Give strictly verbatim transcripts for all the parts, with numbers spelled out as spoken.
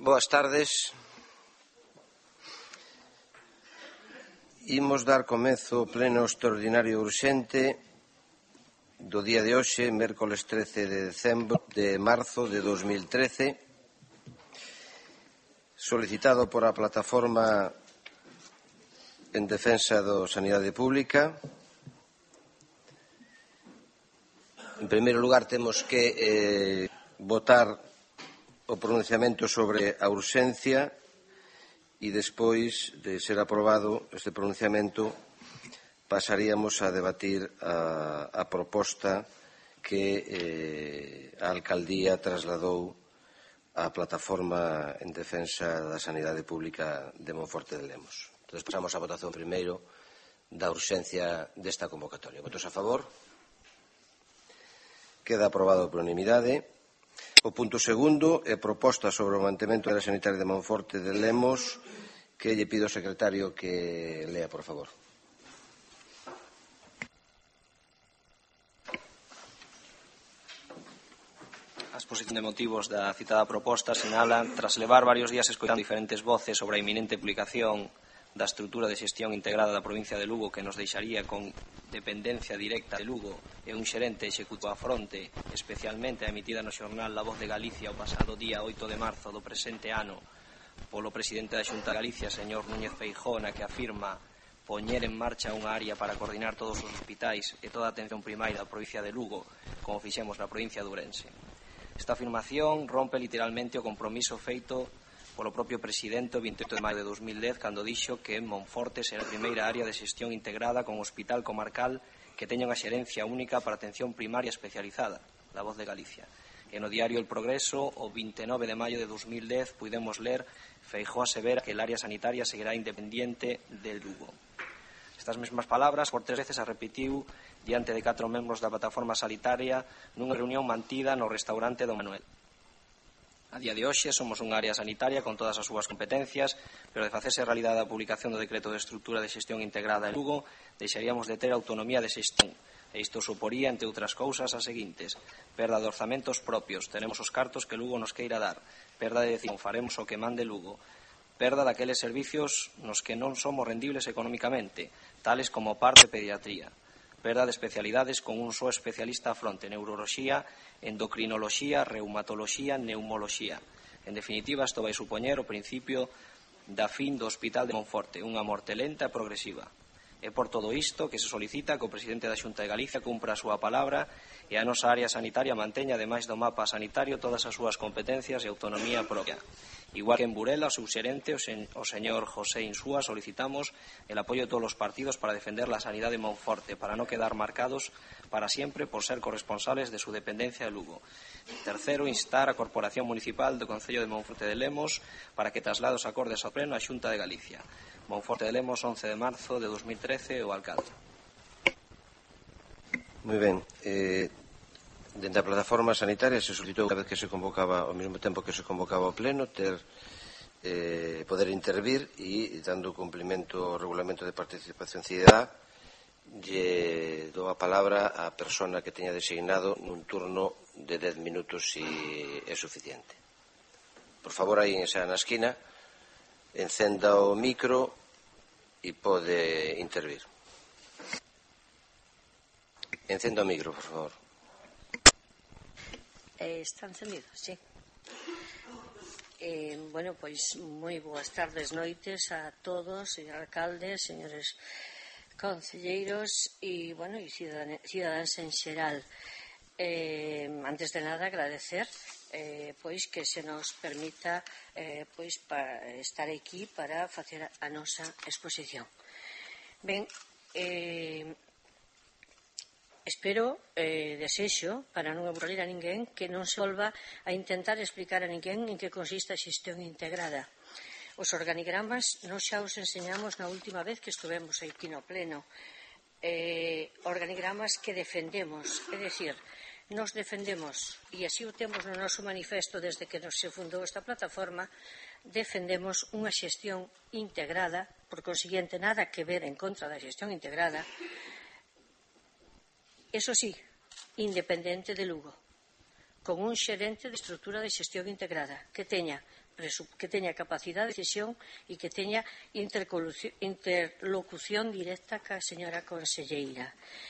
Boas tardes. Imos dar comezo ao pleno extraordinario urxente do día de hoxe, mércoles trece de decembro de marzo de dos mil trece, solicitado por a Plataforma en Defensa da Sanidade Pública. En primeiro lugar, temos que eh, votar o pronunciamento sobre a urxencia e despois de ser aprobado este pronunciamento pasaríamos a debatir a, a proposta que eh, a Alcaldía trasladou á Plataforma en Defensa da Sanidade Pública de Monforte de Lemos. Entón, pasamos á votación primeiro da urxencia desta convocatoria. Votos a favor? Queda aprobado por unanimidade. O punto segundo é proposta sobre o mantemento da área sanitaria de Monforte de Lemos, que lle pido ao secretario que lea, por favor. A exposición de motivos da citada proposta sinala, tras levar varios días escoitando diferentes voces sobre a inminente publicación da estrutura de xestión integrada da provincia de Lugo, que nos deixaría con dependencia directa de Lugo e un xerente executivo á fronte, especialmente a emitida no xornal La Voz de Galicia o pasado día oito de marzo do presente ano polo presidente da Xunta de Galicia, señor Núñez Feijóo, na que afirma poñer en marcha unha área para coordinar todos os hospitais e toda a atención primaria da provincia de Lugo, como fixemos na provincia de Ourense. Esta afirmación rompe literalmente o compromiso feito polo propio presidente o veintioito de maio de dos mil dez, cando dixo que en Monforte será a primeira área de xestión integrada con hospital comarcal que teña unha xerencia única para atención primaria especializada, La Voz de Galicia. E no diario El Progreso, o vinte e nove de maio de dos mil dez, pudemos ler Feijóo asevera que el área sanitaria seguirá independiente de Lugo. Estas mesmas palabras por tres veces as repetiu diante de catro membros da plataforma sanitaria nunha reunión mantida no restaurante do Manuel. A día de hoxe somos unha área sanitaria con todas as súas competencias, pero de facerse realidade a publicación do decreto de estrutura de xestión integrada en Lugo, deixaríamos de ter autonomía de xestión. E isto suporía, entre outras cousas, as seguintes: perda de orzamentos propios, teremos os cartos que Lugo nos queira dar; perda de decisión, faremos o que mande Lugo; perda daqueles servicios nos que non somos rendibles económicamente, tales como parte de pediatría; perda de especialidades con un só especialista á fronte, neuroloxía, endocrinoloxía, reumatoloxía, neumoloxía. En definitiva, isto vai supoñer o principio da fin do Hospital de Monforte, unha morte lenta e progresiva. É por todo isto que se solicita que o presidente da Xunta de Galicia cumpra a súa palabra e a nosa área sanitaria manteña, ademais do mapa sanitario, todas as súas competencias e autonomía propia. Igual que en Burela, o seu xerente, o, sen, o señor José Insúa, solicitamos el apoio de todos os partidos para defender la sanidade de Monforte, para non quedar marcados para sempre por ser corresponsables de su dependencia de Lugo. Tercero, instar a Corporación Municipal do Concello de Monforte de Lemos para que traslade os acordes ao pleno á Xunta de Galicia. Monforte de Lemos, once de marzo de dos mil trece, o alcalde. Moi ben. Eh, dende a plataforma sanitaria se solicitou cada vez que se convocaba, ao mesmo tempo que se convocaba o pleno, ter eh, poder intervir e, dando cumprimento ao regulamento de participación cidadá, lle dou a palabra á persona que teña designado nun turno de dez minutos se é suficiente. Por favor, aí esa na esquina, encenda o micro e pode intervir. Encenda o micro, por favor. Eh, está encendido, sí. Eh, bueno, pois moi boas tardes, noites a todos, señor alcalde, señores concelleiros e, bueno, e cidadáns en xeral. Eh, antes de nada, agradecer eh, pois que se nos permita eh, pois para estar aquí para facer a nosa exposición. Ben, eh, espero, eh, desexo, para non aburrir a ninguén, que non se volva a intentar explicar a ninguén en que consiste a xestión integrada. Os organigramas nós xa os enseñamos na última vez que estuvemos aquí no pleno. Eh, organigramas que defendemos, é dicir, nos defendemos, e así o temos no noso manifesto desde que nos se fundou esta plataforma, defendemos unha xestión integrada, por consiguiente nada que ver en contra da xestión integrada, eso sí, independente de Lugo, con un xerente de estrutura de xestión integrada que teña que teña capacidade de decisión e que teña interlocución directa ca señora conselleira.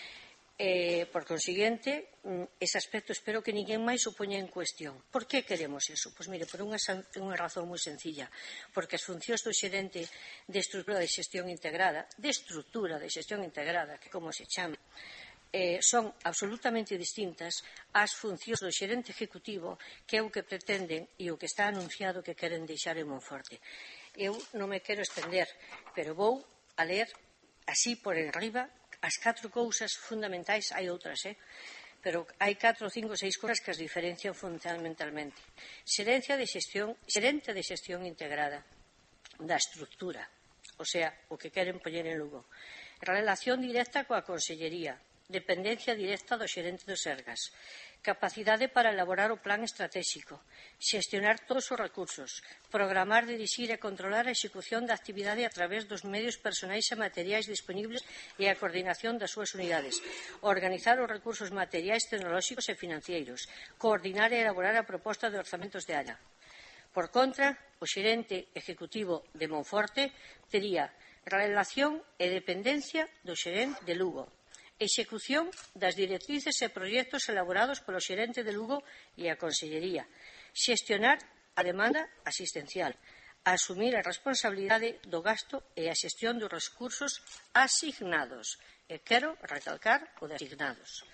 Eh, por consiguiente, ese aspecto espero que ninguén máis o poña en cuestión. Por que queremos eso? Pois mire, por unha, unha razón moi sencilla, porque as funcións do xerente de estrutura de xestión integrada, de estrutura de xestión integrada, que como se chama, eh, son absolutamente distintas ás funcións do xerente ejecutivo, que é o que pretenden e o que está anunciado que queren deixar en Monforte. Eu non me quero estender, pero vou a ler así por enriba as catro cousas fundamentais, hai outras, eh? pero hai catro, cinco, seis cousas que as diferencian fundamentalmente. Xerencia de xestión, xerente de xestión integrada da estructura, o sea, o que queren poñer en Lugo. Relación directa coa Consellería, dependencia directa do xerente do Sergas, capacidade para elaborar o plan estratégico, xestionar todos os recursos, programar, dirixir e controlar a execución da actividade a través dos medios personais e materiais disponibles e a coordinación das súas unidades, organizar os recursos materiais, tecnolóxicos e financeiros, coordinar e elaborar a proposta de orzamentos de área. Por contra, o xerente executivo de Monforte tería relación e dependencia do xerente de Lugo, execución das directrices e proxectos elaborados polo xerente de Lugo e a Consellería, xestionar a demanda asistencial, asumir a responsabilidade do gasto e a xestión dos recursos asignados. E quero recalcar o de asignados.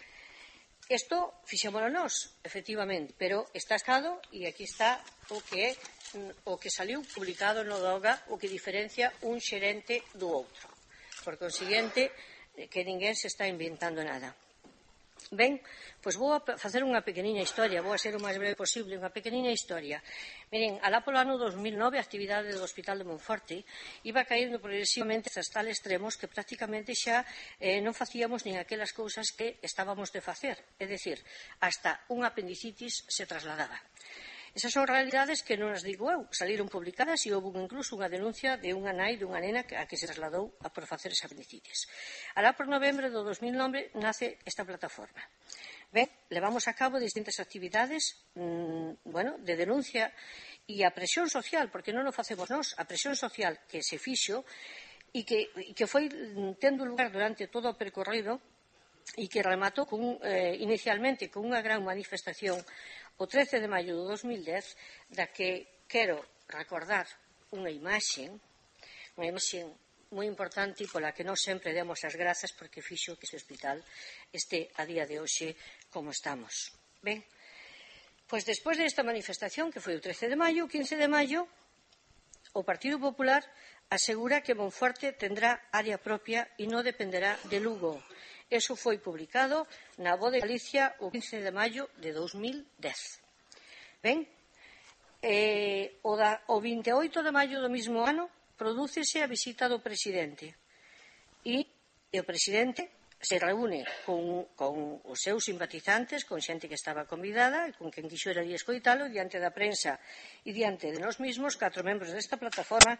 Isto fixémolo nós, efectivamente, pero está escado e aquí está o que é o que saliu publicado no DOGA, o que diferencia un xerente do outro. Por consiguiente, que ninguén se está inventando nada. Ben, pois vou a facer unha pequeniña historia, vou a ser o máis breve posible, unha pequeniña historia. Miren, alá polo ano dos mil nove a actividade do Hospital de Monforte iba caíndo progresivamente hasta tal extremos que prácticamente xa eh, non facíamos nin aquelas cousas que estábamos de facer, é dicir, hasta un apendicitis se trasladaba. Esas son realidades que non as digo eu, saliron publicadas e houve incluso unha denuncia de unha nai dunha nena a que se trasladou a por facer esa apendicitis. Alá por novembro do dos mil nove nace esta plataforma. Ben, levamos a cabo distintas actividades mmm, bueno, de denuncia e a presión social, porque non o facemos nós, a presión social que se fixo e que, e que foi tendo lugar durante todo o percorrido e que rematou con, eh, inicialmente con unha gran manifestación o trece de maio do dos mil dez, da que quero recordar unha imaxe, unha imaxe moi importante pola que nós sempre demos as grazas porque fixo que este hospital este a día de hoxe como estamos. Ben, pois despois desta manifestación, que foi o trece de maio, o quince de maio, o Partido Popular asegura que Monforte tendrá área propia e non dependerá de Lugo. Eso foi publicado na Voz de Galicia o quince de maio de dos mil dez. Ben, eh, o, da, o vinte e oito de maio do mesmo ano prodúcese a visita do presidente e, e o presidente se reúne con, con os seus simpatizantes, con xente que estaba convidada e con quen quixo ir ali escoitalo diante da prensa e diante de nós mesmos, catro membros desta plataforma,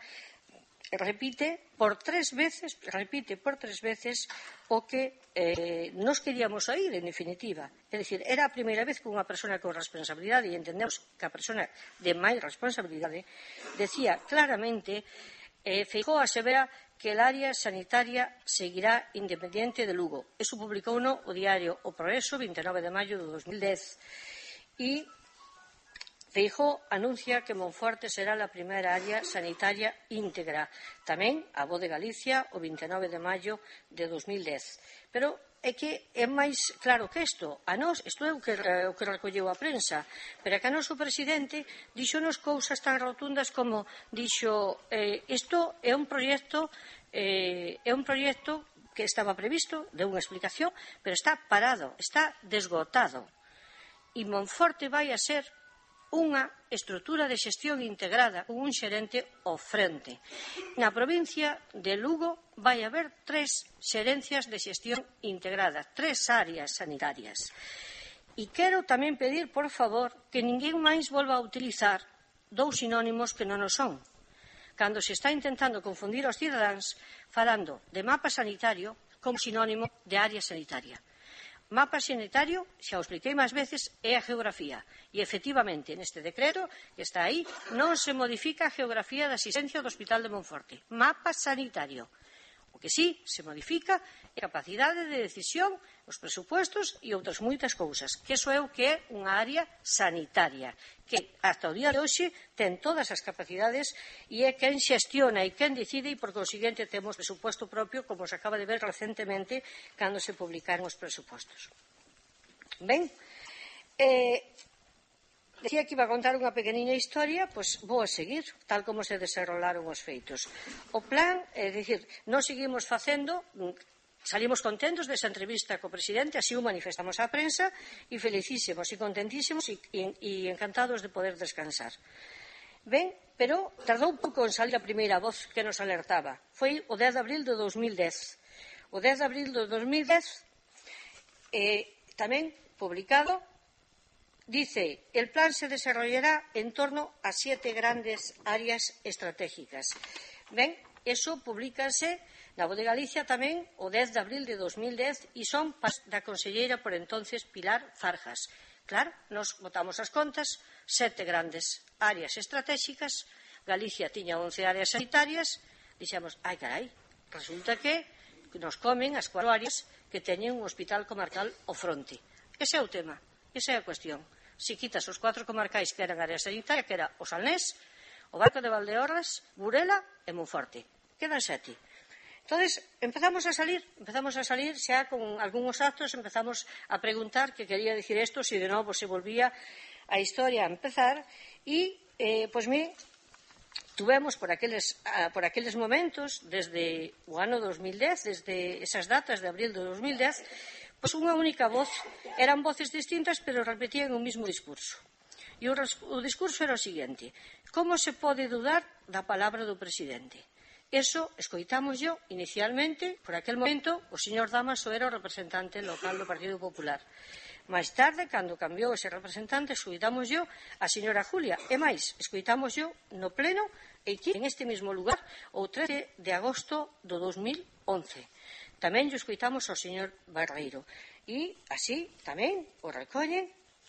repite por tres veces, repite por tres veces o que eh, nos queríamos oír, en definitiva. É dicir, era a primeira vez que unha persona con responsabilidade, e entendemos que a persona de máis responsabilidade, decía claramente, eh, Feijóo asevera que el área sanitaria seguirá independiente de Lugo. Eso publicou no o diario O Progreso, vinte e nove de maio do dos mil dez. E Feijóo anuncia que Monforte será a primeira área sanitaria íntegra. Tamén a Voz de Galicia o vinte e nove de maio de dos mil dez. Pero é que é máis claro que isto. A nós, isto é o que, o que recolleu a prensa, pero é que a noso presidente dixonos cousas tan rotundas como dixo, eh, isto é un proxecto, eh, é un proxecto que estaba previsto, deu unha explicación, pero está parado, está desgotado. E Monforte vai a ser unha estrutura de xestión integrada con un xerente ao frente. Na provincia de Lugo vai haber tres xerencias de xestión integrada, tres áreas sanitarias. E quero tamén pedir, por favor, que ninguén máis volva a utilizar dous sinónimos que non o son. Cando se está intentando confundir aos cidadáns falando de mapa sanitario como sinónimo de área sanitaria. Mapa sanitario, xa o expliquei máis veces, é a geografía. E, efectivamente, neste decreto que está aí, non se modifica a geografía da asistencia do Hospital de Monforte. Mapa sanitario. O que sí se modifica é a capacidade de decisión, os presupuestos e outras moitas cousas, que iso é o que é unha área sanitaria, que ata o día de hoxe ten todas as capacidades e é quen xestiona e quen decide e, por consiguiente, temos presupuesto propio, como se acaba de ver recentemente cando se publicaron os presupostos. Ben, eh, decía que iba a contar unha pequeniña historia, pois vou a seguir, tal como se desenrolaron os feitos. O plan, é dicir, non seguimos facendo, salimos contentos desa entrevista co presidente, así o manifestamos á prensa, e felicísimos e contentísimos e, e, e encantados de poder descansar. Ben, pero tardou un pouco en salir a primeira voz que nos alertaba. Foi o dez de abril de dos mil dez. O dez de abril de dos mil dez, eh, tamén publicado, dice, el plan se desarrollará en torno a siete grandes áreas estratégicas. Ben, eso publícase na Voz de Galicia tamén o dez de abril de dos mil dez e son da conselleira por entonces Pilar Zarjas. Claro, nos botamos as contas, sete grandes áreas estratégicas, Galicia tiña once áreas sanitarias, dixemos, ai carai, resulta que nos comen as cuatro áreas que teñen un hospital comarcal ao fronte. Ese é o tema, esa é a cuestión. Se quitas os cuatro comarcais que eran área sanitaria, que era o Salnés, o Barco de Valdeorras, Burela e Monforte. Quedan sete. Entonces, empezamos a salir, empezamos a salir xa con algúns actos, empezamos a preguntar que quería dicir isto, se de novo se volvía a historia a empezar, e, eh, pois, me, tuvemos por aqueles, ah, por aqueles momentos, desde o ano dos mil dez, desde esas datas de abril de dos mil dez, pois unha única voz, eran voces distintas, pero repetían o mismo discurso. E o, o discurso era o seguinte: como se pode dudar da palabra do presidente? Eso escoitamos yo inicialmente, por aquel momento, o señor Damaso era o representante local do Partido Popular. Máis tarde, cando cambiou ese representante, escoitamos yo a señora Julia. E máis, escoitamos yo no pleno, e aquí, en este mesmo lugar, o trece de agosto do dos mil once. Tamén lle escoitamos ao señor Barreiro. E, así, tamén o recollen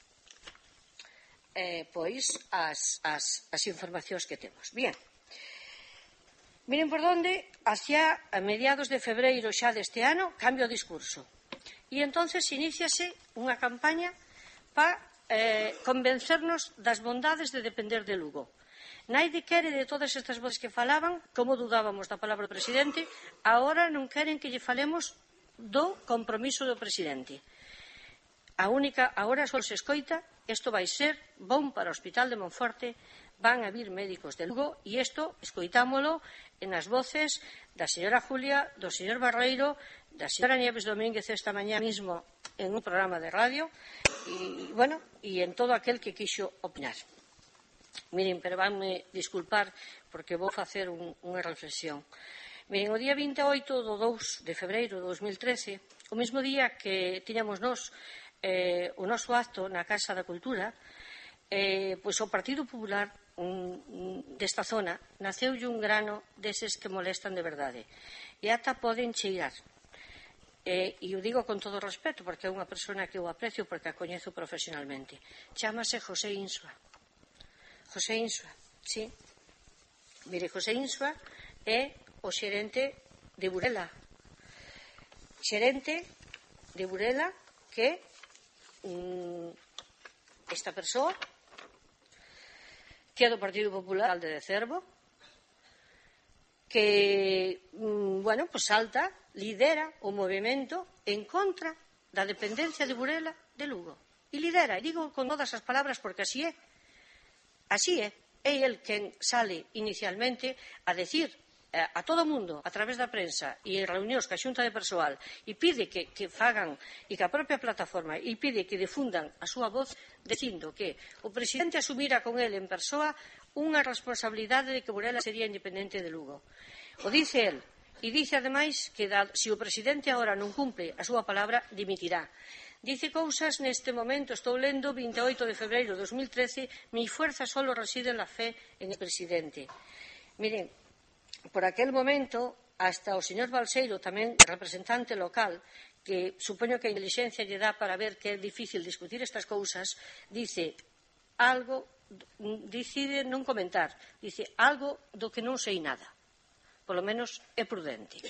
eh, pois as, as, as informacións que temos. Bien. Miren por onde, hacia a mediados de febreiro xa deste ano, cambia o discurso. E entonces iníciase unha campaña para eh, convencernos das bondades de depender de Lugo. Naide quere de todas estas voces que falaban, como dudábamos da palabra do presidente, agora non queren que lle falemos do compromiso do presidente. A única, agora só se escoita, isto vai ser bom para o Hospital de Monforte, van a vir médicos de Lugo, e isto escoitámolo nas voces da señora Julia, do señor Barreiro, da señora Nieves Domínguez esta mañá mismo en un programa de radio, e, bueno, e en todo aquel que quixo opinar. Miren, pero vanme disculpar porque vou facer un, unha reflexión. Miren, o día vinte e oito do dous de febreiro de dos mil trece, o mesmo día que tiñamos nós eh, o noso acto na Casa da Cultura, eh, pois o Partido Popular un, un, desta zona naceulle un grano deses que molestan de verdade. E ata poden cheirar. Eh, e o digo con todo o respeto porque é unha persona que eu aprecio porque a coñezo profesionalmente. Chámase José Insua. José Insua, sí. Mire, José Insua é o xerente de Burela. Xerente de Burela que mm, esta persoa que é do Partido Popular de Cervo, que, mm, bueno, pues salta, lidera o movimento en contra da dependencia de Burela de Lugo. E lidera, e digo con todas as palabras porque así é. Así é, é el quen sale inicialmente a decir eh, a todo o mundo, a través da prensa e en reunións ca Xunta de Persoal, e pide que, que fagan, e que a propia plataforma, e pide que difundan a súa voz, dicindo que o presidente asumira con el en persoa unha responsabilidade de que Burela sería independente de Lugo. O dice el, e dice ademais que da, se o presidente agora non cumple a súa palabra, dimitirá. Dice cousas neste momento, estou lendo vinte e oito de febreiro de dos mil trece, mi fuerza solo reside en la fe en el presidente. Miren, por aquel momento, hasta o señor Balseiro, tamén representante local, que supoño que a inteligencia lle dá para ver que é difícil discutir estas cousas, dice algo, decide non comentar, dice algo do que non sei nada. Por lo menos é prudente.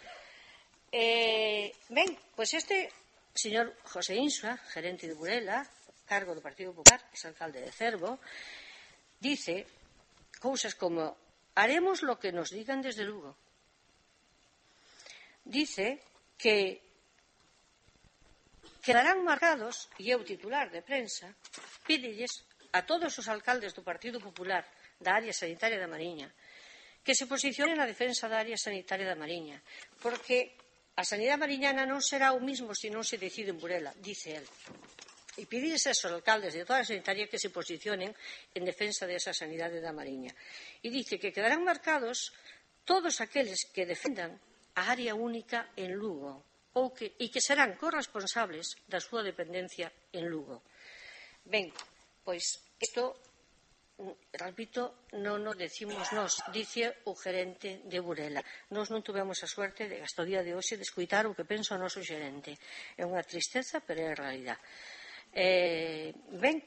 Eh, ben, pois este señor José Insua, gerente de Burela, cargo do Partido Popular, es alcalde de Cervo, dice cousas como haremos lo que nos digan desde Lugo. Dice que quedarán marcados, e é o titular de prensa, pídelles a todos os alcaldes do Partido Popular da área sanitaria da Mariña que se posicionen na defensa da área sanitaria da Mariña, porque a sanidade mariñana non será o mismo se non se decide en Burela, dice el. E pídelles aos alcaldes de toda a sanitaria que se posicionen en defensa desa sanidade da Mariña. E dice que quedarán marcados todos aqueles que defendan a área única en Lugo ou que, e que serán corresponsables da súa dependencia en Lugo. Ben, pois isto, repito, non nos decimos nós, dice o gerente de Burela. Nós non tuvemos a suerte de, hasta o día de hoxe, de escoitar o que pensa o noso gerente. É unha tristeza, pero é a realidade. Eh, ben,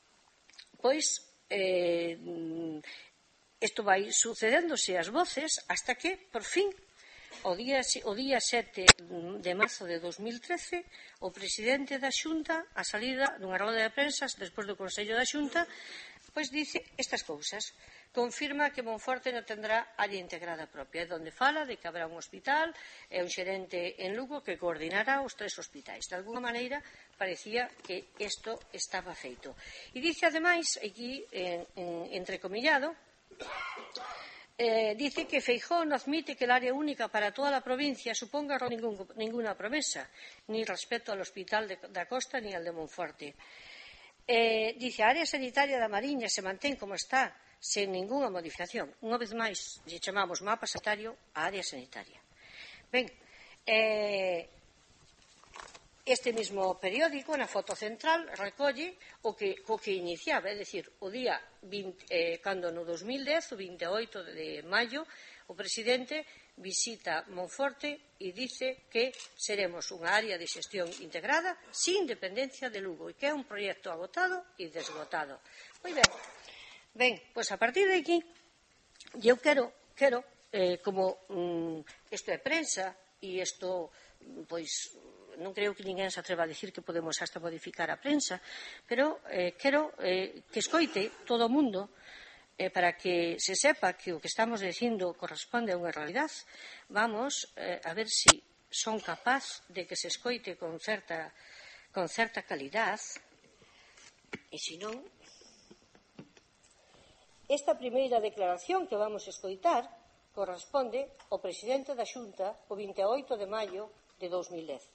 pois eh, isto vai sucedéndose as voces hasta que, por fin, o día, o día sete de marzo de dos mil trece, o presidente da Xunta, a salida dunha roda de prensas despois do Consello da Xunta, pois dice estas cousas. Confirma que Monforte non tendrá área integrada propia, onde fala de que habrá un hospital e un xerente en Lugo que coordinará os tres hospitais. De alguna maneira, parecía que isto estaba feito. E dice, ademais, aquí, en, en, entrecomillado, eh, dice que Feijóo non admite que el área única para toda a provincia suponga ningún, ninguna promesa, ni respecto al hospital de, da Costa ni al de Monforte. Eh, dice, a área sanitaria da Mariña se mantén como está, sen ninguna modificación. Unha vez máis, lle chamamos mapa sanitario a área sanitaria. Ben, eh, este mesmo periódico, na foto central, recolle o que, o que iniciaba, é dicir, o día vinte, eh, cando no dos mil dez, o vinte e oito de maio, o presidente visita Monforte e dice que seremos unha área de xestión integrada sin dependencia de Lugo e que é un proxecto agotado e desgotado. Moi ben, ben, pois a partir de aquí eu quero, quero eh, como mm, isto é prensa e isto, pois, non creo que ninguén se atreva a dicir que podemos hasta modificar a prensa, pero eh, quero eh, que escoite todo o mundo eh, para que se sepa que o que estamos dicindo corresponde a unha realidade. Vamos eh, a ver se si son capaz de que se escoite con certa, con certa calidad, e se non, esta primeira declaración que vamos a escoitar corresponde ao presidente da Xunta o vinte e oito de maio de dos mil dez.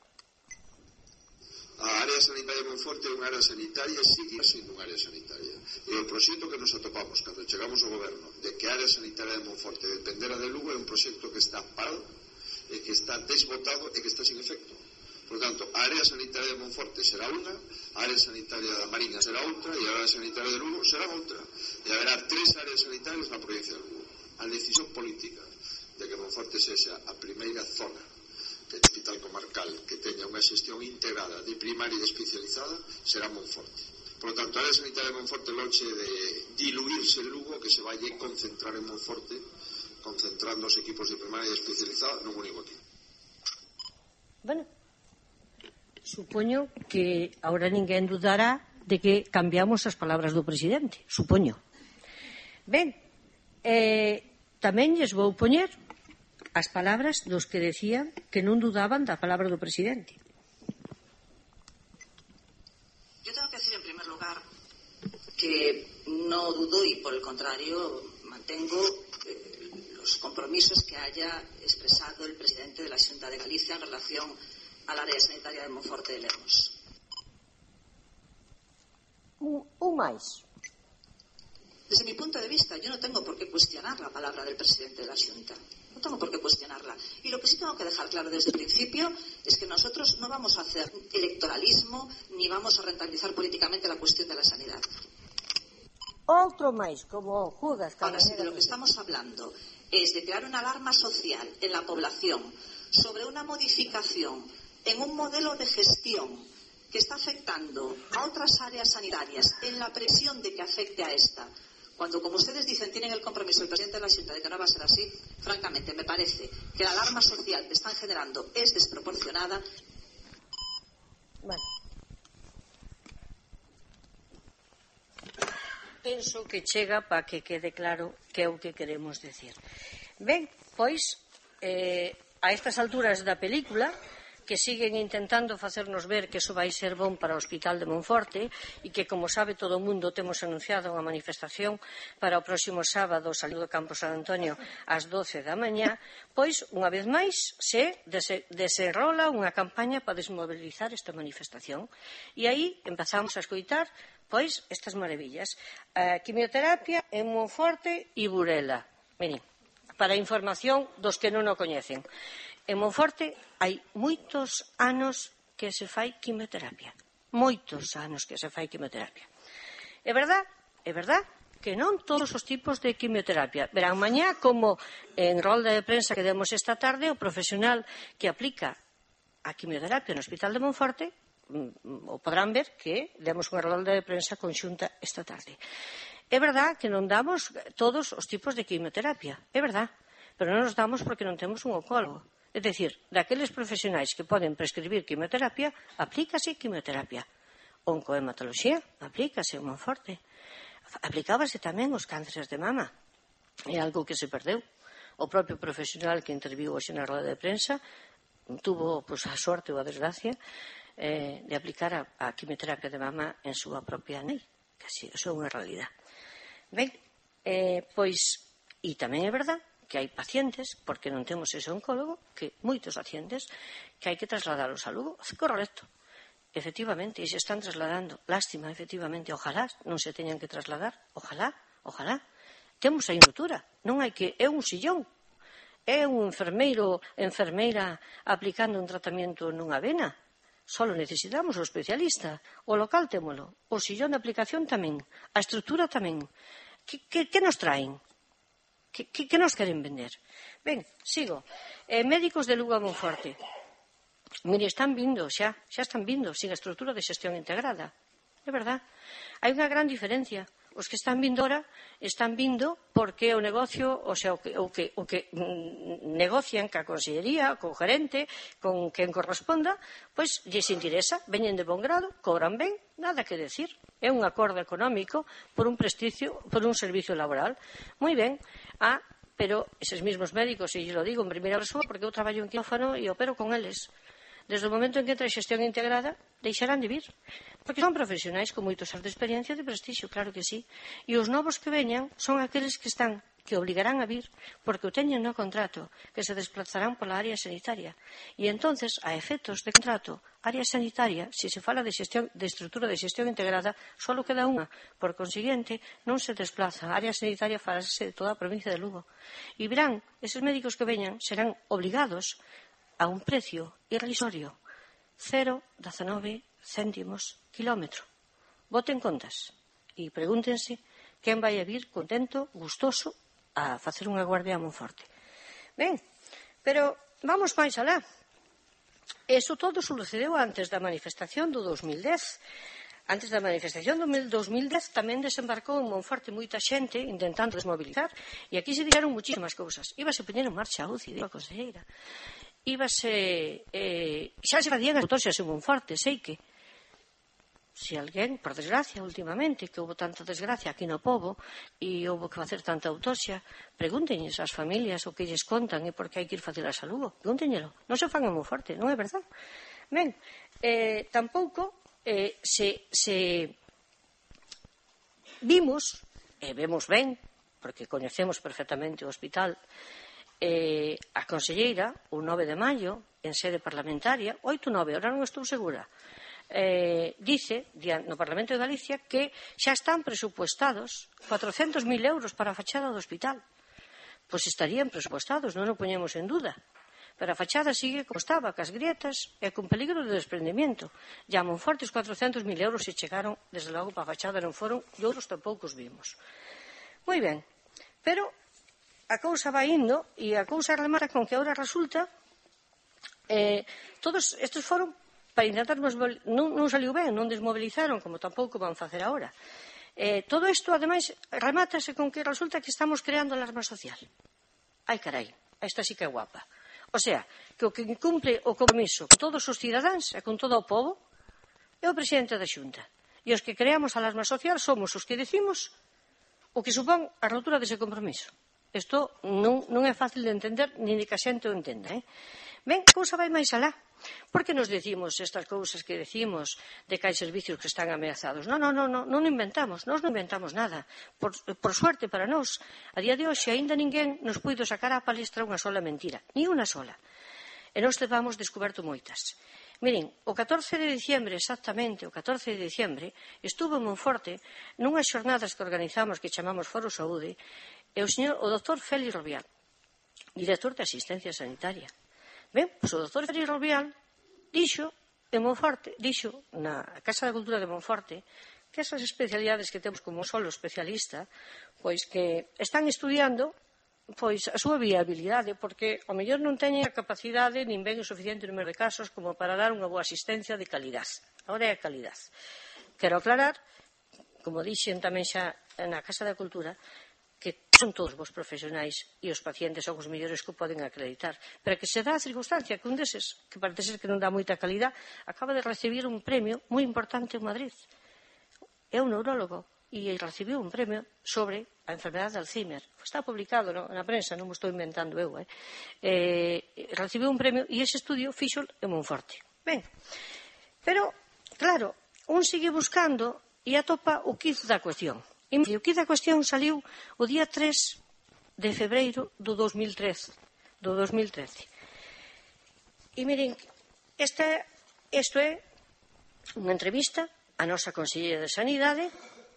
A área sanitaria de Monforte é unha área sanitaria e seguir sendo unha área sanitaria. E o proxecto que nos atopamos cando chegamos ao goberno de que a área sanitaria de Monforte dependera de Lugo é un proxecto que está parado, e que está desbotado e que está sin efecto. Por tanto, a área sanitaria de Monforte será unha, a área sanitaria da Mariña será outra e a área sanitaria de Lugo será outra. E haberá tres áreas sanitarias na provincia de Lugo. A decisión política de que Monforte sexa a primeira zona que o hospital comarcal que teña unha xestión integrada de primaria e de especializada será Monforte. Por lo tanto, a área sanitaria de Monforte loche de diluirse en Lugo que se vai a concentrar en Monforte, concentrando os equipos de primaria e especializada nun único equipo. Bueno, supoño que ahora ninguén dudará de que cambiamos as palabras do presidente, supoño. Ben, eh, tamén lles vou poñer as palabras dos que decían que non dudaban da palabra do presidente. Yo tengo que decir en primer lugar que no dudo y por el contrario mantengo eh, los compromisos que haya expresado el presidente de la Xunta de Galicia en relación al área sanitaria de Monforte de Lemos. Un, un máis. Desde mi punto de vista, yo no tengo por qué cuestionar la palabra del presidente de la Xunta. No tengo por qué cuestionarla. Y lo que sí tengo que dejar claro desde el principio es que nosotros no vamos a hacer electoralismo ni vamos a rentabilizar políticamente la cuestión de la sanidad. Outro máis, como Judas. Ahora sí, de lo que estamos hablando es de crear una alarma social en la población sobre una modificación en un modelo de gestión que está afectando a otras áreas sanitarias en la presión de que afecte a esta, cuando, como ustedes dicen, tienen el compromiso del presidente de la Xunta de que no va a ser así, francamente, me parece que la alarma social que están generando es desproporcionada. Bueno. Penso que chega para que quede claro que é o que queremos decir. Ben, pois, eh, a estas alturas da película, que siguen intentando facernos ver que iso vai ser bon para o Hospital de Monforte e que, como sabe todo o mundo, temos anunciado unha manifestación para o próximo sábado, salido do Campo San Antonio, ás doce da mañá, pois, unha vez máis, se desenrola unha campaña para desmobilizar esta manifestación. E aí empezamos a escoitar, pois, estas maravillas. A quimioterapia en Monforte e Burela. Miren, para a información dos que non o coñecen. En Monforte hai moitos anos que se fai quimioterapia. Moitos anos que se fai quimioterapia. É verdad, é verdad que non todos os tipos de quimioterapia. Verán mañá como en rolda de prensa que demos esta tarde, o profesional que aplica a quimioterapia no Hospital de Monforte, o podrán ver que demos unha rolda de prensa conxunta esta tarde. É verdad que non damos todos os tipos de quimioterapia. É verdad, pero non nos damos porque non temos un oncólogo. É dicir, daqueles profesionais que poden prescribir quimioterapia, aplícase quimioterapia. Oncohematoloxía, aplícase en Monforte. Aplicábase tamén os cánceres de mama. É algo que se perdeu. O propio profesional que interviu hoxe na roda de prensa tuvo pues, a sorte ou a desgracia eh, de aplicar a, a quimioterapia de mama en súa propia nai. Casi, eso é unha realidad. Ben, eh, pois, e tamén é verdad que hai pacientes, porque non temos ese oncólogo, que moitos pacientes que hai que trasladalos a Lugo. Correcto, efectivamente, e se están trasladando. Lástima, efectivamente, ojalá non se teñan que trasladar, ojalá, ojalá. Temos a inutura, non hai que, é un sillón, é un enfermeiro, enfermeira aplicando un tratamento nunha vena. Solo necesitamos o especialista, o local témolo, o sillón de aplicación tamén, a estrutura tamén. Que, que, que nos traen? Que, que, que nos queren vender? Ben, sigo. Eh, médicos de Lugo a Monforte. Mire, están vindo, xa, xa están vindo, sin a estrutura de xestión integrada. É verdad. Hai unha gran diferencia. Os que están vindo ahora están vindo porque o negocio, o sea, o que, o que, o que negocian ca consellería, co gerente, con quen corresponda, pois lles interesa, veñen de bon grado, cobran ben, nada que decir. É un acordo económico por un prestigio, por un servicio laboral. Moi ben. Ah, pero eses mesmos médicos, e lo digo en primeira persoa, porque eu traballo en quirófano e opero con eles. Desde o momento en que entra a xestión integrada, deixarán de vir. Porque son profesionais con moitos anos de experiencia e de prestixio, claro que sí. E os novos que veñan son aqueles que están, que obligarán a vir, porque o teñen no contrato, que se desplazarán pola área sanitaria. E entonces, a efectos de contrato, área sanitaria, se se fala de, xestión, de estrutura de xestión integrada, só queda unha. Por consiguiente, non se desplaza. A área sanitaria farase de toda a provincia de Lugo. E verán, eses médicos que veñan serán obligados a un precio irrisorio, cero coma dezanove céntimos kilómetro. Boten contas e pregúntense quen vai a vir contento, gustoso, a facer unha guardia a Monforte. Ben, pero vamos máis alá. Eso todo sucedeu antes da manifestación do dos mil dez. Antes da manifestación do dos mil dez tamén desembarcou en Monforte moita xente intentando desmobilizar, e aquí se dixeron muchísimas cousas. Ibase poñer en marcha a U C I, a conselleira. Íbase, eh, xa se facían as autopsias en Monforte, sei que se alguén, por desgracia, últimamente, que houve tanta desgracia aquí no pobo e houve que facer tanta autopsia, pregúnteñes ás familias o que lles contan e por que hai que ir facer a Lugo. Pregúnteñelo. Non se fan en Monforte, non é verdad? Ben, eh, tampouco eh, se, se vimos, e vemos ben, porque coñecemos perfectamente o hospital, Eh, a conselleira, o nove de maio, en sede parlamentaria, oito nove, ahora non estou segura, eh, dice no Parlamento de Galicia que xa están presupuestados cuatrocentos mil euros para a fachada do hospital. Pois estarían presupuestados, non o poñemos en duda. Pero a fachada sigue como estaba, cas grietas e con peligro de desprendimiento. Ya a Monforte os cuatrocentos mil euros se chegaron, desde logo, para a fachada non foron, e outros tampouco os vimos. Moi ben, pero a cousa vai indo e a cousa remata con que agora resulta Eh, todos estes foron para intentar, non, non saliu ben, non desmovilizaron, como tampouco van facer agora. Eh, todo isto, ademais, remátase con que resulta que estamos creando alarma social. Ai, carai, esta sí que é guapa. O sea, que o que cumpre o compromiso con todos os cidadáns e con todo o povo é o presidente da Xunta. E os que creamos a alarma social somos os que decimos o que supón a ruptura dese compromiso. Isto non, non é fácil de entender, ni de que a xente o entenda. Eh? Ben, a cousa vai máis alá. Por que nos decimos estas cousas que decimos de que hai servicios que están ameazados? Non, non, non, non, non inventamos, nós non inventamos nada. Por, por suerte para nós, a día de hoxe aínda ninguén nos puido sacar á palestra unha sola mentira, ni unha sola. E nós levamos descoberto moitas. Miren, o catorce de diciembre, exactamente, o catorce de diciembre, estuvo en Monforte nunhas xornadas que organizamos que chamamos Foro Saúde, e o señor, o doutor Félix Robial, director de Asistencia Sanitaria. Ben, pois o doutor Félix Robial dixo en Monforte, dixo na Casa da Cultura de Monforte, que esas especialidades que temos como solo especialista, pois que están estudiando pois a súa viabilidade, porque ao mellor non teñen a capacidade nin ben o suficiente número de casos como para dar unha boa asistencia de calidad. Agora é a calidad. Quero aclarar, como dixen tamén xa na Casa da Cultura, que son todos vos profesionais e os pacientes son os mellores que o poden acreditar. Pero que se dá a circunstancia que un deses, que parece ser que non dá moita calidad, acaba de recibir un premio moi importante en Madrid. É un neurólogo e recibiu un premio sobre a enfermedade de Alzheimer. Está publicado no, na prensa, non me estou inventando eu. Eh? Eh, recibiu un premio e ese estudio fixo en Monforte. Ben, pero, claro, un sigue buscando e atopa o quiz da cuestión. E o quiz da cuestión saliu o día tres de febreiro do dos mil trece. Do dos mil trece. E miren, esta, isto é unha entrevista a nosa Conselleira de Sanidade.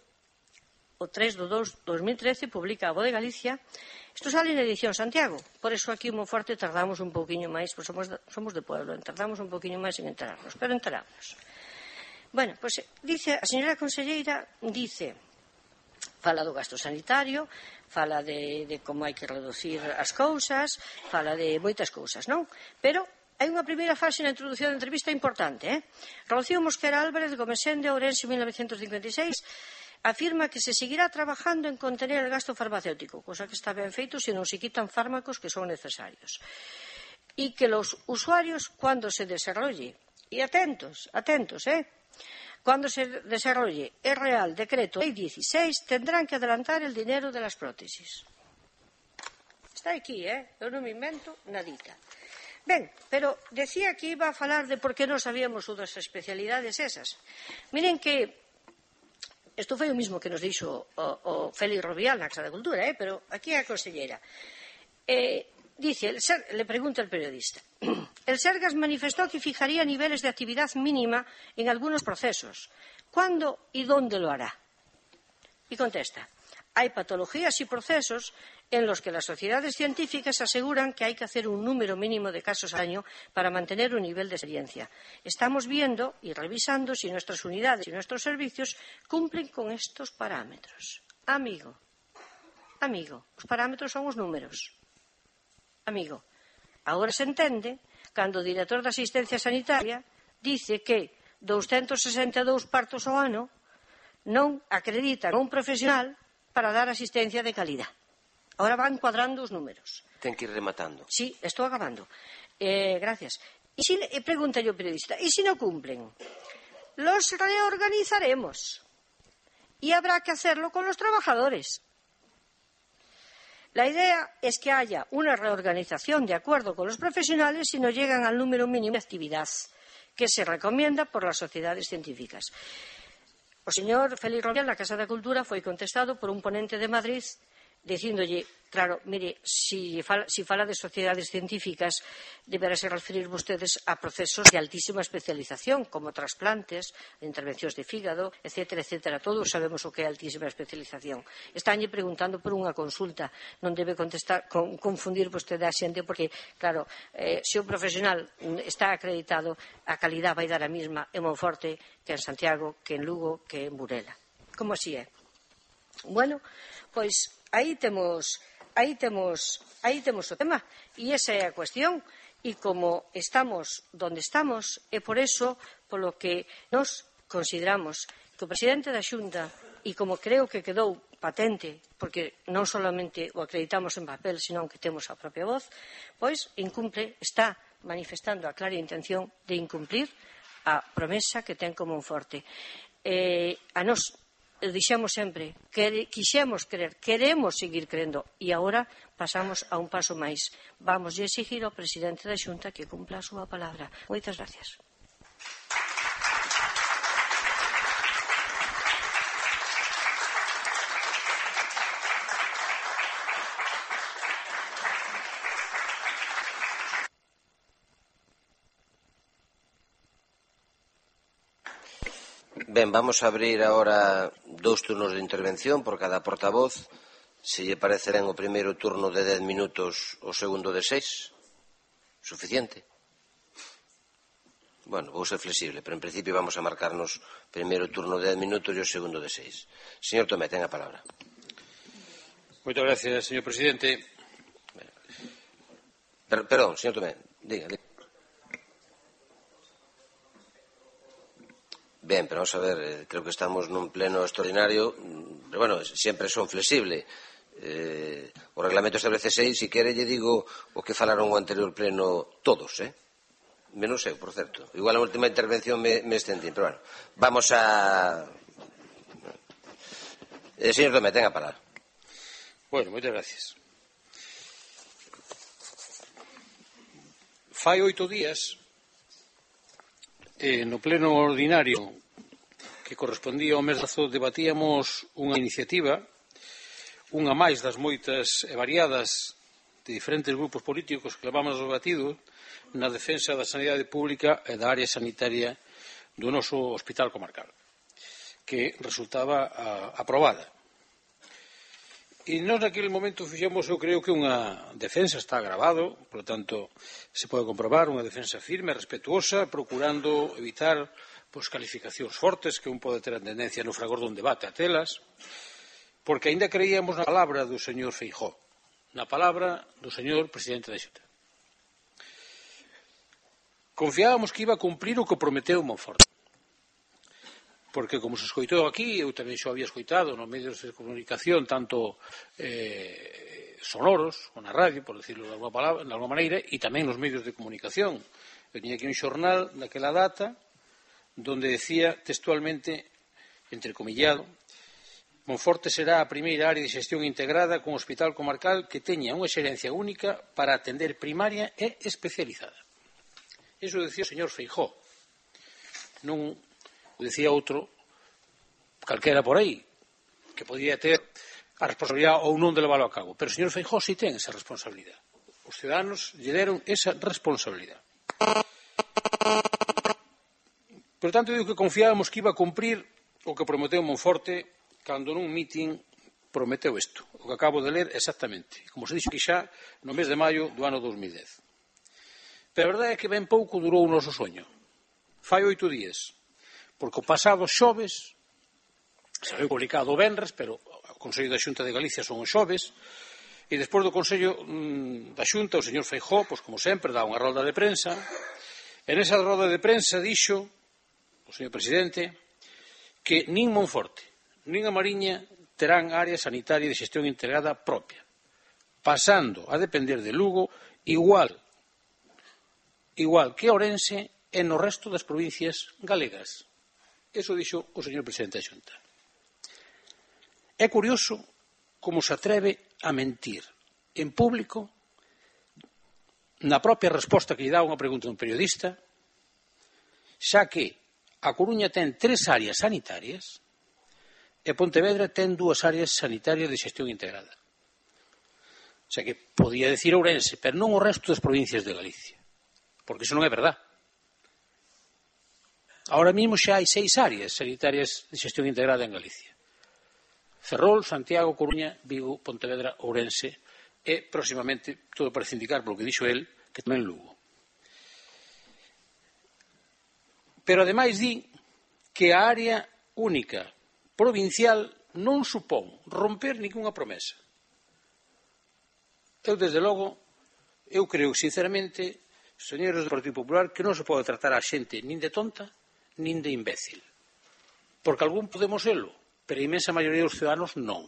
O tres de dos de dos mil trece publica a Voz de Galicia. Isto sale na edición Santiago. Por eso aquí en Monforte tardamos un pouquiño máis, porque somos de, somos de pueblo, tardamos un pouquiño máis en enterarnos, pero enteramos. Bueno, pois pues, dice, a señora Conselleira dice, fala do gasto sanitario, fala de, de como hai que reducir as cousas, fala de moitas cousas, non? Pero hai unha primeira fase na introducción da entrevista importante. Eh? Rocío Mosquera Álvarez, de Comesén de Ourense, mil novecentos cincuenta e seis, afirma que se seguirá trabajando en contener el gasto farmacéutico, cosa que está ben feito se non se quitan fármacos que son necesarios. Y que los usuarios, cuando se desarrolle, y atentos, atentos, ¿eh? Cuando se desarrolle el Real Decreto Ley dieciséis, tendrán que adelantar el dinero de las prótesis. Está aquí, ¿eh? Eu non me invento nadita. Ben, pero decía que iba a falar de por que non sabíamos outras especialidades esas. Miren que isto foi o mismo que nos dixo o, o Félix Robial na Casa da Cultura, ¿eh? Pero aquí é a consellera. Eh, dice, el Ser, le pregunta el periodista, el Sergas manifestó que fijaría niveles de actividad mínima en algunos procesos. ¿Cuándo y dónde lo hará? Y contesta, hay patologías y procesos en los que las sociedades científicas aseguran que hay que hacer un número mínimo de casos al año para mantener un nivel de experiencia. Estamos viendo y revisando si nuestras unidades y nuestros servicios cumplen con estos parámetros. Amigo, amigo, os parámetros son os números. Amigo, agora se entende cando o director da Asistencia Sanitaria dice que doscientos sesenta e dous partos ao ano non acreditan a un profesional para dar asistencia de calidad. Ahora van cuadrando os números. Ten que ir rematando. Sí, estou acabando. Eh, gracias. Y si, eh, pregunta yo periodista, ¿y si no cumplen? Los reorganizaremos. Y habrá que hacerlo con los trabajadores. La idea es que haya una reorganización de acuerdo con los profesionales si no llegan al número mínimo de actividad que se recomienda por las sociedades científicas. O señor Félix Robial, na Casa da Cultura, foi contestado por un ponente de Madrid dicíndolle, claro, mire, si fala, si fala de sociedades científicas, deberase referir vostedes a procesos de altísima especialización, como trasplantes, intervencións de fígado, etcétera, etcétera. Todos sabemos o que é altísima especialización. Estánlle preguntando por unha consulta, non debe contestar, con, confundir vostede a xente, porque, claro, eh, se o profesional está acreditado, a calidad vai dar a mesma en Monforte que en Santiago, que en Lugo, que en Burela. Como así é? Bueno, pois aí temos aí temos aí temos o tema, e esa é a cuestión, E como estamos donde estamos, é por eso polo que nos consideramos que o presidente da Xunta, e como creo que quedou patente, porque non solamente o acreditamos en papel, senón que temos a propia voz, pois incumple, está manifestando a clara intención de incumplir a promesa que ten como un forte. Eh, a nos dixemos sempre, que quixemos creer, queremos seguir crendo, e agora pasamos a un paso máis. Vamos a exigir ao presidente da Xunta que cumpla a súa palabra. Moitas gracias. Ben, vamos a abrir agora dous turnos de intervención por cada portavoz. Se lle parece ben o primeiro turno de dez minutos, o segundo de seis. Suficiente? Bueno, vou ser flexible, pero en principio vamos a marcarnos primeiro turno de dez minutos e o segundo de seis. Señor Tomé, ten a palabra. Moitas gracias, señor presidente. Per, perdón, señor Tomé, diga, diga. Ben, pero vamos a ver, creo que estamos nun pleno extraordinario, pero bueno, sempre son flexible. Eh, o reglamento establece seis, se quere lle digo o que falaron o anterior pleno todos, eh? Menos eu, por certo. Igual a última intervención me, me estendí, pero bueno, vamos a... Eh, señor Tomé, ten a palabra. Bueno, moitas gracias. Fai oito días, Eh, no pleno ordinario que correspondía ao mes de marzo, debatíamos unha iniciativa, unha máis das moitas e variadas de diferentes grupos políticos que levamos debatido na defensa da sanidade pública e da área sanitaria do noso hospital comarcal, que resultaba a, aprobada. E nós naquele momento fixemos, eu creo que unha defensa, está grabado, por lo tanto se pode comprobar, unha defensa firme, respetuosa, procurando evitar pois, calificacións fortes que un pode ter a tendencia no fragor dun debate a telas, porque aínda creíamos na palabra do señor Feijóo, na palabra do señor presidente da Xunta. Confiábamos que iba a cumprir o que prometeu Monforte. Porque, como se escoitou aquí, eu tamén xo había escoitado nos medios de comunicación, tanto eh, sonoros, ou na radio, por decirlo de alguma, palabra, de alguma maneira, e tamén nos medios de comunicación. Eu tiña aquí un xornal daquela data, donde decía textualmente, entrecomillado, Monforte será a primeira área de xestión integrada con hospital comarcal que teña unha xerencia única para atender primaria e especializada. Iso decía o señor Feijóo. Non o decía outro, calquera por aí, que podía ter a responsabilidade ou non de leválo a cabo. Pero o señor Feijóo si ten esa responsabilidade. Os ciudadanos lle deron esa responsabilidade. Por tanto, digo que confiábamos que iba a cumprir o que prometeu Monforte cando nun mitin prometeu isto, o que acabo de ler exactamente, como se dixo que xa no mes de maio do ano dos mil dez. Pero a verdade é que ben pouco durou o noso soño. Fai oito días. Porque o pasado xoves, se foi publicado o venres, pero o Consello da Xunta de Galicia son os xoves, e despois do Consello mmm, da Xunta, o señor Feijóo, pois como sempre, dá unha rolda de prensa, e nesa rolda de prensa dixo o señor presidente que nin Monforte, nin a Mariña terán área sanitaria de xestión integrada propia, pasando a depender de Lugo igual, igual que Ourense e no resto das provincias galegas. Eso dixo o señor presidente da Xunta. É curioso como se atreve a mentir en público na propia resposta que lle dá unha pregunta dun periodista, xa que a Coruña ten tres áreas sanitarias e Pontevedra ten dúas áreas sanitarias de xestión integrada. O sea que podía decir Ourense, pero non o resto das provincias de Galicia, porque iso non é verdade. Ahora mesmo xa hai seis áreas sanitarias de xestión integrada en Galicia. Ferrol, Santiago, Coruña, Vigo, Pontevedra, Ourense e, próximamente, todo parece indicar, polo que dixo el, que tamén Lugo. Pero, ademais, di que a área única provincial non supón romper ningunha promesa. Eu, desde logo, eu creo, sinceramente, señores do Partido Popular, que non se pode tratar a xente nin de tonta, nin de imbécil. Porque algún podemos serlo, pero a imensa maioría dos ciudadanos non.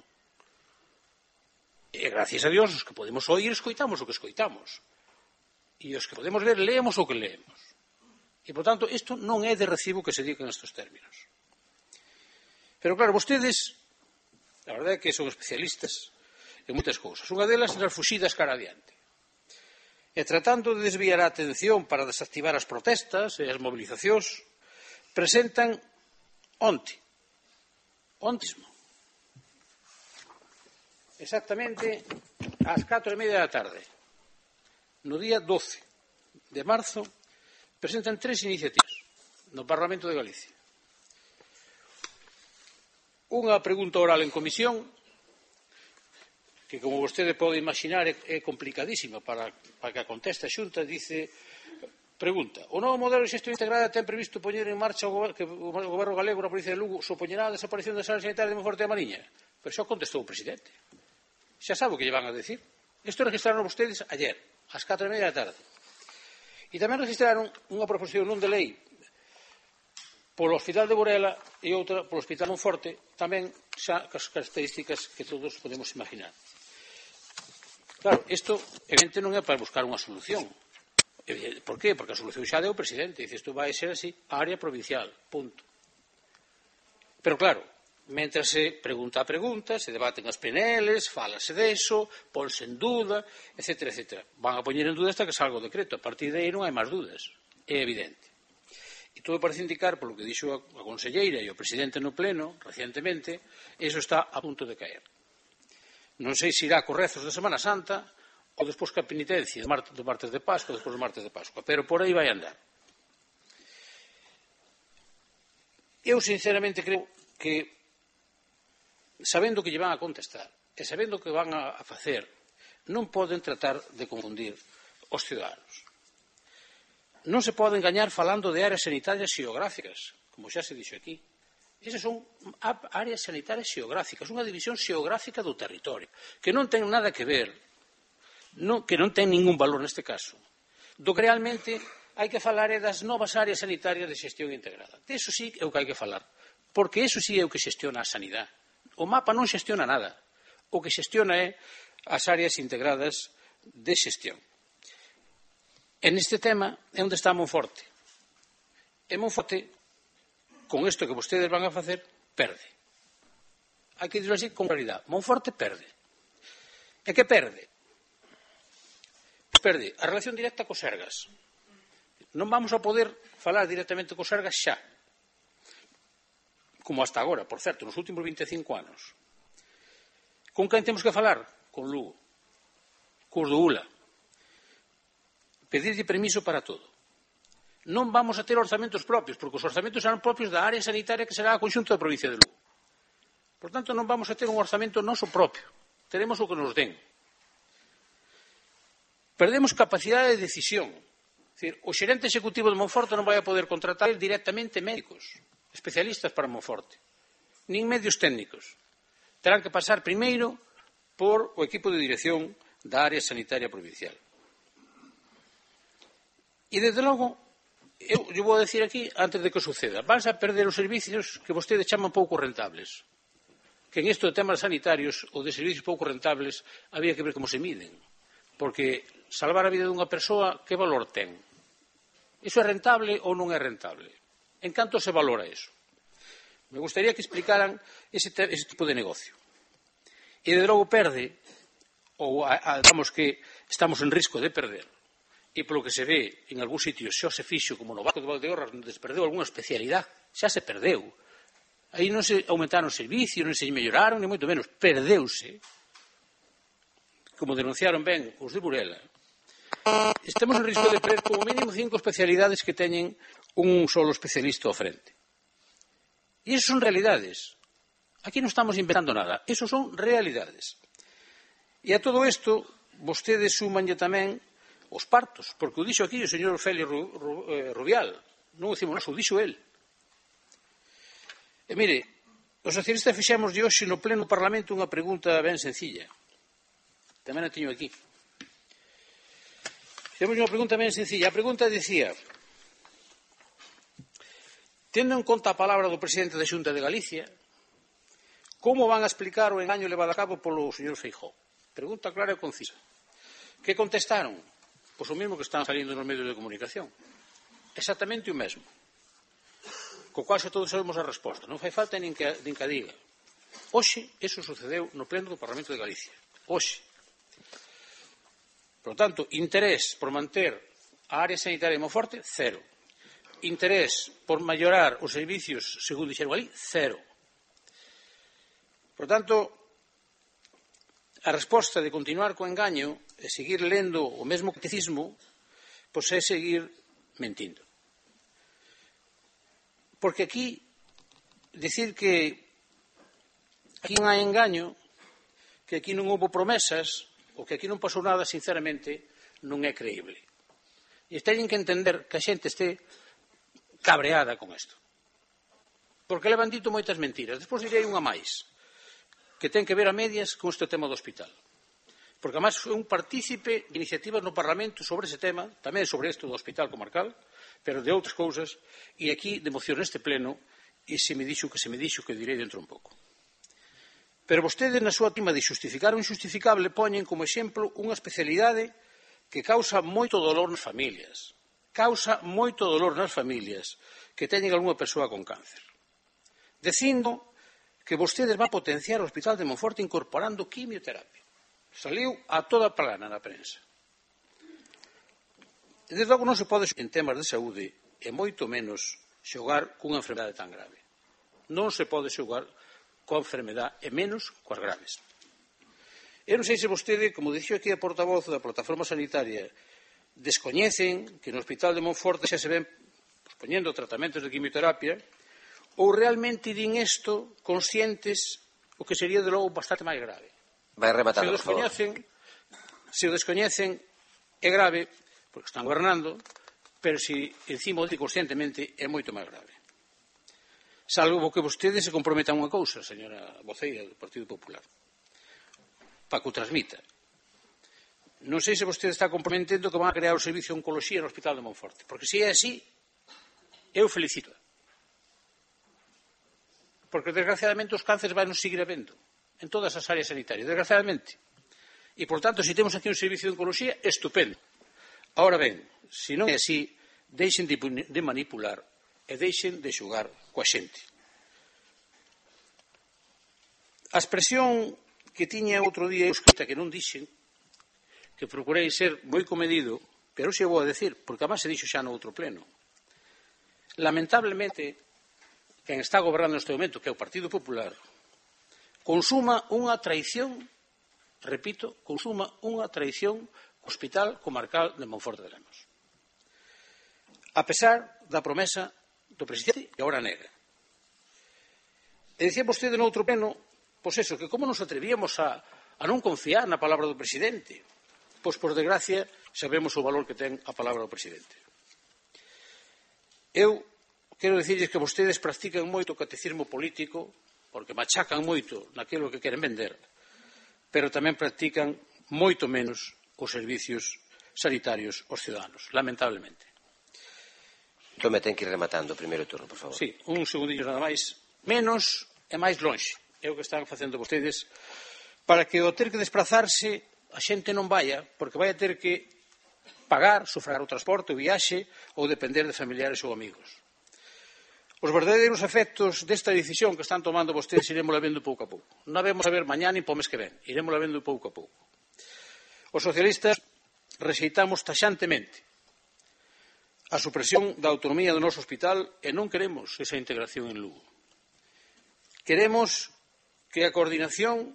E gracias a Dios, os que podemos oír, escoitamos o que escoitamos. E os que podemos ler, leemos o que leemos. E, por tanto, isto non é de recibo que se diga nestes términos. Pero, claro, vostedes, a verdade é que son especialistas en moitas cousas. Unha delas nas fuxidas cara adiante. E tratando de desviar a atención para desactivar as protestas e as mobilizacións, presentan onte, ontismo, exactamente ás catro e media da tarde, no día doce de marzo, presentan tres iniciativas no Parlamento de Galicia. Unha pregunta oral en comisión, que, como vostede pode imaginar, é, é complicadísima para, para que a conteste a Xunta. Dice, pregunta, o novo modelo de xestión integrada ten previsto poñer en marcha o goberno, que o goberno galego na provincia de Lugo supoñerá a desaparición das áreas sanitarias de Monforte e a Mariña? Pero xa contestou o presidente. Xa sabe o que lle van a decir. Isto registraron vostedes ayer, ás catro e media da tarde. E tamén registraron unha proposición non de lei polo Hospital de Burela e outra polo Hospital Monforte, tamén xa as características que todos podemos imaginar. Claro, isto, evidente, non é para buscar unha solución. Por qué? Porque a solución xa deu o presidente. Dice, isto vai ser así, a área provincial, punto. Pero, claro, mentre se pregunta a pregunta, se debaten as P N Ls, fálase deso, ponse en duda, etcétera, etcétera. Van a poñer en duda hasta que salga o decreto. A partir de aí non hai máis dudas. É evidente. E todo parece indicar, polo que dixo a conselleira e o presidente no pleno, recientemente, iso está a punto de caer. Non sei se irá correzos da Semana Santa ou despois que a penitencia do martes de Pascua, despois do martes de Pascua, pero por aí vai andar. Eu, sinceramente, creo que, sabendo que lle van a contestar e sabendo que van a facer, non poden tratar de confundir os ciudadanos. Non se pode engañar falando de áreas sanitarias xeográficas, como xa se dixo aquí. Esas son áreas sanitarias xeográficas, unha división xeográfica do territorio, que non ten nada que ver, non, que non ten ningún valor neste caso. Do que realmente hai que falar é das novas áreas sanitarias de xestión integrada. De eso sí é o que hai que falar, porque eso sí é o que xestiona a sanidade. O mapa non xestiona nada, o que xestiona é as áreas integradas de xestión. En este tema é onde está Monforte. E Monforte, con isto que vostedes van a facer, perde. Hai que dicirlo así con claridade. Monforte perde. E que perde? Perde a relación directa cos Sergas. Non vamos a poder falar directamente cos Sergas xa. Como hasta agora, por certo, nos últimos vinte e cinco anos. Con quen temos que falar? Con Lugo. Cos do U L A. Pedirlle permiso para todo. Non vamos a ter orzamentos propios, porque os orzamentos serán propios da área sanitaria que será a conxunto da provincia de Lugo. Por tanto, non vamos a ter un orzamento noso propio. Teremos o que nos den. Perdemos capacidade de decisión. É dicir, o xerente executivo de Monforte non vai a poder contratar directamente médicos, especialistas para Monforte, nin medios técnicos. Terán que pasar primeiro por o equipo de dirección da área sanitaria provincial. E, desde logo, eu, eu vou decir aquí, antes de que suceda, vas a perder os servicios que vostedes chaman pouco rentables. Que en isto de temas sanitarios ou de servicios pouco rentables había que ver como se miden. Porque salvar a vida dunha persoa, que valor ten? Iso é rentable ou non é rentable? En canto se valora iso? Me gustaría que explicaran ese, ese tipo de negocio. E, de logo, perde, ou a, a, digamos que estamos en risco de perder, e polo que se ve en algún sitio xa se fixo, como no Vasco de Valdeorras, onde se perdeu algunha especialidade, xa se perdeu. Aí non se aumentaron servicios, non se melloraron, ni moito menos. Perdeuse. Como denunciaron ben os de Burela. Estamos en risco de perder como mínimo cinco especialidades que teñen un solo especialista ao frente. E iso son realidades. Aquí non estamos inventando nada. Iso son realidades. E a todo isto, vostedes sumanlle tamén os partos, porque o dixo aquí o señor Félix Rubial, non o dicimos nós, o dixo el. E mire, os socialistas fixemos de hoxe no pleno do Parlamento unha pregunta ben sencilla. Tamén a teño aquí. Temos unha pregunta ben sencilla. A pregunta dicía, tendo en conta a palabra do presidente da Xunta de Galicia, como van a explicar o engaño levado a cabo polo señor Feijóo? Pregunta clara e concisa. Que contestaron? Pois o mesmo que están salindo nos medios de comunicación. Exactamente o mesmo. Co cual xa todos sabemos a resposta. Non fai falta nin que, nin que a diga. Hoxe, iso sucedeu no pleno do Parlamento de Galicia. Hoxe. Por lo tanto, interés por manter a área sanitaria de Monforte, cero. Interés por mellorar os servicios, segundo dixeron ali, cero. Por tanto, a resposta de continuar co engaño e seguir lendo o mesmo catecismo, pois é seguir mentindo. Porque aquí, decir que aquí non hai engaño, que aquí non houve promesas, ou que aquí non pasou nada, sinceramente, non é creíble. E teñen que entender que a xente este cabreada con isto. Porque levan dito moitas mentiras. Despois direi unha máis, que ten que ver a medias con este tema do hospital. Porque, además, foi un partícipe de iniciativas no Parlamento sobre ese tema, tamén sobre isto do hospital comarcal, pero de outras cousas, e aquí, de moción neste pleno, e se me dixo que se me dixo que direi dentro un pouco. Pero vostedes, na súa tema de xustificar o injustificable, poñen como exemplo unha especialidade que causa moito dolor nas familias. Causa moito dolor nas familias que teñen algunha persoa con cáncer. Dicindo que vostedes van a potenciar o Hospital de Monforte incorporando quimioterapia. Saliu a toda plana na prensa. E, desde logo, non se pode, en temas de saúde, e moito menos xogar cunha enfermedade tan grave. Non se pode xogar coa enfermedade, e menos coas graves. Eu non sei se vostede, como dixo aquí a portavoz da plataforma sanitaria, descoñecen que no Hospital de Monforte xa se ven poñendo tratamentos de quimioterapia, ou realmente din isto conscientes o que sería de logo bastante máis grave. Vai rematando, se o descoñecen, se o descoñecen é grave, porque están gobernando, pero se encima o di conscientemente é moito máis grave. Salvo que vostedes se comprometan unha cousa, señora voceira do Partido Popular, para que o transmita. Non sei se vostede está comprometendo que van a crear o servicio de oncoloxía no Hospital de Monforte, porque se é así, eu felicito. Porque, desgraciadamente, os cánceres van nos seguir habendo en todas as áreas sanitarias, desgraciadamente. E, por tanto, se temos aquí un servicio de oncoloxía, estupendo. Ahora ben, se non é así, deixen de manipular e deixen de xogar coa xente. A expresión que tiña outro día escrita que non dixen, que procurei ser moi comedido, pero xe vou a decir, porque además se dixo xa no outro pleno. Lamentablemente, quen está gobernando neste momento, que é o Partido Popular, consuma unha traición, repito, consuma unha traición co Hospital Comarcal de Monforte de Lemos. A pesar da promesa do presidente, que agora nega. E dicía vostede no outro pleno, pois eso, que como nos atrevíamos a, a non confiar na palabra do presidente? Pois, por desgracia, sabemos o valor que ten a palabra do presidente. Eu quero dicirles que vostedes practican moito o catecismo político, porque machacan moito naquilo que queren vender, pero tamén practican moito menos os servicios sanitarios aos ciudadanos, lamentablemente. Entón me ten que ir rematando o primeiro turno, por favor. Sí, un segundillo nada máis. Menos e máis lonxe. É o que están facendo vostedes para que ao ter que desplazarse a xente non vaya, porque vai a ter que pagar, sufragar o transporte, o viaxe ou depender de familiares ou amigos. Os verdadeiros efectos desta decisión que están tomando vostedes iremos vendo pouco a pouco. Non vamos a ver mañá nin po mes que ven. Iremos vendo pouco a pouco. Os socialistas rexeitamos taxantemente a supresión da autonomía do noso hospital e non queremos esa integración en Lugo. Queremos que a coordinación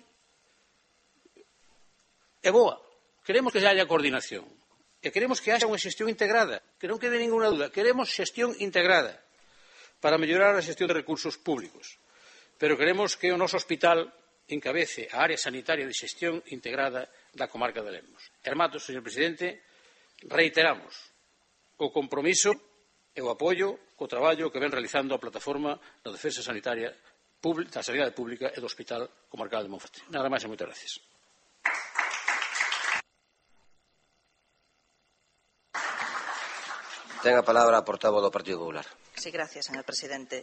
é boa. Queremos que haya coordinación. E queremos que haxa unha xestión integrada. Que non quede ninguna duda. Queremos xestión integrada para mellorar a xestión de recursos públicos. Pero queremos que o noso hospital encabece a área sanitaria de xestión integrada da comarca de Lemos. E remato, señor presidente, reiteramos o compromiso e o apoio co traballo que ven realizando a plataforma da defensa sanitaria da sanidade pública e do Hospital Comarcal de Monforte. Nada máis e moitas gracias. Ten a palabra a portavoz do Partido Popular. Sí, gracias, señor presidente.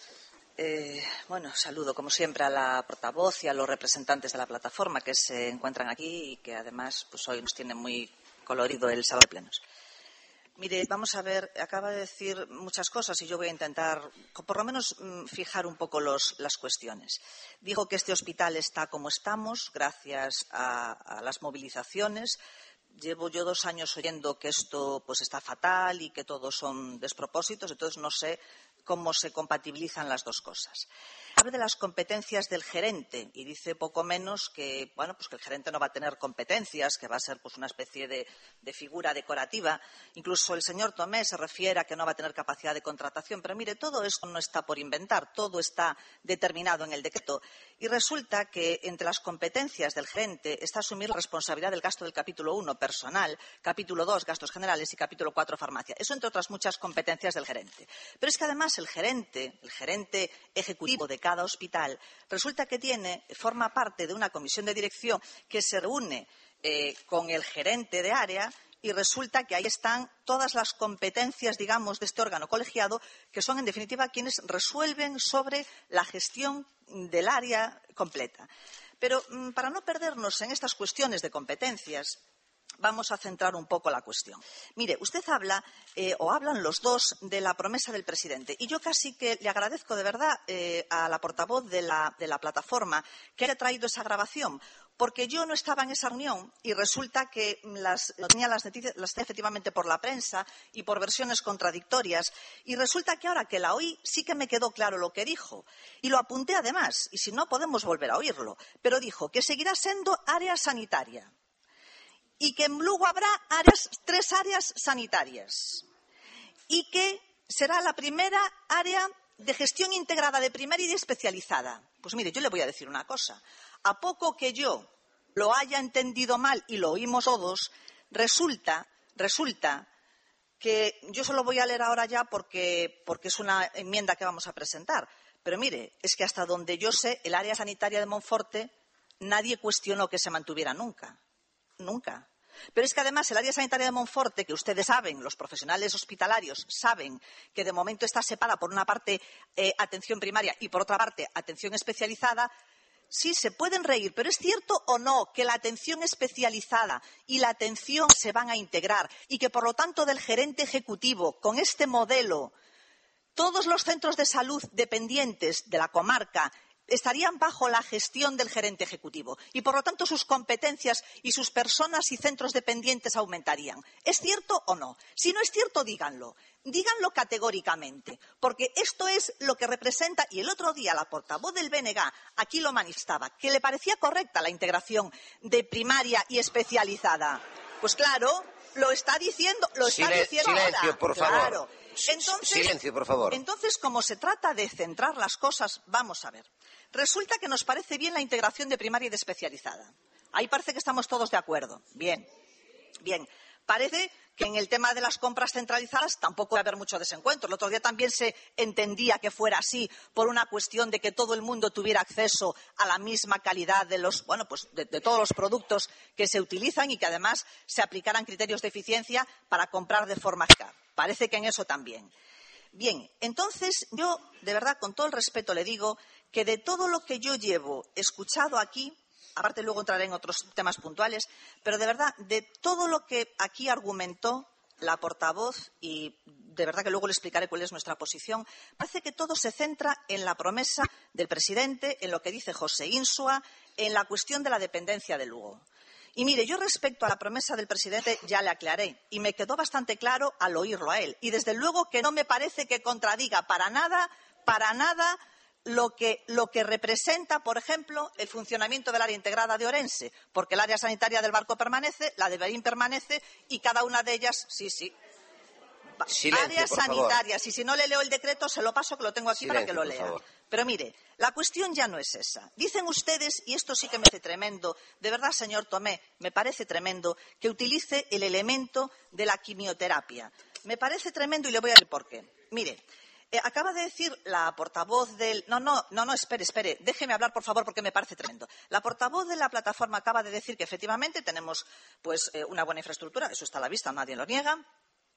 Eh, bueno, saludo, como siempre, a la portavoz y a los representantes de la plataforma que se encuentran aquí y que, además, pues hoy nos tienen muy colorido el sábado de plenos. Mire, vamos a ver, acaba de decir muchas cosas y yo voy a intentar, por lo menos, fijar un poco los, las cuestiones. Dijo que este hospital está como estamos, gracias a, a las movilizaciones. Llevo yo dos años oyendo que esto pues está fatal y que todos son despropósitos, entonces no sé cómo se compatibilizan las dos cosas. Habla de las competencias del gerente y dice poco menos que, bueno, pues que el gerente no va a tener competencias, que va a ser pues una especie de, de figura decorativa. Incluso el señor Tomé se refiere a que no va a tener capacidad de contratación. Pero mire, todo esto no está por inventar, todo está determinado en el decreto. Y resulta que entre las competencias del gerente está asumir la responsabilidad del gasto del capítulo uno, personal, capítulo dos, gastos generales y capítulo cuatro, farmacia. Eso entre otras muchas competencias del gerente. Pero es que además el gerente, el gerente ejecutivo de cada hospital, resulta que tiene, forma parte de una comisión de dirección que se reúne eh, con el gerente de área y resulta que ahí están todas las competencias, digamos, de este órgano colegiado, que son, en definitiva, quienes resuelven sobre la gestión del área completa. Pero mm, para no perdernos en estas cuestiones de competencias, vamos a centrar un poco la cuestión. Mire, usted habla, eh, o hablan los dos, de la promesa del presidente. Y yo casi que le agradezco de verdad eh, a la portavoz de la, de la plataforma que haya traído esa grabación, porque yo no estaba en esa reunión y resulta que las, tenía las noticias, las tenía efectivamente por la prensa y por versiones contradictorias. Y resulta que ahora que la oí sí que me quedó claro lo que dijo. Y lo apunté además, y si no podemos volver a oírlo. Pero dijo que seguirá siendo área sanitaria. Y que en Lugo habrá áreas, tres áreas sanitarias y que será la primera área de gestión integrada de primaria y de especializada. Pues mire, yo le voy a decir una cosa. A poco que yo lo haya entendido mal y lo oímos todos, resulta, resulta que yo solo voy a leer ahora ya porque, porque es una enmienda que vamos a presentar. Pero mire, es que hasta donde yo sé, el área sanitaria de Monforte nadie cuestionó que se mantuviera nunca. Nunca. Pero es que además el área sanitaria de Monforte, que ustedes saben, los profesionales hospitalarios saben que de momento está separada por una parte eh, atención primaria y por otra parte atención especializada, sí se pueden reír, pero ¿es cierto o no que la atención especializada y la atención se van a integrar y que por lo tanto del gerente ejecutivo con este modelo todos los centros de salud dependientes de la comarca estarían bajo la gestión del gerente ejecutivo y, por lo tanto, sus competencias y sus personas y centros dependientes aumentarían? ¿Es cierto o no? Si no es cierto, díganlo. Díganlo categóricamente, porque esto es lo que representa, y el otro día la portavoz del B N G aquí lo manifestaba, que le parecía correcta la integración de primaria y especializada. Pues claro, lo está diciendo, lo está Silen- diciendo silencio, ahora. por favor. Claro. Entonces, Silencio, por favor. Entonces, como se trata de centrar las cosas, vamos a ver. Resulta que nos parece bien la integración de primaria y de especializada. Ahí parece que estamos todos de acuerdo. Bien, bien. Parece que en el tema de las compras centralizadas tampoco va a haber mucho desencuentro. El otro día también se entendía que fuera así por una cuestión de que todo el mundo tuviera acceso a la misma calidad de los, bueno, pues de, de todos los productos que se utilizan y que además se aplicaran criterios de eficiencia para comprar de forma eficaz. Parece que en eso también. Bien, entonces yo, de verdad, con todo el respeto le digo que de todo lo que yo llevo escuchado aquí, aparte luego entraré en otros temas puntuales, pero de verdad, de todo lo que aquí argumentó la portavoz, y de verdad que luego le explicaré cuál es nuestra posición, parece que todo se centra en la promesa del presidente, en lo que dice José Insua, en la cuestión de la dependencia de Lugo. Y mire, yo respecto a la promesa del presidente ya le aclaré y me quedó bastante claro al oírlo a él. Y desde luego que no me parece que contradiga para nada, para nada lo que, lo que representa, por ejemplo, el funcionamiento del área integrada de Orense, porque el área sanitaria del Barco permanece, la de Berín permanece y cada una de ellas, sí, sí. Silencio, áreas por favor. sanitarias. Y si no le leo el decreto, se lo paso, que lo tengo aquí Silencio, para que lo por lea. favor. Pero mire, la cuestión ya no es esa. Dicen ustedes, y esto sí que me parece tremendo, de verdad, señor Tomé, me parece tremendo que utilice el elemento de la quimioterapia. Me parece tremendo y le voy a decir por qué. Mire, eh, acaba de decir la portavoz del... No, no, no, no, espere, espere. Déjeme hablar, por favor, porque me parece tremendo. La portavoz de la plataforma acaba de decir que efectivamente tenemos pues eh, una buena infraestructura, eso está a la vista, nadie lo niega.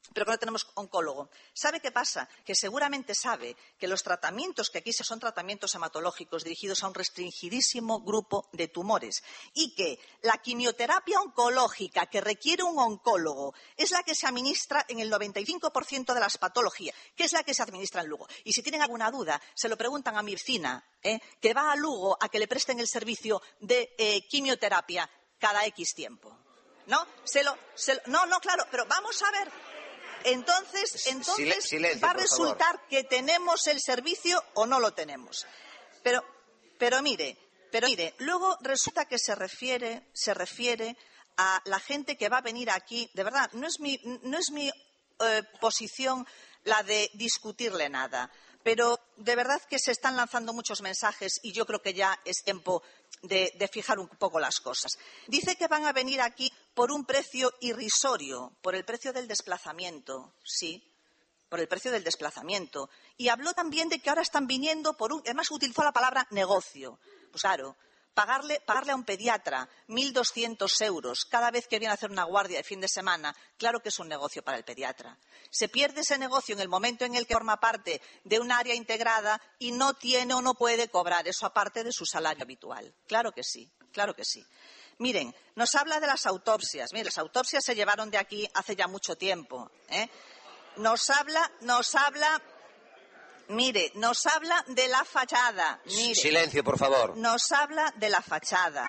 pero que no tenemos oncólogo. ¿Sabe qué pasa? Que seguramente sabe que los tratamientos que aquí se son tratamientos hematológicos dirigidos a un restringidísimo grupo de tumores y que la quimioterapia oncológica que requiere un oncólogo es la que se administra en el noventa y cinco por ciento de las patologías, que es la que se administra en Lugo. Y si tienen alguna duda, se lo preguntan a mi vecina, ¿eh? que va a Lugo a que le presten el servicio de eh, quimioterapia cada X tiempo. ¿No? Se lo, se lo, no, no, claro, pero vamos a ver. Entonces, entonces Silencio, va a resultar que tenemos el servicio o no lo tenemos. Pero, pero mire, pero mire, luego resulta que se refiere, se refiere a la gente que va a venir aquí. De verdad, no es mi, no es mi eh, posición la de discutirle nada. Pero de verdad que se están lanzando muchos mensajes y yo creo que ya es tiempo de, de fijar un poco las cosas. Dice que van a venir aquí por un precio irrisorio, por el precio del desplazamiento, sí, por el precio del desplazamiento. Y habló también de que ahora están viniendo por un... Además utilizó la palabra negocio. Pues claro, pagarle, pagarle a un pediatra mil doscientos euros cada vez que viene a hacer una guardia de fin de semana, claro que es un negocio para el pediatra. Se pierde ese negocio en el momento en el que forma parte de un área integrada y no tiene o no puede cobrar eso aparte de su salario habitual. Claro que sí, claro que sí. Miren, nos habla de las autopsias. Miren, las autopsias se llevaron de aquí hace ya mucho tiempo, ¿eh? Nos habla, nos habla... Mire, nos habla de la fachada. Mire, silencio, por favor. Nos habla de la fachada.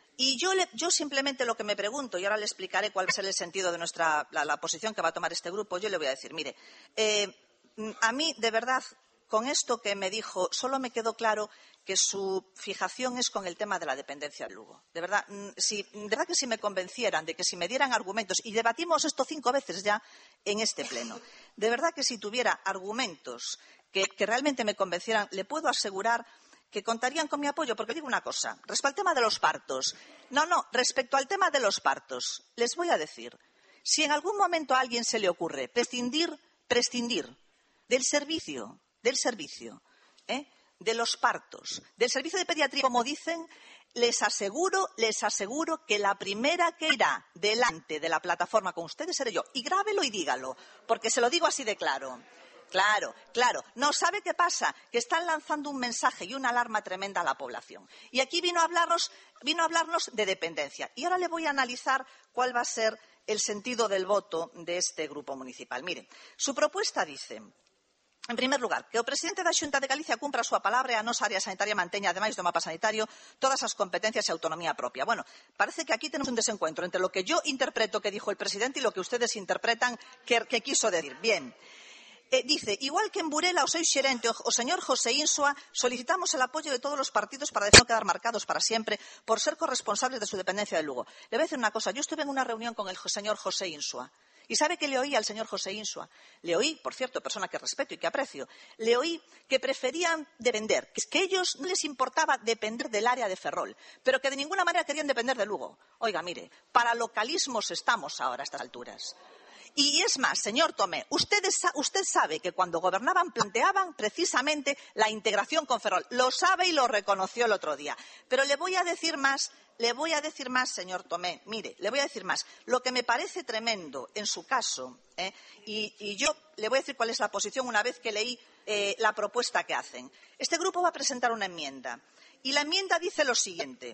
Y yo, le, yo simplemente lo que me pregunto, y ahora le explicaré cuál va a ser el sentido de nuestra, la, la posición que va a tomar este grupo, yo le voy a decir, mire, eh, a mí, de verdad, con esto que me dijo, solo me quedó claro que su fijación es con el tema de la dependencia del Lugo. De verdad, si, de verdad que si me convencieran de que si me dieran argumentos, y debatimos esto cinco veces ya en este pleno, de verdad que si tuviera argumentos que, que realmente me convencieran, le puedo asegurar que contarían con mi apoyo, porque digo una cosa, respecto al tema de los partos, no, no, respecto al tema de los partos, les voy a decir, si en algún momento a alguien se le ocurre prescindir, prescindir del servicio, del servicio, ¿eh? de los partos, del servicio de pediatría, como dicen, les aseguro, les aseguro que la primera que irá delante de la plataforma con ustedes seré yo. Y grábelo y dígalo, porque se lo digo así de claro. Claro, claro. No, ¿sabe qué pasa? Que están lanzando un mensaje y una alarma tremenda a la población. Y aquí vino a hablarnos, vino a hablarnos de dependencia. Y ahora le voy a analizar cuál va a ser el sentido del voto de este grupo municipal. Mire, su propuesta dice... En primer lugar, que o presidente da Xunta de Galicia cumpra a súa palabra e a nosa área sanitaria manteña, ademais do mapa sanitario, todas as competencias e autonomía propia. Bueno, parece que aquí tenemos un desencuentro entre lo que yo interpreto que dijo el presidente y lo que ustedes interpretan que, que quiso decir. Bien. Eh, dice, igual que en Burela o seu xerente o señor José Insua, solicitamos el apoyo de todos los partidos para no quedar marcados para siempre por ser corresponsables de su dependencia de Lugo. Le voy a decir una cosa, yo estuve en una reunión con el señor José Insua. ¿Y sabe qué le oí al señor José Insua? Le oí, por cierto, persona que respeto y que aprecio, le oí que preferían depender, que a ellos no les importaba depender del área de Ferrol, pero que de ninguna manera querían depender de Lugo. Oiga, mire, para localismos estamos ahora a estas alturas. Y es más, señor Tomé, ustedes, usted sabe que cuando gobernaban planteaban precisamente la integración con Ferrol. Lo sabe y lo reconoció el otro día. Pero le voy a decir más, le voy a decir más, señor Tomé. Mire, le voy a decir más. Lo que me parece tremendo en su caso, ¿eh? y, y yo le voy a decir cuál es la posición una vez que leí eh, la propuesta que hacen. Este grupo va a presentar una enmienda. Y la enmienda dice lo siguiente.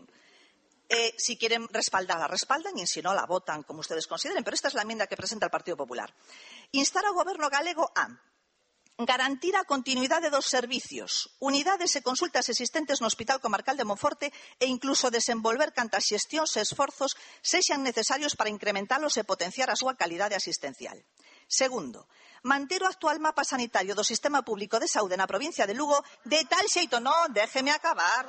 Eh, si quieren respaldarla, respaldan y si no, la votan como ustedes consideren. Pero esta es la enmienda que presenta el Partido Popular. Instar ao Goberno galego a garantir a continuidade dos servicios, unidades e consultas existentes no Hospital Comarcal de Monforte e incluso desenvolver cantas xestións e esforzos sexan necesarios para incrementalos e potenciar a súa calidade asistencial. Segundo, manter o actual mapa sanitario do sistema público de saúde na provincia de Lugo de tal xeito, non, déjeme acabar,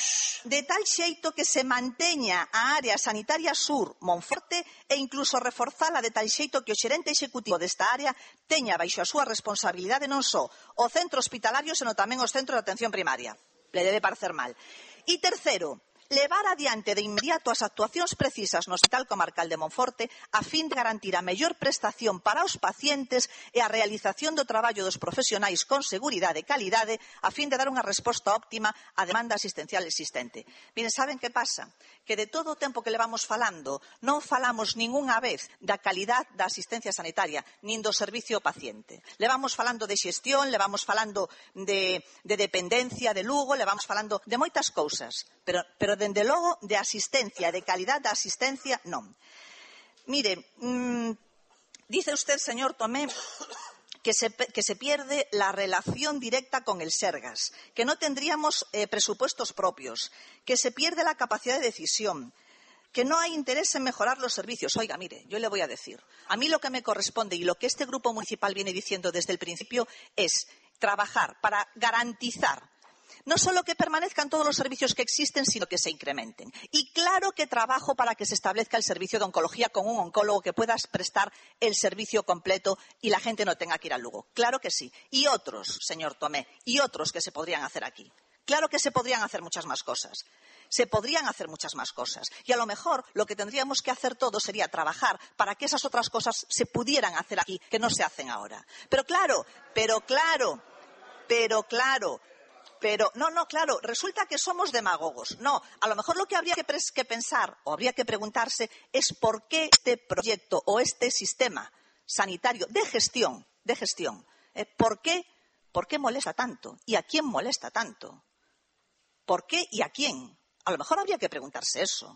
de tal xeito que se manteña a área sanitaria sur Monforte e incluso reforzala de tal xeito que o xerente executivo desta área teña baixo a súa responsabilidade non só o centro hospitalario, senón tamén os centros de atención primaria. Le debe parecer mal. E terceiro, levar adiante de inmediato as actuacións precisas no Hospital Comarcal de Monforte a fin de garantir a mellor prestación para os pacientes e a realización do traballo dos profesionais con seguridade e calidade a fin de dar unha resposta óptima á demanda asistencial existente. Miren, saben que pasa? Que de todo o tempo que levamos falando non falamos ningunha vez da calidad da asistencia sanitaria nin do servicio ao paciente. Levamos falando de xestión, levamos falando de, de dependencia de Lugo, levamos falando de moitas cousas, pero, pero dende logo de asistencia, de calidad da asistencia, non. Mire, mmm, dice usted, señor Tomé, que se, que se pierde la relación directa con el Sergas, que no tendríamos eh, presupuestos propios, que se pierde la capacidad de decisión, que no hay interés en mejorar los servicios. Oiga, mire, yo le voy a decir, a mí lo que me corresponde y lo que este grupo municipal viene diciendo desde el principio es trabajar para garantizar no solo que permanezcan todos los servicios que existen, sino que se incrementen. Y claro que trabajo para que se establezca el servicio de oncología con un oncólogo que pueda prestar el servicio completo y la gente no tenga que ir al Lugo. Claro que sí. Y otros, señor Tomé, y otros que se podrían hacer aquí. Claro que se podrían hacer muchas más cosas. Se podrían hacer muchas más cosas. Y a lo mejor lo que tendríamos que hacer todos sería trabajar para que esas otras cosas se pudieran hacer aquí, que no se hacen ahora. Pero claro, pero claro, pero claro... Pero, no, no, claro, resulta que somos demagogos. No, a lo mejor lo que habría que, que pensar o habría que preguntarse es por qué este proyecto o este sistema sanitario de gestión, de gestión, eh, ¿por qué, por qué molesta tanto? ¿Y a quién molesta tanto? ¿Por qué y a quién? A lo mejor habría que preguntarse eso.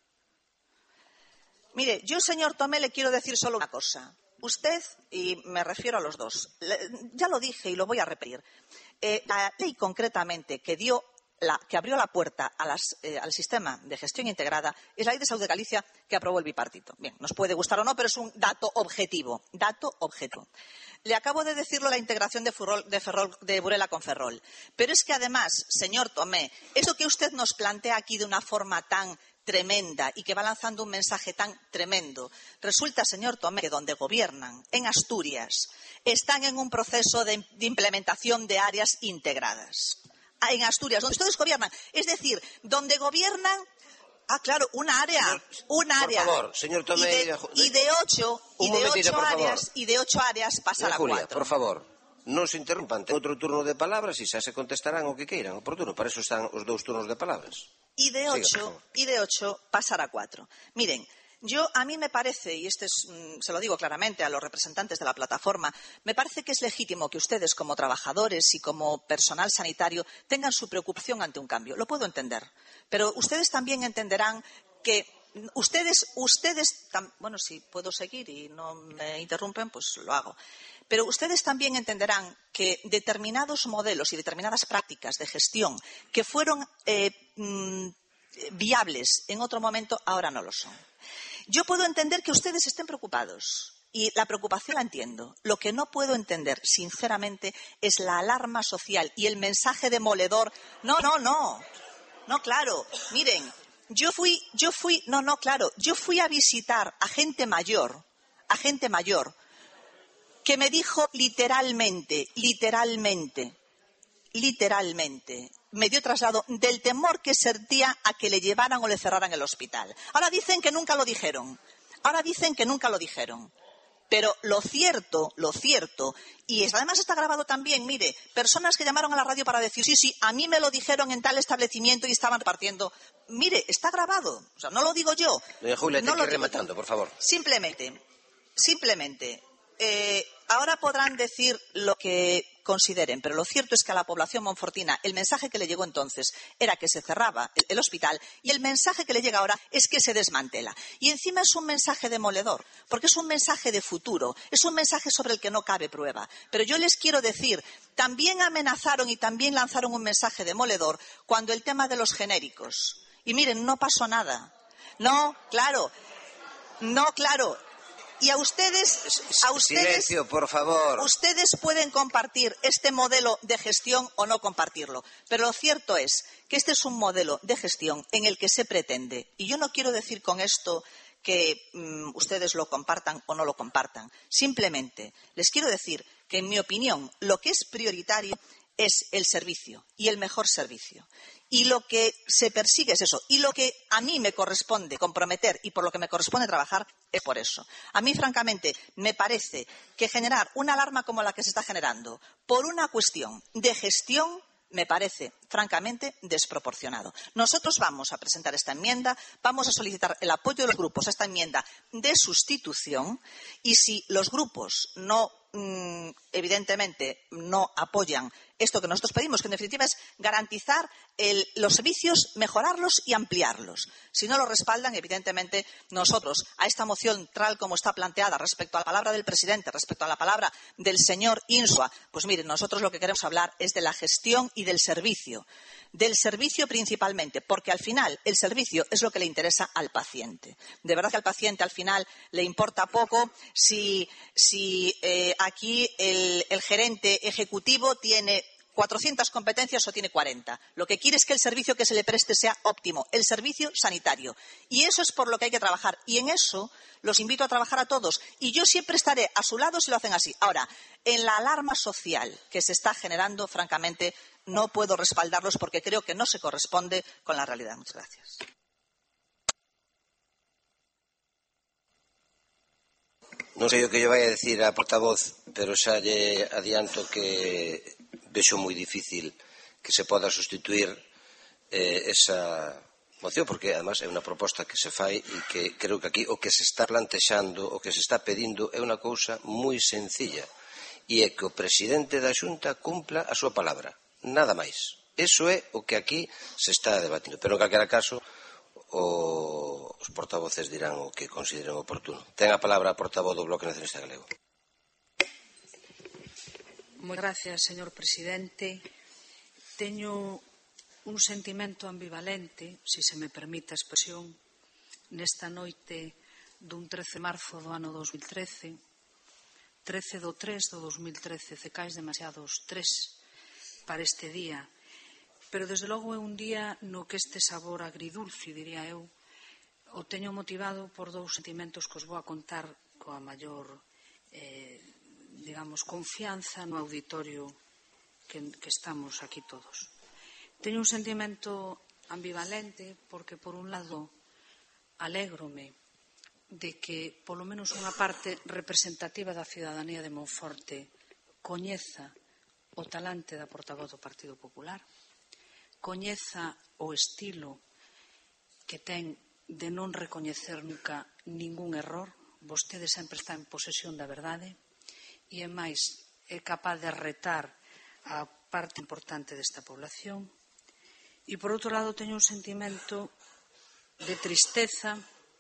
Mire, yo, señor Tomé, le quiero decir solo una cosa. Usted, y me refiero a los dos, ya lo dije y lo voy a repetir, eh, la ley concretamente que dio, la, que abrió la puerta a las, eh, al sistema de gestión integrada es la Ley de Salud de Galicia que aprobó el bipartito. Bien, nos puede gustar o no, pero es un dato objetivo, dato objetivo. Le acabo de decirlo la integración de, Furrol, de, Ferrol, de Burela con Ferrol. Pero es que además, señor Tomé, eso que usted nos plantea aquí de una forma tan tremenda y que va lanzando un mensaje tan tremendo. Resulta, señor Tomé, que donde gobiernan, en Asturias, están en un proceso de, de implementación de áreas integradas. En Asturias, donde ustedes gobiernan. Es decir, donde gobiernan, ah, claro, una área, un área. Por favor, señor Tomé. Y de, y de ocho, y de ocho áreas, y de ocho áreas pasar a Julia, cuatro. Por favor, non se interrumpan. Ten outro turno de palabras e xa se contestarán o que queiran. Oportuno, para eso están os dous turnos de palabras. Y de ocho, y de ocho pasar a cuatro. Miren, yo a mí me parece, y este es, se lo digo claramente a los representantes de la plataforma, me parece que es legítimo que ustedes como trabajadores y como personal sanitario tengan su preocupación ante un cambio. Lo puedo entender. Pero ustedes también entenderán que ustedes, ustedes, bueno, si puedo seguir y no me interrumpen, pues lo hago. Pero ustedes también entenderán que determinados modelos y determinadas prácticas de gestión que fueron eh, mmm, viables en otro momento, ahora no lo son. Yo puedo entender que ustedes estén preocupados y la preocupación la entiendo. Lo que no puedo entender, sinceramente, es la alarma social y el mensaje demoledor. No, no, no. No, claro. Miren, yo fui, yo fui, no, no, claro. Yo fui a visitar a gente mayor, a gente mayor, que me dijo literalmente, literalmente, literalmente, me dio traslado del temor que sentía a que le llevaran o le cerraran el hospital. Ahora dicen que nunca lo dijeron, ahora dicen que nunca lo dijeron. Pero lo cierto, lo cierto, y además está grabado también, mire, personas que llamaron a la radio para decir, sí, sí, a mí me lo dijeron en tal establecimiento y estaban repartiendo. Mire, está grabado, o sea, no lo digo yo. Doña Julia, no te que ir rematando, por favor. Simplemente, simplemente, eh, ahora podrán decir lo que consideren, pero lo cierto es que a la población monfortina el mensaje que le llegó entonces era que se cerraba el, el hospital y el mensaje que le llega ahora es que se desmantela. Y encima es un mensaje demoledor, porque es un mensaje de futuro, es un mensaje sobre el que no cabe prueba. Pero yo les quiero decir, también amenazaron y también lanzaron un mensaje demoledor cuando el tema de los genéricos. Y miren, no pasó nada. No, claro, no, claro. Y a ustedes, a ustedes, Silencio, por favor. Ustedes pueden compartir este modelo de gestión o no compartirlo, pero lo cierto es que este es un modelo de gestión en el que se pretende, y yo no quiero decir con esto que mmm, ustedes lo compartan o no lo compartan, simplemente les quiero decir que, en mi opinión, lo que es prioritario es el servicio y el mejor servicio. Y lo que se persigue es eso. Y lo que a mí me corresponde comprometer y por lo que me corresponde trabajar es por eso. A mí, francamente, me parece que generar una alarma como la que se está generando por una cuestión de gestión me parece, francamente, desproporcionado. Nosotros vamos a presentar esta enmienda, vamos a solicitar el apoyo de los grupos a esta enmienda de sustitución y si los grupos no, mmm, evidentemente, no apoyan esto que nosotros pedimos, que en definitiva es garantizar el, los servicios, mejorarlos y ampliarlos. Si no lo respaldan, evidentemente, nosotros a esta moción, tal como está planteada, respecto a la palabra del presidente, respecto a la palabra del señor Insua, pues miren, nosotros lo que queremos hablar es de la gestión y del servicio. Del servicio principalmente, porque al final el servicio es lo que le interesa al paciente. De verdad que al paciente al final le importa poco si, si eh, aquí el, el gerente ejecutivo tiene cuatrocientas competencias o tiene cuarenta. Lo que quiere es que el servicio que se le preste sea óptimo, el servicio sanitario. Y eso es por lo que hay que trabajar. Y en eso los invito a trabajar a todos. Y yo siempre estaré a su lado si lo hacen así. Ahora, en la alarma social que se está generando, francamente, no puedo respaldarlos porque creo que no se corresponde con la realidad. Muchas gracias. Non sei o que lle vai a decir a portavoz, pero xa lle adianto que vexo moi difícil que se poda sustituir eh, esa moción, porque además é unha proposta que se fai e que creo que aquí o que se está plantexando, o que se está pedindo é unha cousa moi sencilla e é que o presidente da Xunta cumpla a súa palabra, nada máis. Eso é o que aquí se está debatindo, pero en calquera caso o, os portavoces dirán o que consideren oportuno. Ten a palabra a portavoz do Bloque Nacionalista Galego. Moi gracias, señor presidente. Teño un sentimento ambivalente, se se me permite a expresión, nesta noite dun trece de marzo do ano dos mil trece, trece do tres do dos mil trece, cecais demasiados tres para este día, pero desde logo é un día no que este sabor agridulce, diría eu, o teño motivado por dous sentimentos que os vou a contar coa maior eh, digamos, confianza no auditorio que, que estamos aquí todos. Teño un sentimento ambivalente porque, por un lado, alégrome de que, polo menos unha parte representativa da cidadanía de Monforte coñeza o talante da portavoz do Partido Popular, coñeza o estilo que ten de non recoñecer nunca ningún error, vostede sempre está en posesión da verdade, e é máis, é capaz de retar a parte importante desta población. E, por outro lado, teño un sentimento de tristeza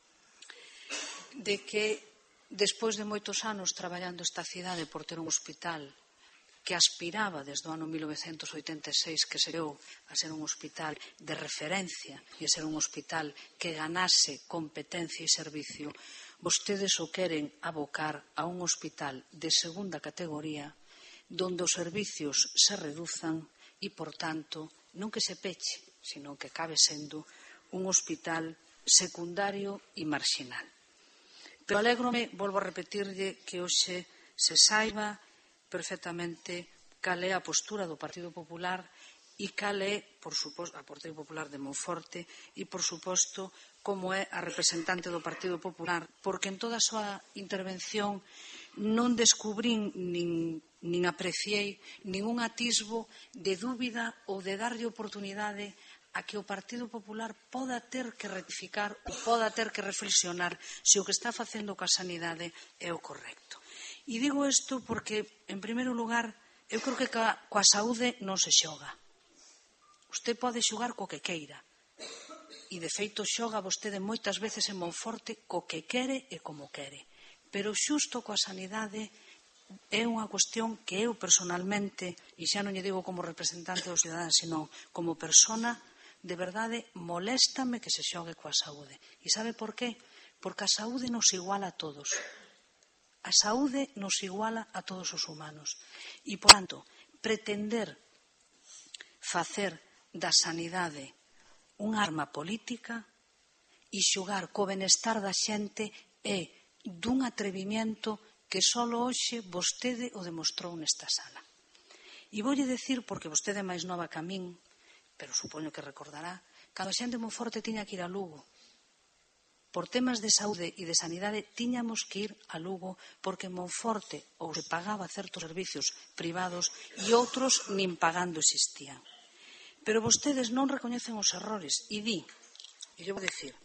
de que, despois de moitos anos traballando esta cidade por ter un hospital que aspiraba desde o ano mil novecentos oitenta e seis que se creou a ser un hospital de referencia e a ser un hospital que ganase competencia e servicio, vostedes o queren abocar a un hospital de segunda categoría donde os servicios se reduzan e, por tanto, non que se peche, sino que acabe sendo un hospital secundario e marxinal. Pero alégrome, volvo a repetirlle, que hoxe se saiba perfectamente cal é a postura do Partido Popular e cal é, por suposto, a Partido Popular de Monforte e, por suposto, como é a representante do Partido Popular, porque en toda a súa intervención non descubrín nin, nin apreciei ningún atisbo de dúbida ou de darlle oportunidade a que o Partido Popular poda ter que rectificar ou poda ter que reflexionar se o que está facendo coa sanidade é o correcto. E digo isto porque, en primeiro lugar, eu creo que coa, coa saúde non se xoga. Usted pode xogar co que queira. E, de feito, xoga vostede moitas veces en Monforte co que quere e como quere. Pero xusto coa sanidade é unha cuestión que eu personalmente, e xa non lle digo como representante dos cidadáns, sino como persona, de verdade, moléstame que se xogue coa saúde. E sabe por qué? Porque a saúde nos iguala a todos. A saúde nos iguala a todos os humanos. E, por tanto, pretender facer da sanidade unha arma política e xogar co benestar da xente é dun atrevimiento que só hoxe vostede o demostrou nesta sala. E voulle decir, porque vostede é máis nova que a min, pero supoño que recordará, cando a xente de Monforte tiña que ir a Lugo. Por temas de saúde e de sanidade tiñamos que ir a Lugo porque en Monforte ou se pagaba certos servicios privados e outros nin pagando existían. Pero vostedes non recoñecen os errores e di, e eu vou dicir,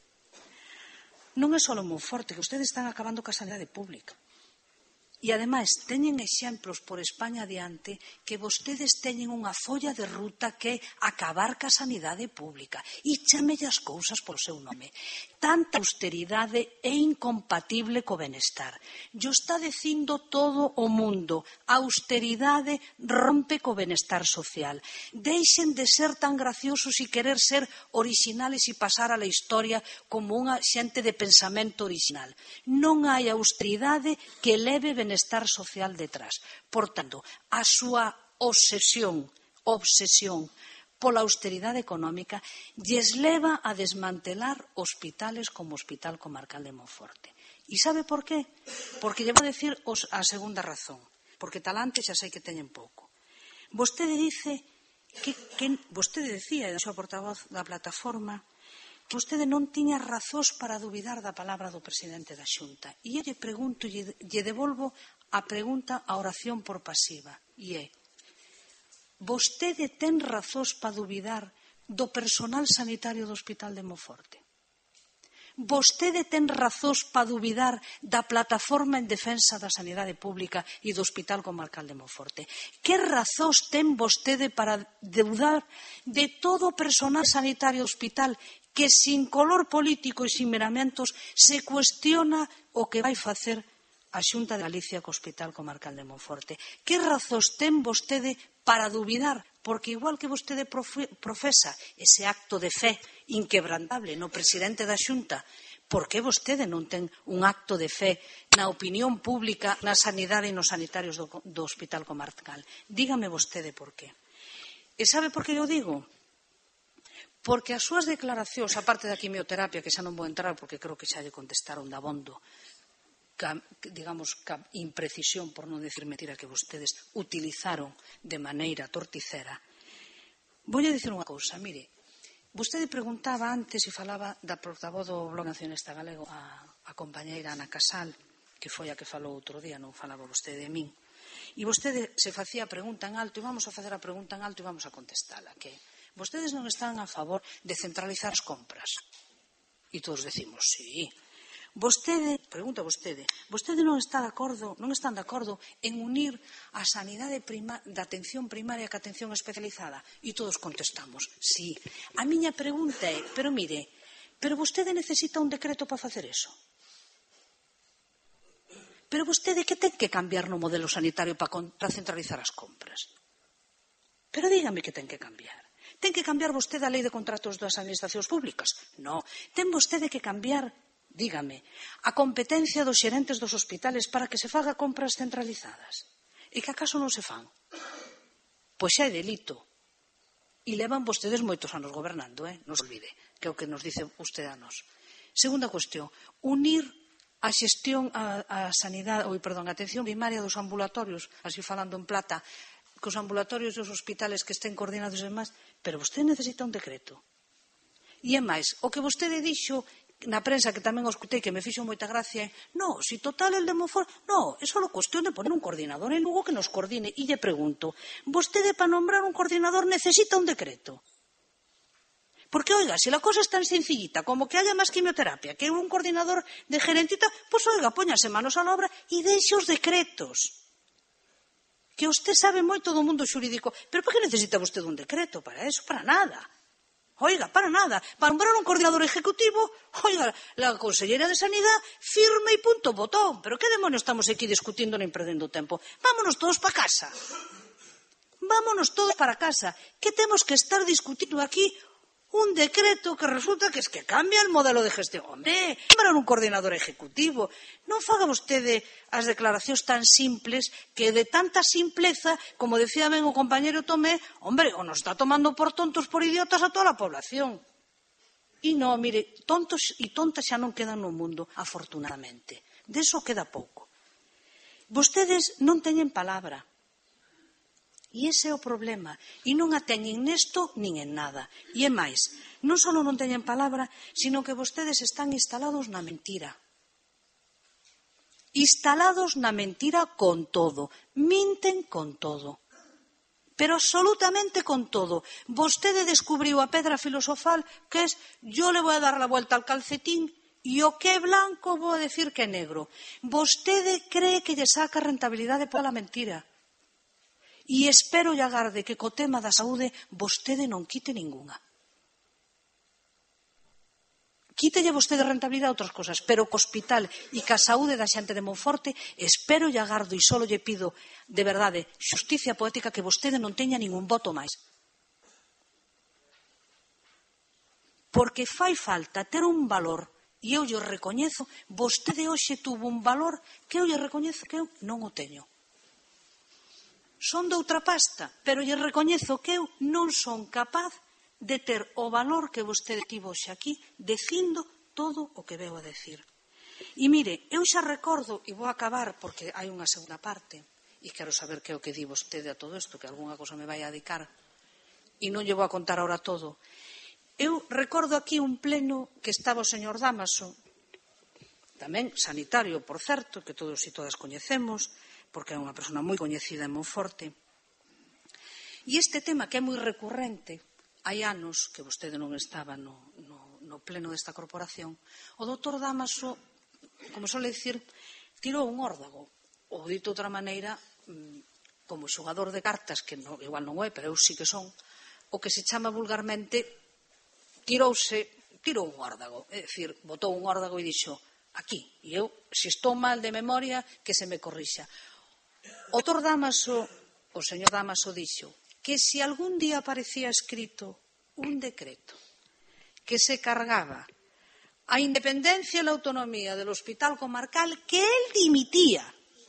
non é só en Monforte, que vostedes están acabando ca sanidade pública. E, ademais, teñen exemplos por España adiante que vostedes teñen unha folla de ruta que é acabar ca sanidade pública. E chamelle as cousas por seu nome. Tanta austeridade é incompatible co benestar. Yo está dicindo todo o mundo. A austeridade rompe co benestar social. Deixen de ser tan graciosos e querer ser orixinales e pasar a la historia como unha xente de pensamento orixinal. Non hai austeridade que leve benestar benestar social detrás. Por tanto, a súa obsesión, obsesión pola austeridade económica lles leva a desmantelar hospitales como o Hospital Comarcal de Monforte. E sabe por qué? Porque lle vou dicir os, a segunda razón. Porque talante xa sei que teñen pouco. Vostede dice que, que vostede decía, e a súa portavoz da plataforma, que vostede non tiña razóns para dubidar da palabra do presidente da Xunta. E eu lle pregunto, lle, lle devolvo a pregunta a oración por pasiva. E é, vostede ten razóns para dubidar do personal sanitario do Hospital de Monforte? Vostede ten razóns para dubidar da plataforma en defensa da sanidade pública e do Hospital Comarcal de Monforte? Que razóns ten vostede para dudar de todo o personal sanitario do hospital que sin color político e sin miramentos se cuestiona o que vai facer a Xunta de Galicia co Hospital Comarcal de Monforte? Que razóns ten vostede para dubidar? Porque igual que vostede profesa ese acto de fe inquebrantable no presidente da Xunta, por que vostede non ten un acto de fe na opinión pública, na sanidade e nos sanitarios do, do Hospital Comarcal? Dígame vostede por qué. E sabe por que eu digo? Porque as súas declaracións, aparte da quimioterapia, que xa non vou entrar porque creo que xa lle contestaron de abondo, digamos, ca imprecisión, por non decir mentira, que vostedes utilizaron de maneira torticera. Vou a dicir unha cousa, mire, vostede preguntaba antes e falaba da portavoz do Bloque Nacionalista Galego, a, a compañeira Ana Casal, que foi a que falou outro día, non falaba vostede de min, e vostede se facía a pregunta en alto, e vamos a facer a pregunta en alto e vamos a contestala, que vostedes non están a favor de centralizar as compras. E todos decimos, sí. Vostede, pregunta vostede, vostede non está de acordo, non están de acordo en unir a sanidade prima, da atención primaria ca atención especializada? E todos contestamos, sí. A miña pregunta é, pero mire, pero vostede necesita un decreto para facer eso? Pero vostede que ten que cambiar no modelo sanitario para, para centralizar as compras? Pero dígame que ten que cambiar. Ten que cambiar vostede a lei de contratos das administracións públicas? Non. Ten vostede que cambiar, dígame, a competencia dos xerentes dos hospitales para que se faga compras centralizadas? E que acaso non se fan? Pois xa é delito. E levan vostedes moitos anos gobernando, eh? Non se olvide, que é o que nos dice usted a nos. Segunda cuestión, unir a xestión a, a sanidade, ou, perdón, a atención primaria dos ambulatorios, así falando en plata, cos ambulatorios dos hospitales que estén coordinados e demais, pero vostede necesita un decreto. E é máis, o que vostede dixo na prensa, que tamén o escutei, que me fixo moita gracia, no, si total el de Monforte, no, é só cuestión de poner un coordinador en Lugo que nos coordine. E lle pregunto, vostede para nombrar un coordinador necesita un decreto? Porque, oiga, se la cosa es tan sencillita como que haya máis quimioterapia, que un coordinador de gerentita, pois, oiga, póñase manos a la obra e deixe os decretos. Que usted sabe moito do mundo xurídico, pero por que necesita vostede un decreto para eso? Para nada. Oiga, para nada. Para nombrar un coordinador ejecutivo, oiga, la consellera de Sanidad firme e punto botón. Pero que demonios estamos aquí discutindo nem perdendo tempo? Vámonos todos para casa. Vámonos todos para casa. Que temos que estar discutindo aquí un decreto que resulta que es que cambia el modelo de gestión? Hombre, nombrar un coordinador ejecutivo. Non faga vostede as declaracións tan simples que de tanta simpleza, como decía ben o compañero Tomé, hombre, o nos está tomando por tontos, por idiotas a toda a población. E non, mire, tontos e tontas xa non quedan no mundo, afortunadamente. De eso queda pouco. Vostedes non teñen palabra. E ese é o problema. E non a teñen nesto nin en nada. E é máis, non só non teñen palabra, sino que vostedes están instalados na mentira. Instalados na mentira con todo. Minten con todo. Pero absolutamente con todo. Vostede descubriu a pedra filosofal que es yo le voy a dar la vuelta al calcetín e o que é blanco vou a decir que é negro. Vostede cree que lle saca rentabilidade pola mentira. E espero e agarde que co tema da saúde vostede non quite ninguna. Quítelle vostede rentabilidade a outras cosas, pero co hospital e ca saúde da xente de Monforte espero e agardo e só lle pido de verdade xusticia poética que vostede non teña ningún voto máis. Porque fai falta ter un valor e eu lle recoñezo, vostede hoxe tuvo un valor que eu lle recoñezo que eu non o teño. Son de outra pasta, pero lle recoñezo que eu non son capaz de ter o valor que vostede tivo hoxe aquí, dicindo todo o que veu a decir. E mire, eu xa recordo, e vou acabar porque hai unha segunda parte, e quero saber que é o que di vostede a todo isto, que algunha cosa me vai a dedicar, e non lle vou a contar ahora todo. Eu recordo aquí un pleno que estaba o señor Dámaso, tamén sanitario, por certo, que todos e todas coñecemos, porque é unha persona moi coñecida en Monforte. E este tema que é moi recurrente, hai anos que vostede non estaba no, no, no pleno desta corporación, o doutor Dámaso, como suele dicir, tirou un órdago, ou dito de outra maneira, como xogador de cartas, que no, igual non é, pero eu sí que son, o que se chama vulgarmente, tirouse, tirou un órdago, é dicir, botou un órdago e dixo, aquí, e eu, se estou mal de memoria, que se me corrixa. O doutor Dámaso, o señor Dámaso dixo, que se algún día aparecía escrito un decreto que se cargaba a independencia e a autonomía del hospital comarcal, que él dimitía.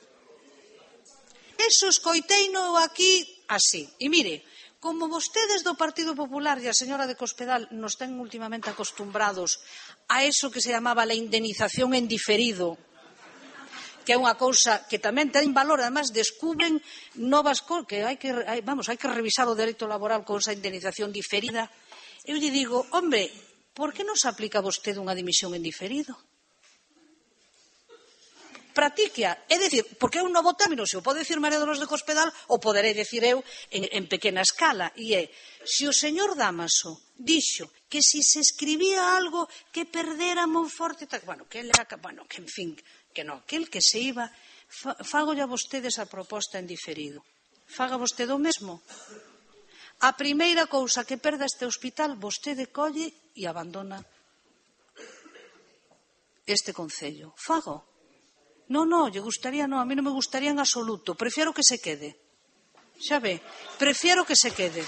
Eso escoiteino aquí así. E mire, como vostedes do Partido Popular e a señora de Cospedal nos ten últimamente acostumbrados a eso que se chamaba la indemnización en diferido, que é unha cousa que tamén ten valor, además descubren novas cousas, que hai que, vamos, hai que revisar o dereito laboral con esa indemnización diferida. Eu lle digo, hombre, por que non se aplica a vostede unha dimisión en diferido? Practiquea, é dicir, porque é un novo término, se o pode dicir María Dolores de Cospedal, o poderei dicir eu en, en pequena escala, e é, se o señor Dámaso dixo que se se escribía algo que perdera Monforte, bueno, que ele era, bueno, que en fin, que non, que el que se iba, fagolle a vostedes a proposta en diferido. Faga vostede o mesmo. A primeira cousa que perda este hospital, vostede colle e abandona este concello. Fago. Non, non, lle gustaría, non, a mí non me gustaría en absoluto. Prefiero que se quede. Xa ve, prefiero que se quede.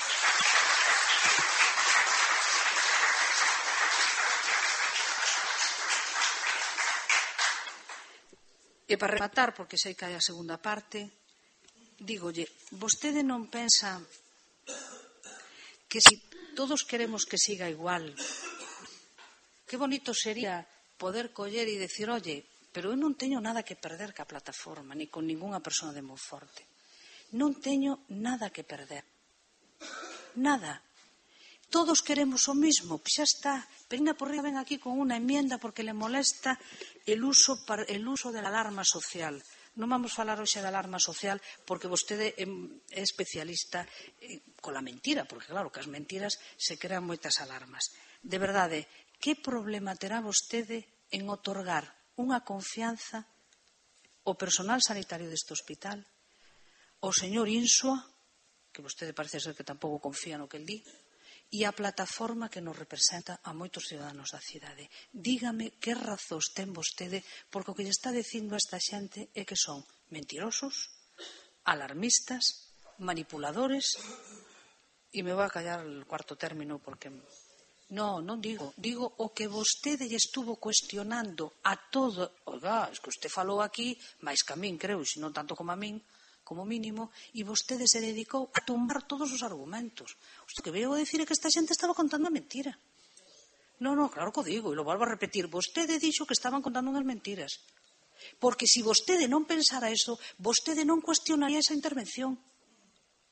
E para rematar, porque sei que hai a segunda parte, dígolle, vostede non pensa que se todos queremos que siga igual, que bonito sería poder coller e decir, oye, pero eu non teño nada que perder ca plataforma, ni con ningunha persona de Monforte. Non teño nada que perder. Nada. Todos queremos o mismo, pues xa está. Venga por riba, ven aquí con unha enmienda porque le molesta el uso, el uso de la alarma social. Non vamos a falar hoxe da alarma social porque vostede é especialista con la mentira, porque claro, que as mentiras se crean moitas alarmas. De verdade, que problema terá vostede en otorgar unha confianza ao personal sanitario deste hospital, ao señor Insua, que vostede parece ser que tampouco confía no que el di, e a plataforma que nos representa a moitos ciudadanos da cidade? Dígame que razóns ten vostede, porque o que lle está dicindo a esta xente é que son mentirosos, alarmistas, manipuladores, e me vou a callar o cuarto término porque non, non digo, digo o que vostede lle estuvo cuestionando a todo. Oiga, es que usted falou aquí máis que a min, creo, e non tanto como a min, como mínimo, e vostede se dedicou a tumbar todos os argumentos. O que veo a decir é que esta xente estaba contando a mentira. Non, non, claro que o digo, e lo volvo a repetir. Vostede dixo que estaban contando unhas mentiras. Porque se vostede non pensara eso, vostede non cuestionaría esa intervención.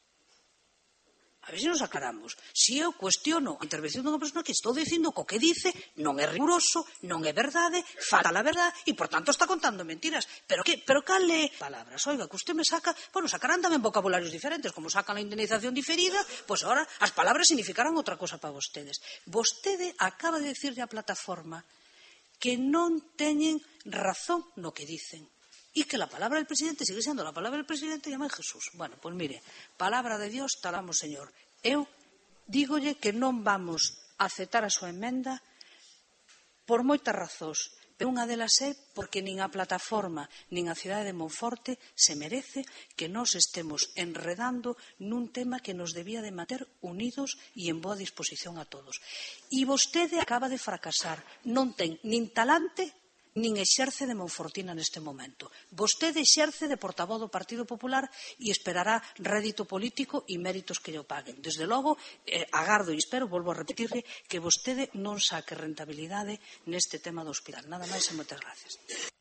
A ver se nos aclaramos. Se eu cuestiono a intervención dunha persona que estou dicindo que o que dice non é riguroso, non é verdade, falta a verdade e, por tanto, está contando mentiras. Pero que, pero cal é palabras? Oiga, que usted me saca, bueno, sacarán tamén vocabularios diferentes, como sacan a indemnización diferida, pois agora as palabras significarán outra cosa para vostedes. Vostede acaba de decirle á plataforma que non teñen razón no que dicen. Y que la palabra del presidente sigue siendo la palabra del presidente e amén Jesús. Bueno, pois mire, palabra de Dios, talamos, señor. Eu dígolle que non vamos a aceptar a súa emenda por moitas razóns, pero unha delas é porque nin a plataforma nin a cidade de Monforte se merece que nos estemos enredando nun tema que nos debía de manter unidos e en boa disposición a todos. E vostede acaba de fracasar. Non ten nin talante nin exerce de monfortina neste momento. Vostede exerce de portavoz do Partido Popular e esperará rédito político e méritos que lle paguen. Desde logo, eh, agardo e espero, volvo a repetirle, que vostede non saque rentabilidade neste tema do hospital. Nada máis e moitas gracias.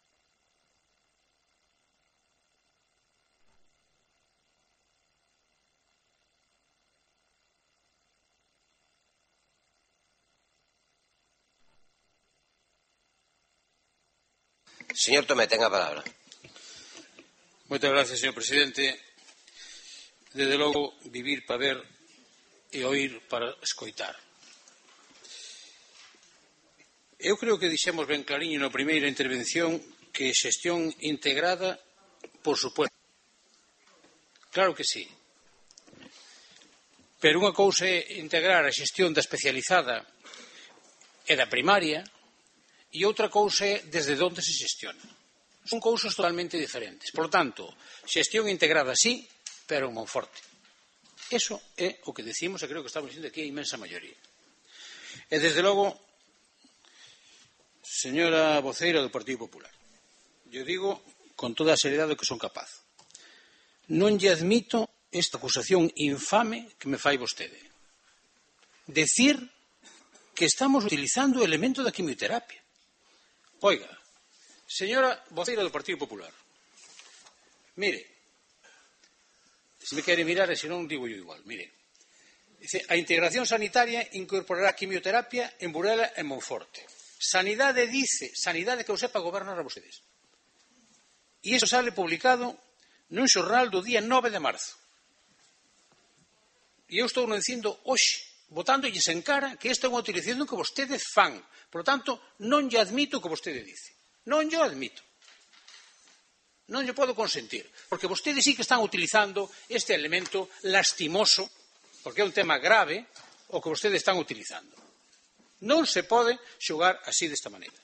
Señor Tomé, ten a palabra. Moitas gracias, señor presidente. Desde logo, vivir para ver e oír para escoitar. Eu creo que dixemos ben clariño na primeira intervención que xestión integrada, por suposto. Claro que sí. Pero unha cousa é integrar a xestión da especializada e da primaria, e outra cousa é desde onde se xestiona. Son cousas totalmente diferentes. Por lo tanto, xestión integrada sí, pero en Monforte. Eso é o que decimos e creo que estamos dicindo aquí a inmensa maioría. E desde logo, señora voceira do Partido Popular, eu digo con toda a seriedade que son capaz. Non lle admito esta acusación infame que me fai vostede. Decir que estamos utilizando o elemento da quimioterapia. Oiga, señora voceira do Partido Popular, mire, se me quere mirar e se non digo yo igual, mire, dice, a integración sanitaria incorporará quimioterapia en Burela e Monforte. Sanidade dice, sanidade que eu sepa gobernar a vostedes. E iso sale publicado nun xornal do día nove de marzo. E eu estou non dicindo hoxe, botándolles en cara que esta é unha utilización que vostedes fan. Por lo tanto, non lle admito o que vostede dice. Non lle admito. Non lle podo consentir. Porque vostedes sí que están utilizando este elemento lastimoso, porque é un tema grave, o que vostedes están utilizando. Non se pode xogar así desta maneira.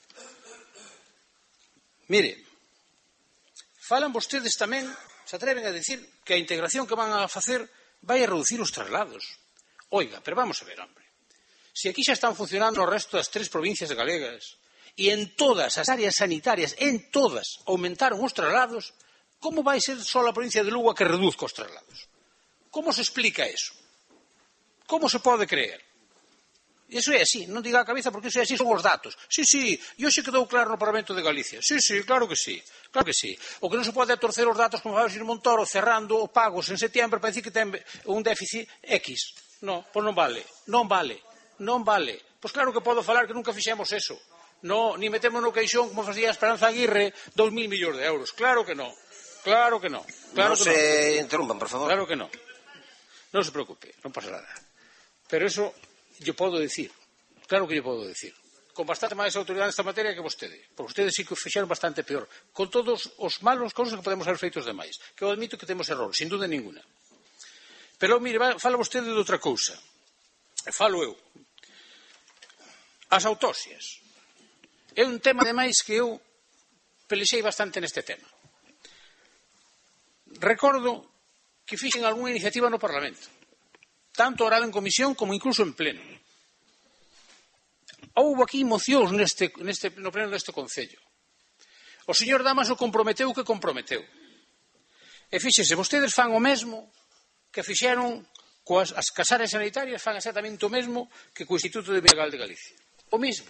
Mire, falan vostedes tamén, se atreven a decir que a integración que van a facer vai a reducir os traslados. Oiga, pero vamos a ver, hombre. Se aquí xa están funcionando o resto das tres provincias galegas e en todas as áreas sanitarias, en todas, aumentaron os traslados, como vai ser só a provincia de Lugo a que reduzca os traslados? Como se explica eso? Como se pode creer? Iso é así, non diga a cabeza porque iso é así, son os datos. Sí, sí, e hoxe quedou claro no Parlamento de Galicia. Sí, sí, claro que sí, claro que sí. O que non se pode é torcer os datos como vai o señor Montoro cerrando os pagos en setiembre para dicir que ten un déficit X. Non, pois non vale, non vale, non vale. Pois claro que podo falar que nunca fixemos eso. Non, ni metemos no queixón como facía Esperanza Aguirre dos mil millóns de euros. Claro que non, claro que non. Claro non que se no. interrumpan, por favor. Claro que non. Non se preocupe, non pasa nada. Pero eso yo podo decir, claro que yo podo decir, con bastante máis autoridade nesta materia que vostede, porque ustedes sí que o fixeron bastante peor, con todos os malos cousas que podemos haber feitos demais, que eu admito que temos error, sin duda ninguna. Pero, mire, fala vostede de outra cousa, e falo eu, as autopsias. É un tema, ademais, que eu pelexei bastante neste tema. Recordo que fixen algunha iniciativa no Parlamento, tanto orado en comisión como incluso en pleno. Houbo aquí mocións neste, neste, no pleno deste Concello. O señor Damaso comprometeu o que comprometeu. E fíxese, vostedes fan o mesmo que fixeron coas as casáreas sanitarias, fan exactamente o mesmo que co Instituto de Legal de Galicia. O mesmo.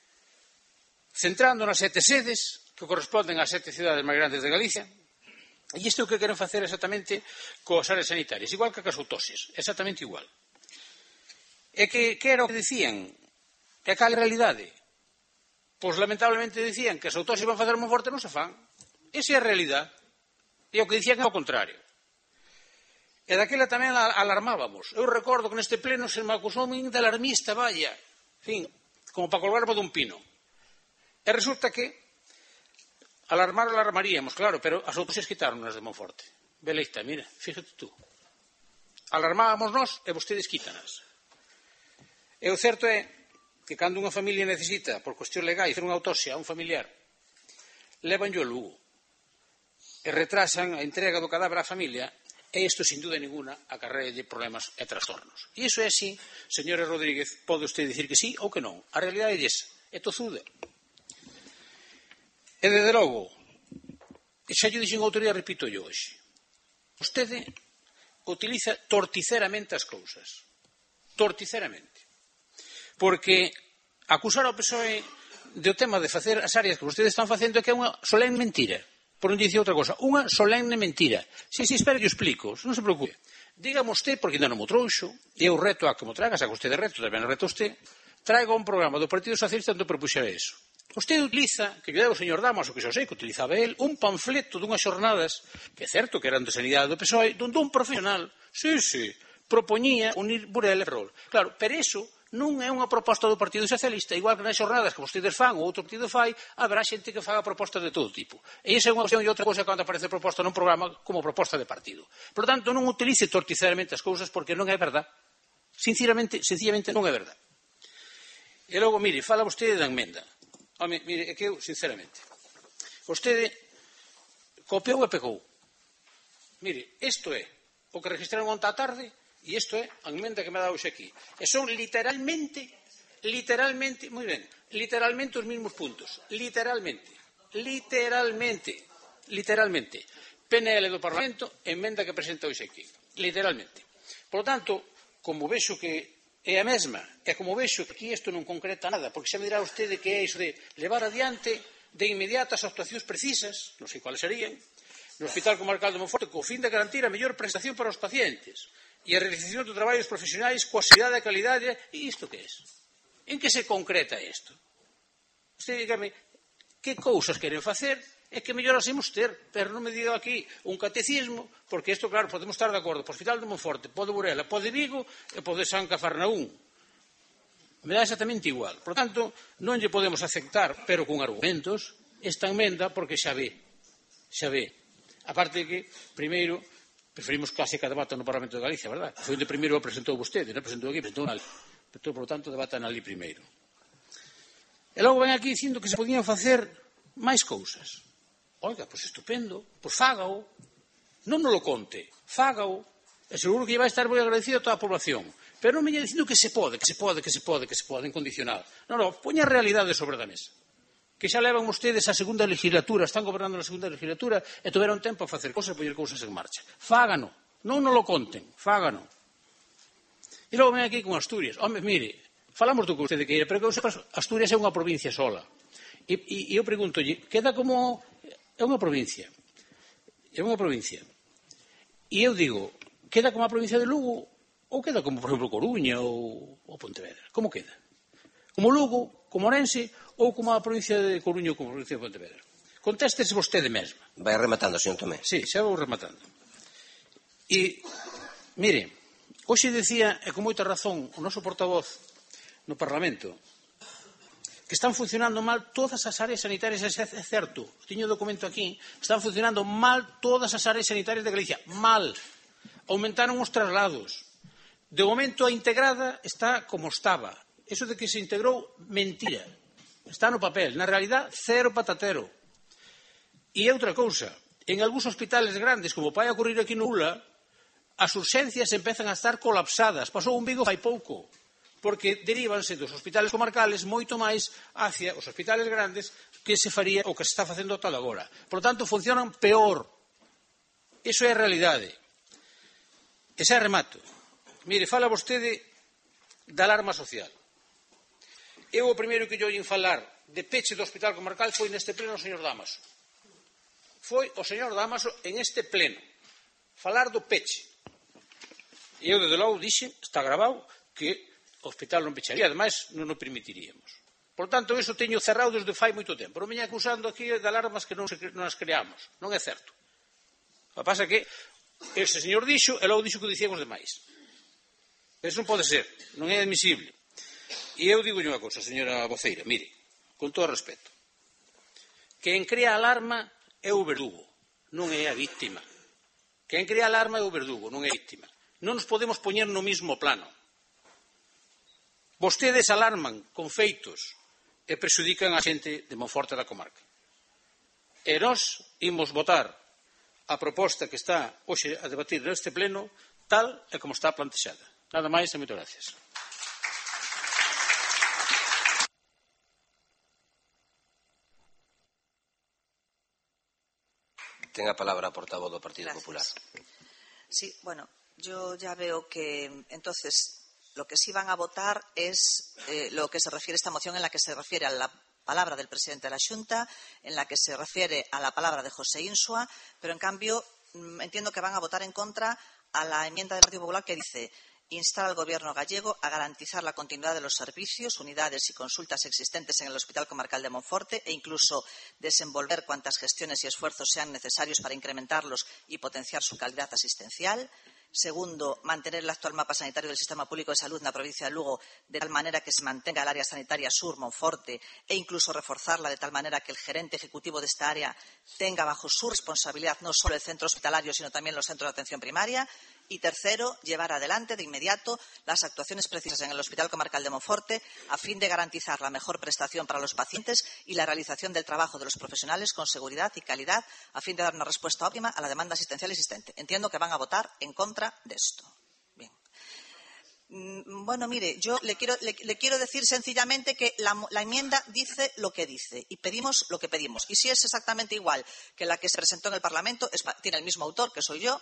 Centrando nas sete sedes que corresponden ás sete cidades máis grandes de Galicia, E isto é o que queren facer exactamente coas áreas sanitarias, igual que as autopsias, exactamente igual. E que, que era o que decían? E cal realidade? Pois lamentablemente decían que as autopsias van facer moi forte non se fan. Esa é a realidade. E o que dicían é o contrario. E daquela tamén alarmábamos. Eu recordo que neste pleno se me acusou de alarmista, vaya, en fin, como para colgarme dun pino. E resulta que alarmar alarmaríamos, claro, pero as autopsias quitaron-nas de Monforte. Beleita, mira, fíjate tú. Alarmábamos nós e vostedes quítanas. E o certo é que cando unha familia necesita, por cuestión legal, facer unha autopsia a un familiar, levanllo a Lugo e retrasan a entrega do cadáver á familia, e isto, sin dúda ninguna, acarrea de problemas e trastornos. E iso é así, señora Rodríguez, pode usted dicir que sí ou que non. A realidade é esa, é tozuda. E, desde logo, xa lle dixen outro día, repito yo hoxe, vostede utiliza torticeramente as cousas. Torticeramente. Porque acusar ao P S O E do tema de facer as áreas que vostedes están facendo é que é unha solene mentira. Por non dicir outra cosa, unha solene mentira. Si, si, espero que o explico, non se preocupe. Dígame usted, porque ainda non mo trouxo, e eu reto a que mo traga, xa que usted é reto, tamén reto a usted, traiga un programa do Partido Socialista onde propuxera eso. Usted utiliza, que lle deu o señor Damas, o que xa sei que utilizaba el, un panfleto dunhas xornadas, que é certo que eran de sanidade do P S O E, donde un profesional, sí, sí, propoñía unir Burela e Ferrol. Claro, pero iso non é unha proposta do Partido Socialista, igual que nas xornadas que vostedes fan ou outro partido fai, haberá xente que faga propostas de todo tipo. E esa é unha cuestión e outra cousa cando aparece proposta nun programa como proposta de partido. Por lo tanto, non utilice torticeramente as cousas porque non é verdad. Sinceramente, sencillamente non é verdad. E logo, mire, fala vostede da emenda. Home, mire, é que eu, sinceramente, vostede copiou e pegou. Mire, isto é o que registraron onte á tarde. E isto é a emenda que me ha dado hoxe aquí. E son literalmente, literalmente, moi ben, literalmente os mesmos puntos. Literalmente. Literalmente. Literalmente. P N L do Parlamento, emenda que presenta hoxe aquí. Literalmente. Por lo tanto, como vexo que é a mesma, e como vexo que aquí isto non concreta nada, porque xa me dirá vostede que é iso de levar adiante de inmediato as actuacións precisas, non sei cuáles serían, no Hospital Comarcal de Monforte, co fin de garantir a mellor prestación para os pacientes e a realización de traballos profesionais coa seguridade e calidade. E isto que é? En que se concreta isto? Usted dígame, que cousas queren facer e que mellor as imos ter, pero non me diga aquí un catecismo, porque isto, claro, podemos estar de acordo, por Hospital de Monforte, pode Burela, pode Vigo e pode San Cafarnaún. Me dá exactamente igual. Por tanto, non lle podemos aceptar, pero con argumentos, esta emenda, porque xa ve, xa ve. Aparte de que, primeiro, preferimos case que debata no Parlamento de Galicia, verdad? Foi onde primeiro o presentou vostede, non presentou aquí, presentou ali. Por lo tanto, debatan ali primeiro. E logo ven aquí dicindo que se podían facer máis cousas. Oiga, pois estupendo, pois fágao. Non nos lo conte, fágao. E seguro que lle vai estar moi agradecido a toda a población. Pero non me lle dicindo que se pode, que se pode, que se pode, que se pode, incondicional. Non, non, poña a realidade sobre da mesa. Que xa levan ustedes a segunda legislatura, están gobernando na segunda legislatura e tuveron tempo a facer cousas e poñer cousas en marcha. Fágano, non nos lo conten, fágano. E logo ven aquí con Asturias. Home, mire, falamos do que usted queira, pero que eu sepa, Asturias é unha provincia sola. E, e, e eu preguntolle, queda como... É unha provincia. É unha provincia. E eu digo, queda como a provincia de Lugo ou queda como, por exemplo, Coruña ou, ou Pontevedra? Como queda? Como Lugo, como Orense ou como a provincia de Coruña ou como a provincia de Pontevedra? Contéstese vostede mesma. Vai rematando, señor Tomé. Sí, xa vou rematando. E, mire, hoxe decía, e con moita razón, o noso portavoz no Parlamento, que están funcionando mal todas as áreas sanitarias, é certo, tiño o documento aquí, están funcionando mal todas as áreas sanitarias de Galicia, mal. Aumentaron os traslados. De momento a integrada está como estaba. Eso de que se integrou, mentira. Está no papel. Na realidad, cero patatero. E outra cousa, en algúns hospitales grandes, como vai a ocurrir aquí no Ula, as urxencias empezan a estar colapsadas. Pasou un Vigo fai pouco, porque derivanse dos hospitales comarcales moito máis hacia os hospitales grandes que se faría o que se está facendo tal agora. Por lo tanto, funcionan peor. Iso é a realidade. E xa remato. Mire, fala vostede da alarma social. Eu o primeiro que lle oín falar de peche do hospital comarcal foi neste pleno o señor Damaso. foi o señor Dámaso en este pleno falar do peche. E eu, desde logo, dixe, está grabado, que o hospital non pecharía, ademais non o permitiríamos. Por tanto, iso teño cerrado desde fai moito tempo. Non veña acusando aquí de alarmas que non, se, non as creamos. Non é certo. O que pasa é que ese señor dixo e logo dixo que dicían os demais. Eso non pode ser. Non é admisible. E eu digo unha cosa, señora voceira, mire, con todo o respeto. Quen crea alarma é o verdugo, non é a víctima. Quen crea alarma é o verdugo, non é a víctima. Non nos podemos poñer no mismo plano. Vostedes alarman con feitos e prexudican a xente de Monforte da comarca. E nós imos votar a proposta que está hoxe a debatir neste pleno tal e como está plantexada. Nada máis e moitas gracias. Ten a palabra a portavoz do Partido Gracias. Popular. Sí, bueno, yo ya veo que entonces lo que sí van a votar es eh, lo que se refiere a esta moción, en la que se refiere a la palabra del presidente de la Xunta, en la que se refiere a la palabra de José Insua, pero en cambio entiendo que van a votar en contra a la enmienda del Partido Popular que dice instar al Gobierno gallego a garantizar la continuidad de los servicios, unidades y consultas existentes en el Hospital Comarcal de Monforte e incluso desenvolver cuantas gestiones y esfuerzos sean necesarios para incrementarlos y potenciar su calidad asistencial. Segundo, mantener el actual mapa sanitario del Sistema Público de Salud en la provincia de Lugo de tal manera que se mantenga el área sanitaria sur, Monforte, e incluso reforzarla de tal manera que el gerente ejecutivo de esta área tenga bajo su responsabilidad no solo el centro hospitalario, sino también los centros de atención primaria. Y tercero, llevar adelante de inmediato las actuaciones precisas en el Hospital Comarcal de Monforte a fin de garantizar la mejor prestación para los pacientes y la realización del trabajo de los profesionales con seguridad y calidad a fin de dar una respuesta óptima a la demanda asistencial existente. Entiendo que van a votar en contra de esto. Bien. Bueno, mire, yo le quiero, le, le quiero decir sencillamente que la, la enmienda dice lo que dice y pedimos lo que pedimos. Y si es exactamente igual que la que se presentó en el Parlamento, es, tiene el mismo autor, que soy yo,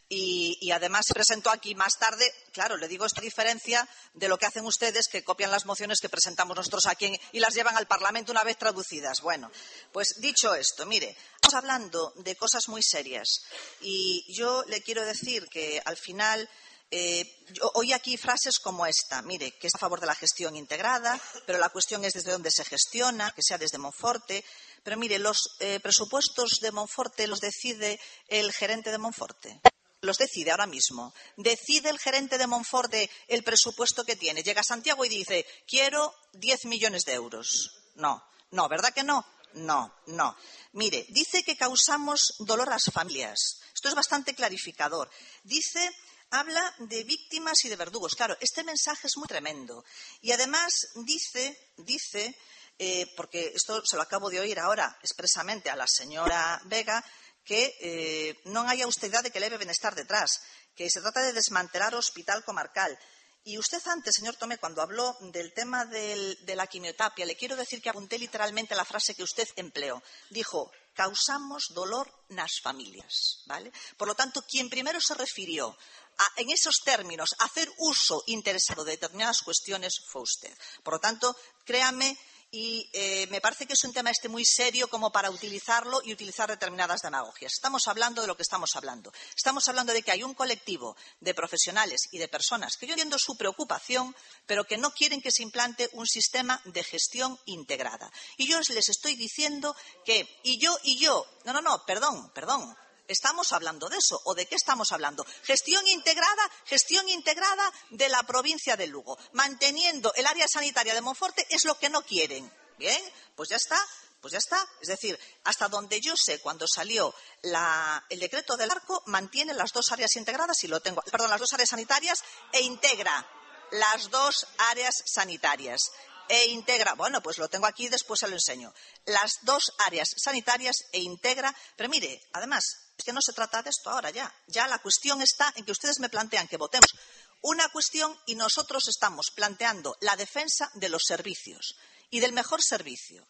y, y además se presentó aquí más tarde. Claro, le digo esta diferencia de lo que hacen ustedes, que copian las mociones que presentamos nosotros aquí en, y las llevan al Parlamento una vez traducidas. Bueno, pues dicho esto, mire, estamos hablando de cosas muy serias y yo le quiero decir que al final... Eh, yo oí aquí frases como esta, mire, que es a favor de la gestión integrada, pero la cuestión es desde dónde se gestiona, que sea desde Monforte. Pero mire, los eh, presupuestos de Monforte los decide el gerente de Monforte. Los decide ahora mismo. Decide el gerente de Monforte el presupuesto que tiene. Llega a Santiago y dice, quiero diez millones de euros. No, no, ¿verdad que no? No, no. Mire, dice que causamos dolor a las familias. Esto es bastante clarificador. Dice... Habla de víctimas y de verdugos. Claro, este mensaje es muy tremendo. Y además dice, dice eh, porque esto se lo acabo de oír ahora expresamente a la señora Vega, que eh, non hai austeridade que leve benestar detrás, que se trata de desmantelar o hospital comarcal. Y usted antes, señor Tomé, cuando habló del tema del, de la quimioterapia, le quiero decir que apunté literalmente la frase que usted empleó. Dijo, causamos dolor nas familias, ¿vale? Por lo tanto, quien primero se refirió a, en esos términos, a hacer uso interesado de determinadas cuestiones fue usted. Por lo tanto, créame, y eh, me parece que es un tema este muy serio como para utilizarlo y utilizar determinadas demagogias. Estamos hablando de lo que estamos hablando. Estamos hablando de que hay un colectivo de profesionales y de personas que yo entiendo su preocupación, pero que no quieren que se implante un sistema de gestión integrada. Y yo les estoy diciendo que, y yo, y yo, no, no, no, perdón, perdón. Estamos hablando de eso. ¿O de qué estamos hablando? Gestión integrada, gestión integrada de la provincia de Lugo. Manteniendo el área sanitaria de Monforte es lo que no quieren. Bien, pues ya está, pues ya está. Es decir, hasta donde yo sé, cuando salió la, el decreto del Arco, mantiene las dos áreas integradas y lo tengo, perdón, las dos áreas sanitarias e integra las dos áreas sanitarias. E integra, bueno, pues lo tengo aquí, después se lo enseño. Las dos áreas sanitarias e integra, pero mire, además, es que no se trata de esto ahora ya. Ya la cuestión está en que ustedes me plantean que votemos una cuestión y nosotros estamos planteando la defensa de los servicios y del mejor servicio.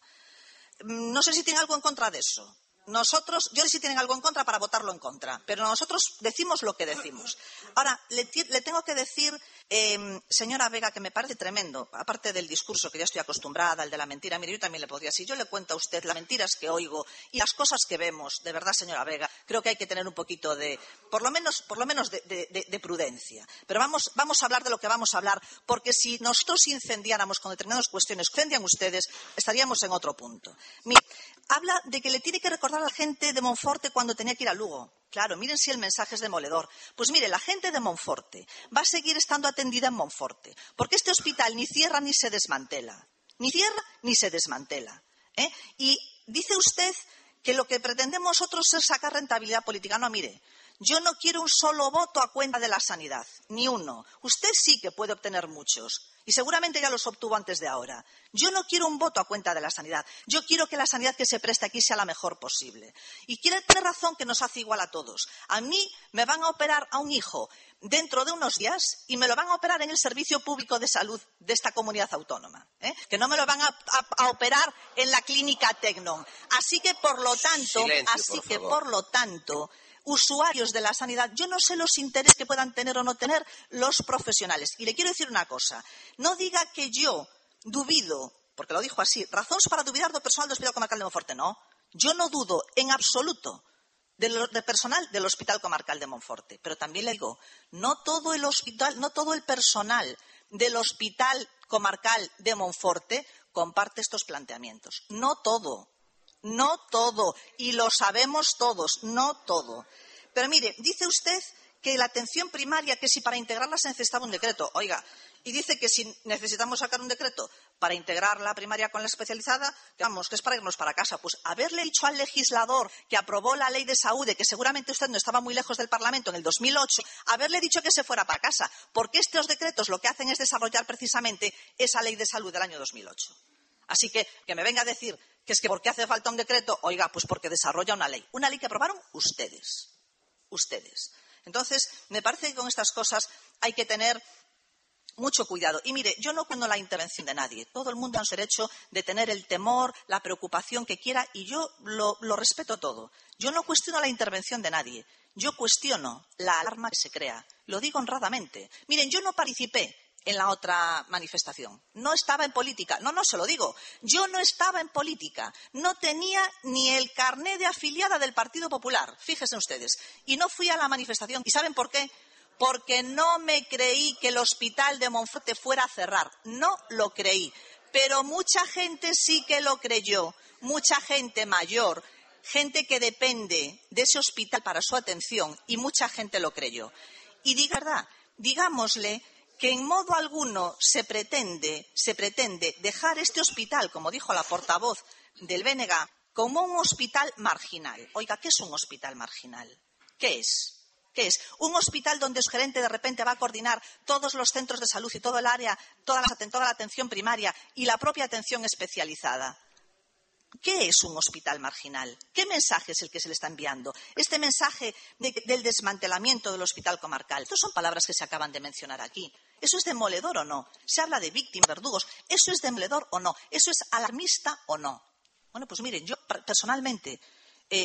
No sé si tienen algo en contra de eso. Nosotros, yo no sé si tienen algo en contra para votarlo en contra, pero nosotros decimos lo que decimos. Ahora, le, le tengo que decir Eh, señora Vega, que me parece tremendo, aparte del discurso que ya estoy acostumbrada, el de la mentira, mire, yo también le podría, si yo le cuento a usted las mentiras que oigo y las cosas que vemos, de verdad, señora Vega, creo que hay que tener un poquito de, por lo menos, por lo menos de, de, de, de prudencia. Pero vamos, vamos a hablar de lo que vamos a hablar, porque si nosotros incendiáramos con determinadas cuestiones que incendian ustedes, estaríamos en otro punto. Mire, habla de que le tiene que recordar a la gente de Monforte cuando tenía que ir a Lugo. Claro, miren si el mensaje es demoledor. Pues mire, la gente de Monforte va a seguir estando atendida en Monforte, porque este hospital ni cierra ni se desmantela. Ni cierra ni se desmantela. ¿eh? Y dice usted que lo que pretendemos nosotros es sacar rentabilidad política. No, mire, yo no quiero un solo voto a cuenta de la sanidad, ni uno. Usted sí que puede obtener muchos. Y seguramente ya los obtuvo antes de ahora. Yo no quiero un voto a cuenta de la sanidad. Yo quiero que la sanidad que se preste aquí sea la mejor posible. Y quiere tener razón que nos hace igual a todos. A mí me van a operar a un hijo dentro de unos días y me lo van a operar en el servicio público de salud de esta comunidad autónoma. ¿eh? Que no me lo van a, a, a operar en la clínica Tecnon. Así que, por lo tanto, Silencio, así por que, favor. por lo tanto... usuarios de la sanidad, yo no sé los intereses que puedan tener o no tener los profesionales. Y le quiero decir una cosa, no diga que yo dubido, porque lo dijo así, razones para dubidar do personal do Hospital Comarcal de Monforte, no. Yo no dudo en absoluto del de personal del Hospital Comarcal de Monforte, pero también le digo, no todo el hospital, no todo el personal del Hospital Comarcal de Monforte comparte estos planteamientos. No todo. No todo, y lo sabemos todos, no todo. Pero mire, dice usted que la atención primaria, que si para integrarla se necesitaba un decreto, oiga, y dice que si necesitamos sacar un decreto para integrar la primaria con la especializada, que vamos, que es para irnos para casa. Pues haberle dicho al legislador que aprobó la ley de Saúde, que seguramente usted no estaba muy lejos del Parlamento en el dos mil ocho, haberle dicho que se fuera para casa, porque estos decretos lo que hacen es desarrollar precisamente esa ley de salud del año dos mil ocho. Así que, que me venga a decir que es que ¿por qué hace falta un decreto? Oiga, pues porque desarrolla una ley. Una ley que aprobaron ustedes. Ustedes. Entonces, me parece que con estas cosas hay que tener mucho cuidado. Y mire, yo no cuento la intervención de nadie. Todo el mundo tiene derecho de tener el temor, la preocupación que quiera, y yo lo, lo respeto todo. Yo no cuestiono la intervención de nadie. Yo cuestiono la alarma que se crea. Lo digo honradamente. Miren, yo no participé en la otra manifestación. No estaba en política. No, no, se lo digo. Yo no estaba en política. No tenía ni el carné de afiliada del Partido Popular. Fíjense ustedes. Y no fui a la manifestación. ¿Y saben por qué? Porque no me creí que el hospital de Monforte fuera a cerrar. No lo creí. Pero mucha gente sí que lo creyó. Mucha gente mayor. Gente que depende de ese hospital para su atención. Y mucha gente lo creyó. Y diga verdad, digámosle que en modo alguno se pretende, se pretende dejar este hospital, como dijo la portavoz del B N G, como un hospital marginal. Oiga, ¿qué es un hospital marginal? ¿Qué es? ¿Qué es? Un hospital donde su gerente de repente va a coordinar todos los centros de salud y todo el área, toda la, toda la atención primaria y la propia atención especializada. ¿Qué es un hospital marginal? ¿Qué mensaje es el que se le está enviando? Este mensaje de, del desmantelamiento del hospital comarcal. Estas son palabras que se acaban de mencionar aquí. ¿Eso es demoledor o no? Se habla de víctimas, verdugos. ¿Eso es demoledor o no? ¿Eso es alarmista o no? Bueno, pues miren, yo personalmente eh,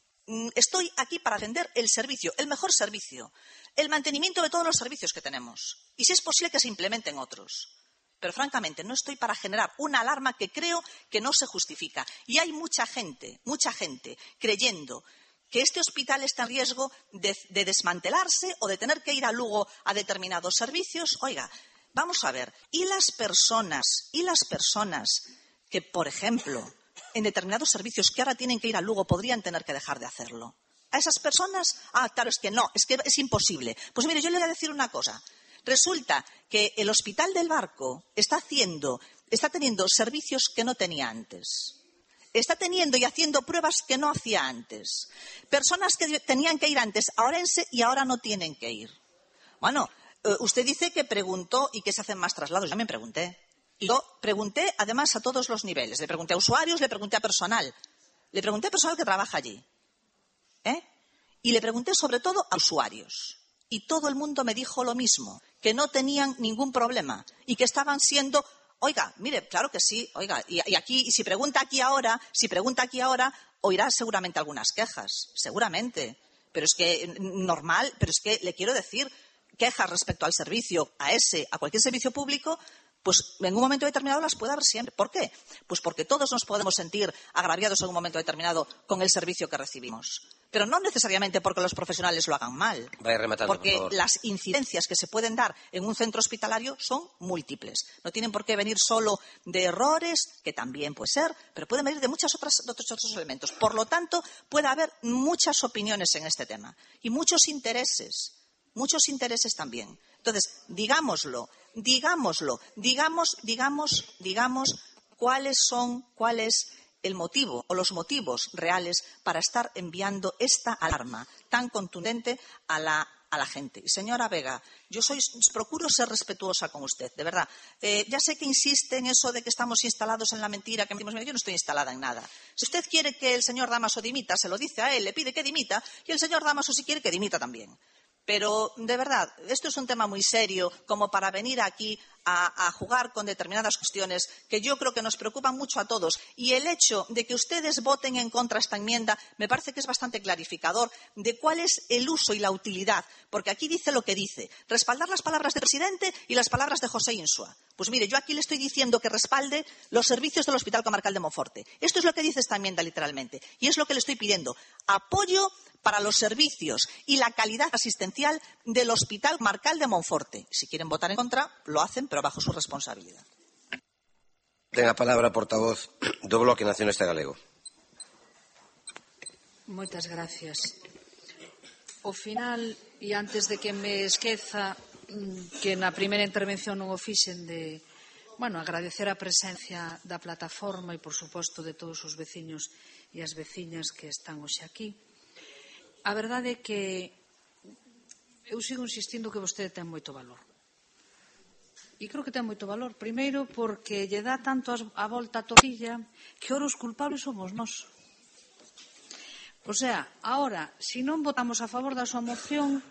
estoy aquí para defender el servicio, el mejor servicio, el mantenimiento de todos los servicios que tenemos. Y si es posible que se implementen otros. Pero, francamente, no estoy para generar una alarma que creo que no se justifica. Y hay mucha gente, mucha gente, creyendo que este hospital está en riesgo de, de desmantelarse o de tener que ir a Lugo a determinados servicios. Oiga, vamos a ver, ¿y las personas, y las personas que, por ejemplo, en determinados servicios que ahora tienen que ir a Lugo podrían tener que dejar de hacerlo? ¿A esas personas? Ah, claro, es que no, es que es imposible. Pues mire, yo le voy a decir una cosa. Resulta que el Hospital del Barco está haciendo, está teniendo servicios que no tenía antes. Está teniendo y haciendo pruebas que no hacía antes. Personas que tenían que ir antes a Orense y ahora no tienen que ir. Bueno, eh, usted dice que preguntó y que se hacen más traslados. Yo me pregunté. Y yo pregunté, además, a todos los niveles. Le pregunté a usuarios, le pregunté a personal. Le pregunté a personal que trabaja allí. ¿Eh? Y le pregunté, sobre todo, a usuarios. Y todo el mundo me dijo lo mismo, que no tenían ningún problema y que estaban siendo, oiga, mire, claro que sí, oiga, y, y aquí, y si pregunta aquí ahora, si pregunta aquí ahora, oirá seguramente algunas quejas, seguramente, pero es que normal, pero es que le quiero decir quejas respecto al servicio, a ese, a cualquier servicio público, pues en un momento determinado las puede haber siempre. ¿Por qué? Pues porque todos nos podemos sentir agraviados en un momento determinado con el servicio que recibimos. Pero no necesariamente porque los profesionales lo hagan mal. Vaya rematando, porque por favor. Las incidencias que se pueden dar en un centro hospitalario son múltiples. No tienen por qué venir solo de errores, que también puede ser, pero pueden venir de muchos otros, de otros, otros elementos. Por lo tanto, puede haber muchas opiniones en este tema y muchos intereses. Muchos intereses también. Entonces, digámoslo, digámoslo, digamos, digamos, digamos cuáles son, cuál es el motivo o los motivos reales para estar enviando esta alarma tan contundente a la, a la gente. Y señora Vega, yo soy, procuro ser respetuosa con usted, de verdad. Eh, ya sé que insiste en eso de que estamos instalados en la mentira, que mentimos. Yo no estoy instalada en nada. Si usted quiere que el señor Dámaso dimita, se lo dice a él, le pide que dimita, y el señor Dámaso, si quiere, que dimita también. Pero, de verdad, esto es un tema muy serio como para venir aquí a, a jugar con determinadas cuestiones que yo creo que nos preocupan mucho a todos. Y el hecho de que ustedes voten en contra de esta enmienda me parece que es bastante clarificador de cuál es el uso y la utilidad. Porque aquí dice lo que dice. Respaldar las palabras del presidente y las palabras de José Insua. Pues mire, yo aquí le estoy diciendo que respalde los servicios del Hospital Comarcal de Monforte. Esto es lo que dice esta enmienda literalmente. Y es lo que le estoy pidiendo. Apoyo para los servicios y la calidad asistencial del Hospital Comarcal de Monforte. Si quieren votar en contra, lo hacen, pero bajo su responsabilidad. Ten a palabra, portavoz do Bloque Nacionalista Galego. Moitas gracias. Ao final, e antes de que me esqueza que na primeira intervención non o fixen de, bueno, agradecer a presencia da plataforma e, por suposto, de todos os veciños e as veciñas que están hoxe aquí. A verdade é que eu sigo insistindo que vostede ten moito valor. E creo que ten moito valor. Primeiro, porque lle dá tanto a volta a tortilla que ora os culpables somos nós. O sea, ahora, se non votamos a favor da súa moción,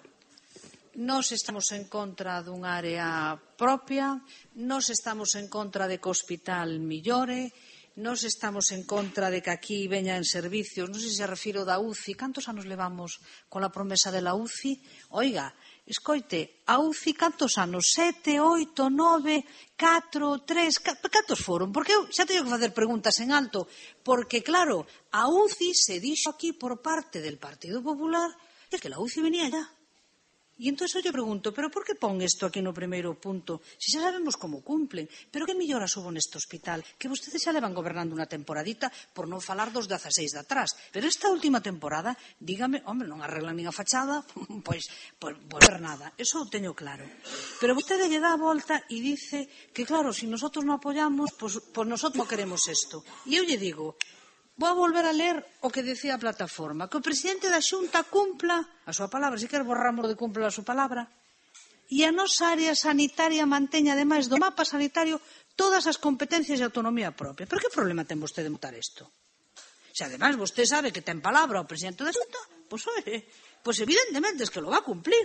nós estamos en contra dunha área propia, nós estamos en contra de que o hospital millore, nós estamos en contra de que aquí veñan servicios, non sei se se refiro da U C I, cantos anos levamos con a promesa de la U C I? Oiga, escoite, a U C I cantos anos? Sete, oito, nove, catro, tres, cantos foron? Porque eu xa teño que facer preguntas en alto, porque claro, a U C I se dixo aquí por parte del Partido Popular é que la U C I venía ya. E entón eu lle pregunto, pero por que pon isto aquí no primeiro punto? Se xa sabemos como cumplen, pero que melloras hubo neste hospital? Que vostedes xa levan gobernando unha temporadita, por non falar dos dezaseis de atrás. Pero esta última temporada, dígame, hombre, non arreglan nin a fachada, pois, pois, pois ver nada. Eso o teño claro. Pero vostede lle dá a volta e dice que, claro, se nosotros non apoyamos, pois, pois nosotros non queremos isto. E eu lle digo, vou a volver a ler o que decía a plataforma, que o presidente da Xunta cumpla a súa palabra, se quer borramos de cumpla a súa palabra, e a nosa área sanitaria manteña, ademais do mapa sanitario, todas as competencias e autonomía propia. Pero que problema ten vostede de votar isto? Se ademais vostede sabe que ten palabra o presidente da Xunta, pois, oye, pois evidentemente es que lo va a cumplir.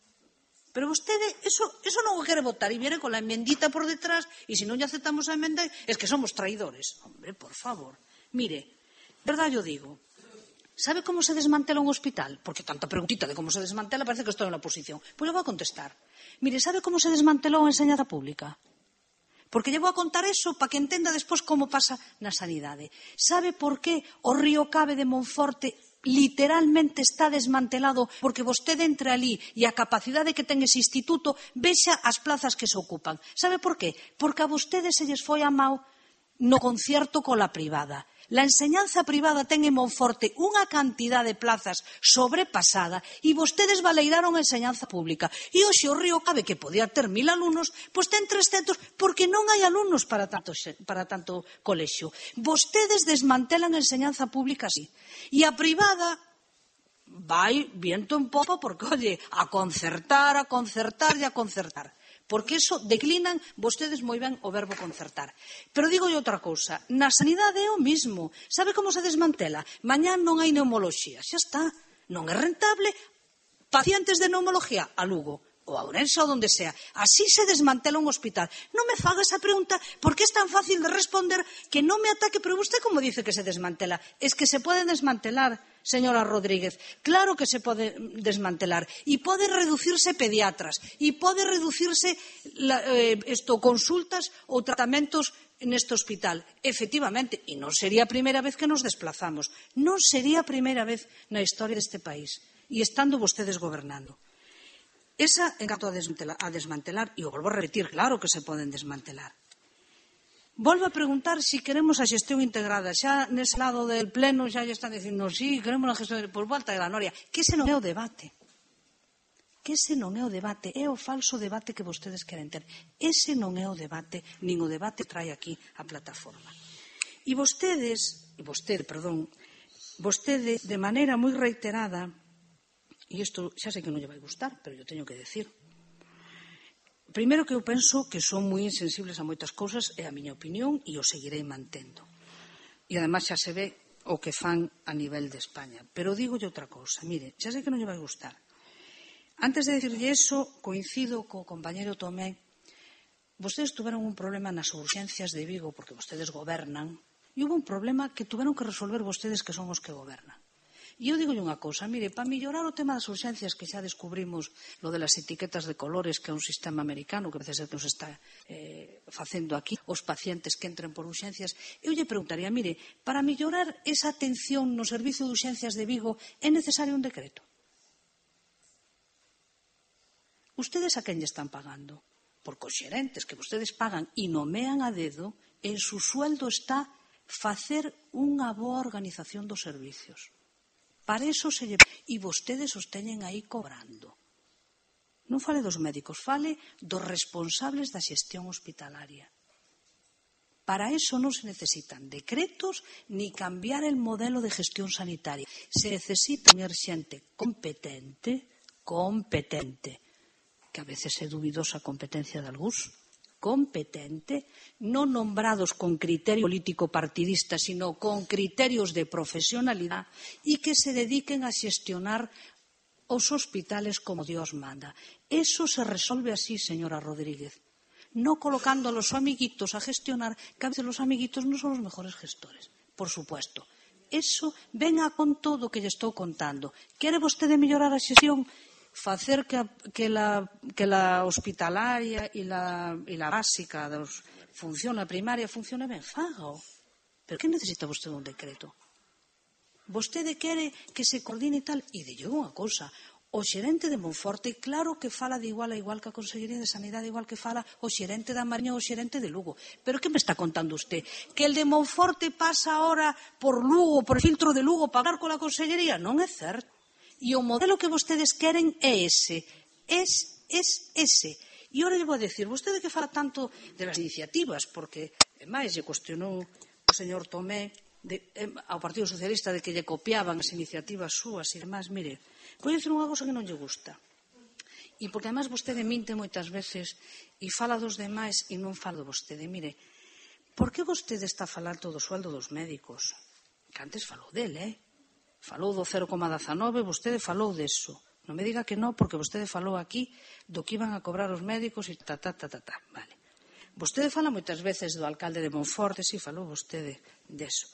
Pero vostede, eso, eso non o quere votar e viene con la enmendita por detrás e se non lle aceptamos a emenda es que somos traidores. Hombre, por favor. Mire, verdad yo digo, ¿sabe cómo se desmantela un hospital? Porque tanta preguntita de cómo se desmantela parece que estoy en la oposición. Pues le voy a contestar. Mire, ¿sabe cómo se desmantelou a enseñanza pública? Porque lle vou a contar eso para que entenda despois como pasa na sanidade. ¿Sabe por qué o río Cabe de Monforte literalmente está desmantelado? Porque vostede entre ali e a capacidade que ten ese instituto vexa as plazas que se ocupan. ¿Sabe por qué? Porque a vostede se lles foi a mau no concierto cola privada. La enseñanza privada ten en Monforte unha cantidad de plazas sobrepasada e vostedes baleiraron a enseñanza pública. E hoxe o río Cabe, que podía ter mil alumnos, pois ten trescentos porque non hai alumnos para tanto, para tanto colexio. Vostedes desmantelan a enseñanza pública así. E a privada vai viento en popa porque, oye, a concertar, a concertar e a concertar. Porque eso declinan vostedes moi ben o verbo concertar. Pero digo outra cousa, na sanidade é o mismo. Sabe como se desmantela? Mañán non hai neumoloxía, xa está. Non é rentable. Pacientes de neumoloxía a Lugo. ou a Ourense ou donde sea. Así se desmantela un hospital. Non me faga esa pregunta porque é tan fácil de responder que non me ataque, pero usted como dice que se desmantela. Es que se pode desmantelar, señora Rodríguez. Claro que se pode desmantelar. E pode reducirse pediatras. E pode reducirse la, eh, esto, consultas ou tratamentos neste hospital. Efectivamente, e non sería a primeira vez que nos desplazamos. Non sería a primeira vez na historia deste país. E estando vostedes gobernando. Esa, en canto a desmantelar, a desmantelar, e o volvo a repetir, claro que se poden desmantelar. Volvo a preguntar se si queremos a xestión integrada. Xa nese lado del pleno xa lle están dicindo, sí, queremos a gestión por volta de la noria. Que ese non é o debate. Que ese non é o debate. É o falso debate que vostedes queren ter. Ese non é o debate, nin o debate trae aquí a plataforma. E vostedes, e vostede, perdón, vostede, de maneira moi reiterada, e isto xa sei que non lle vai gustar, pero eu teño que decir. Primeiro que eu penso que son moi insensibles a moitas cousas, é a miña opinión, e o seguirei mantendo. E ademais xa se ve o que fan a nivel de España. Pero digolle outra cousa, mire, xa sei que non lle vai gustar. Antes de decirlle eso, coincido co compañero Tomé. Vostedes tuveron un problema nas urxencias de Vigo, porque vostedes gobernan, e hubo un problema que tuveron que resolver vostedes que son os que gobernan. E eu digo unha cousa, mire, para mellorar o tema das urxencias que xa descubrimos lo de las etiquetas de colores, que é un sistema americano que parece ser que nos está eh, facendo aquí, os pacientes que entren por urxencias, eu lle preguntaría, mire, para mellorar esa atención no servicio de urxencias de Vigo é necesario un decreto? Ustedes a quen lle están pagando? Porque os xerentes que vostedes pagan e nomean a dedo, en su sueldo está facer unha boa organización dos servicios. Para eso se lle... E vostedes os teñen aí cobrando. Non fale dos médicos, fale dos responsables da xestión hospitalaria. Para eso non se necesitan decretos ni cambiar el modelo de gestión sanitaria. Se necesita un xente competente, competente, que a veces é dubidosa a competencia de algúns, competente, non nombrados con criterio político partidista, sino con criterios de profesionalidade e que se dediquen a xestionar os hospitales como Dios manda. Eso se resolve así, señora Rodríguez, no colocando a los amiguitos a gestionar, que a veces los amiguitos non son os mejores gestores, por supuesto. Eso venga con todo o que lle estou contando. Quere vostede mellorar a xestión? Facer que, que, la, que la hospitalaria e la, e la básica dos, funcione, a primaria funcione ben, fágao. Pero que necesita vostede un decreto? Vostede quere que se coordine e tal, e de unha cousa, o xerente de Monforte, claro que fala de igual a igual que a Consellería de Sanidade, igual que fala o xerente da Mariña ou o xerente de Lugo. Pero que me está contando usted? Que el de Monforte pasa ahora por Lugo, por filtro de Lugo, pagar con a Consellería? Non é certo. E o modelo que vostedes queren é ese, es, es ese. E ora lle vou dicir, vostede que fala tanto de las iniciativas, porque, máis, lle cuestionou o señor Tomé de, eh, ao Partido Socialista de que lle copiaban as iniciativas súas e demais, mire, vou dicir unha cosa que non lle gusta. E porque, además, vostede minte moitas veces e fala dos demais e non fala vostede. Mire, por que vostede está falando do sueldo dos médicos? Que antes falou dele, eh? Falou do cero coma dezanove, vostede falou deso. Non me diga que non, porque vostede falou aquí do que iban a cobrar os médicos e ta, ta, ta, ta, ta. Vale. Vostede fala moitas veces do alcalde de Monforte, si, falou vostede deso.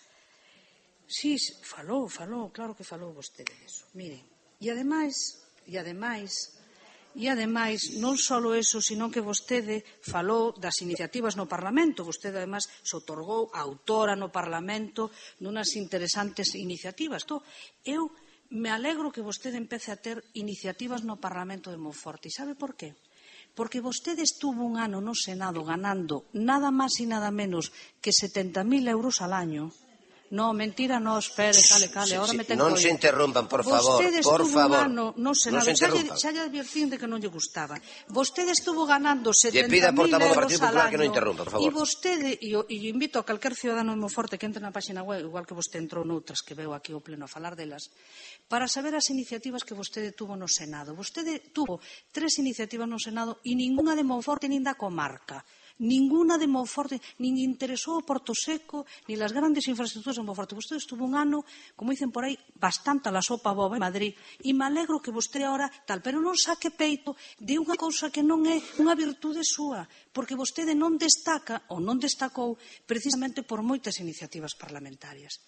Si, falou, falou, claro que falou vostede deso. Mire, e ademais, e ademais, e ademais, non só eso, sino que vostede falou das iniciativas no Parlamento. Vostede, ademais, se otorgou a autora no Parlamento nunas interesantes iniciativas. Entón, eu me alegro que vostede empece a ter iniciativas no Parlamento de Monforte. E sabe por qué? Porque vostede estuvo un ano no Senado ganando nada máis e nada menos que setenta mil euros al año. No, mentira, no, espere, cale, cale, ahora me ten Non se interrompan, por favor, por favor. Un ano no Senado, xa lle, xa lle advirtín de que non lle gustaba. Vostede estuvo ganando setenta mil euros al año. Que non interrompa, por favor. E vostede, e eu invito a calquer cidadano de Monforte que entre na página web, igual que vostede entrou noutras que veo aquí o pleno a falar delas, para saber as iniciativas que vostede tuvo no Senado. Vostede tuvo tres iniciativas no Senado e ninguna de Monforte nin da comarca. Ninguna de Monforte, nin interesou o Porto Seco, nin as grandes infraestructuras de Monforte. Vostede estuvo un ano, como dicen por aí, bastante a la sopa boba en Madrid, e me alegro que vostede ahora tal, pero non saque peito de unha cousa que non é unha virtude súa, porque vostede non destaca, ou non destacou, precisamente por moitas iniciativas parlamentarias.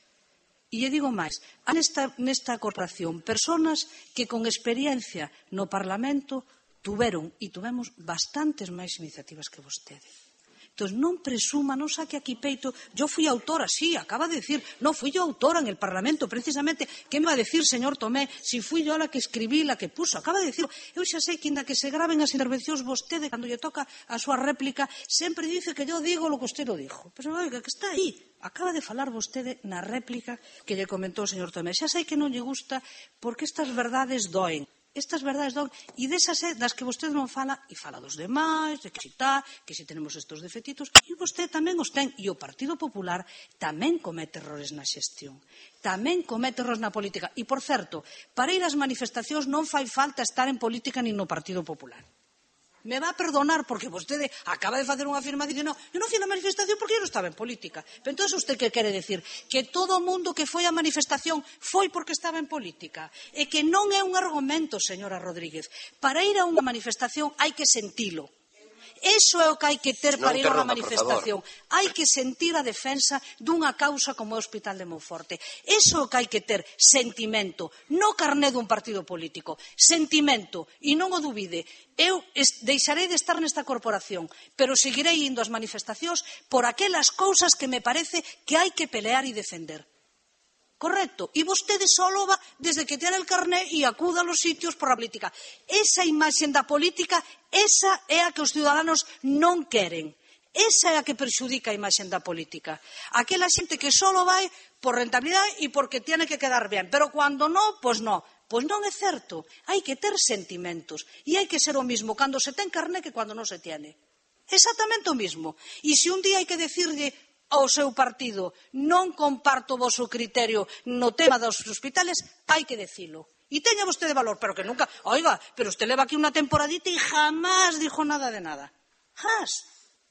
E lle digo máis, hai nesta, nesta corporación personas que con experiencia no Parlamento tuveron e tuvemos bastantes máis iniciativas que vostede. Entón, non presuma, non saque aquí peito. Yo fui autora, sí, acaba de decir, no, fui yo autora en el Parlamento, precisamente. ¿Qué me va a decir, señor Tomé, si fui yo la que escribí, la que puso? Acaba de decir, eu xa sei que inda que se graven as intervencións vostede, cando lle toca a súa réplica, sempre dice que yo digo lo que usted lo dijo. Pero, oiga, que está aí. Acaba de falar vostede na réplica que lle comentou o señor Tomé. Xa sei que non lle gusta porque estas verdades doen. Estas verdades don, e desas é das que vostede non fala, e fala dos demais, de que si está, que si tenemos estos defetitos, e vostede tamén os ten, e o Partido Popular tamén comete errores na xestión, tamén comete errores na política, e por certo, para ir ás manifestacións non fai falta estar en política nin no Partido Popular. Me va a perdonar porque vostede acaba de facer unha afirmación e dice, no, eu non fui na manifestación porque eu non estaba en política. Pero entón, usted que quere decir? Que todo o mundo que foi á manifestación foi porque estaba en política. E que non é un argumento, señora Rodríguez. Para ir a unha manifestación hai que sentilo. Eso é o que hai que ter para ir a unha manifestación. Hai que sentir a defensa dunha causa como o Hospital de Monforte. Eso é o que hai que ter, sentimento. Non carné dun partido político. Sentimento. E non o dubide. Eu deixarei de estar nesta corporación, pero seguirei indo ás manifestacións por aquelas cousas que me parece que hai que pelear e defender. Correcto. E vostede solo va desde que tiene el carné e acuda a los sitios por a política. Esa imaxe da política, esa é a que os ciudadanos non queren. Esa é a que perxudica a imaxe da política. Aquela xente que solo vai por rentabilidade e porque tiene que quedar ben. Pero cando non, pois non. Pois non é certo. Hai que ter sentimentos. E hai que ser o mismo cando se ten carné que cando non se tiene. Exactamente o mismo. E se un día hai que decirlle ao seu partido non comparto o vosso criterio no tema dos hospitales, hai que decilo. E teña vostede valor, pero que nunca... Oiga, pero usted leva aquí unha temporadita e jamás dijo nada de nada. Jamás.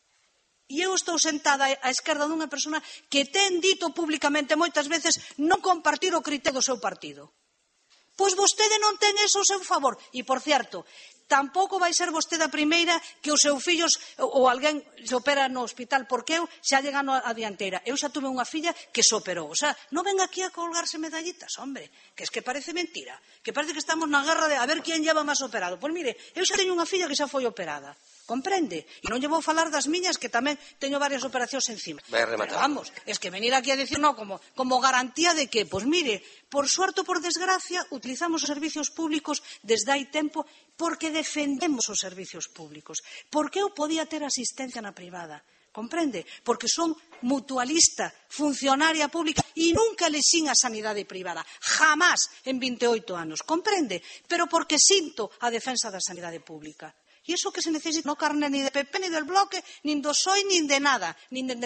E eu estou sentada á esquerda dunha persona que ten dito públicamente moitas veces non compartir o criterio do seu partido. Pois vostede non ten eso ao seu favor. E, por certo, tampouco vai ser vostede a primeira que os seus fillos ou alguén se opera no hospital, porque eu xa llegando a dianteira. Eu xa tuve unha filla que se operou. O sea, non ven aquí a colgarse medallitas, hombre, que es que parece mentira, que parece que estamos na guerra de a ver quién lleva máis operado. Pois mire, eu xa teño unha filla que xa foi operada. Comprende? E non lle vou falar das miñas, que tamén teño varias operacións encima. Vai rematar. Pero vamos, es que venir aquí a decir, no, como, como garantía de que, pois mire, por suerte ou por desgracia, utilizamos os servicios públicos desde hai tempo porque defendemos os servicios públicos. Porque eu podía ter asistencia na privada. Comprende? Porque son mutualista, funcionaria pública e nunca lexín a sanidade privada. Jamás en vinte e oito anos. Comprende? Pero porque sinto a defensa da sanidade pública. E iso que se necesita non carne ni de P P, ni del Bloque, nin do P S O E, nin de nada. Nin de...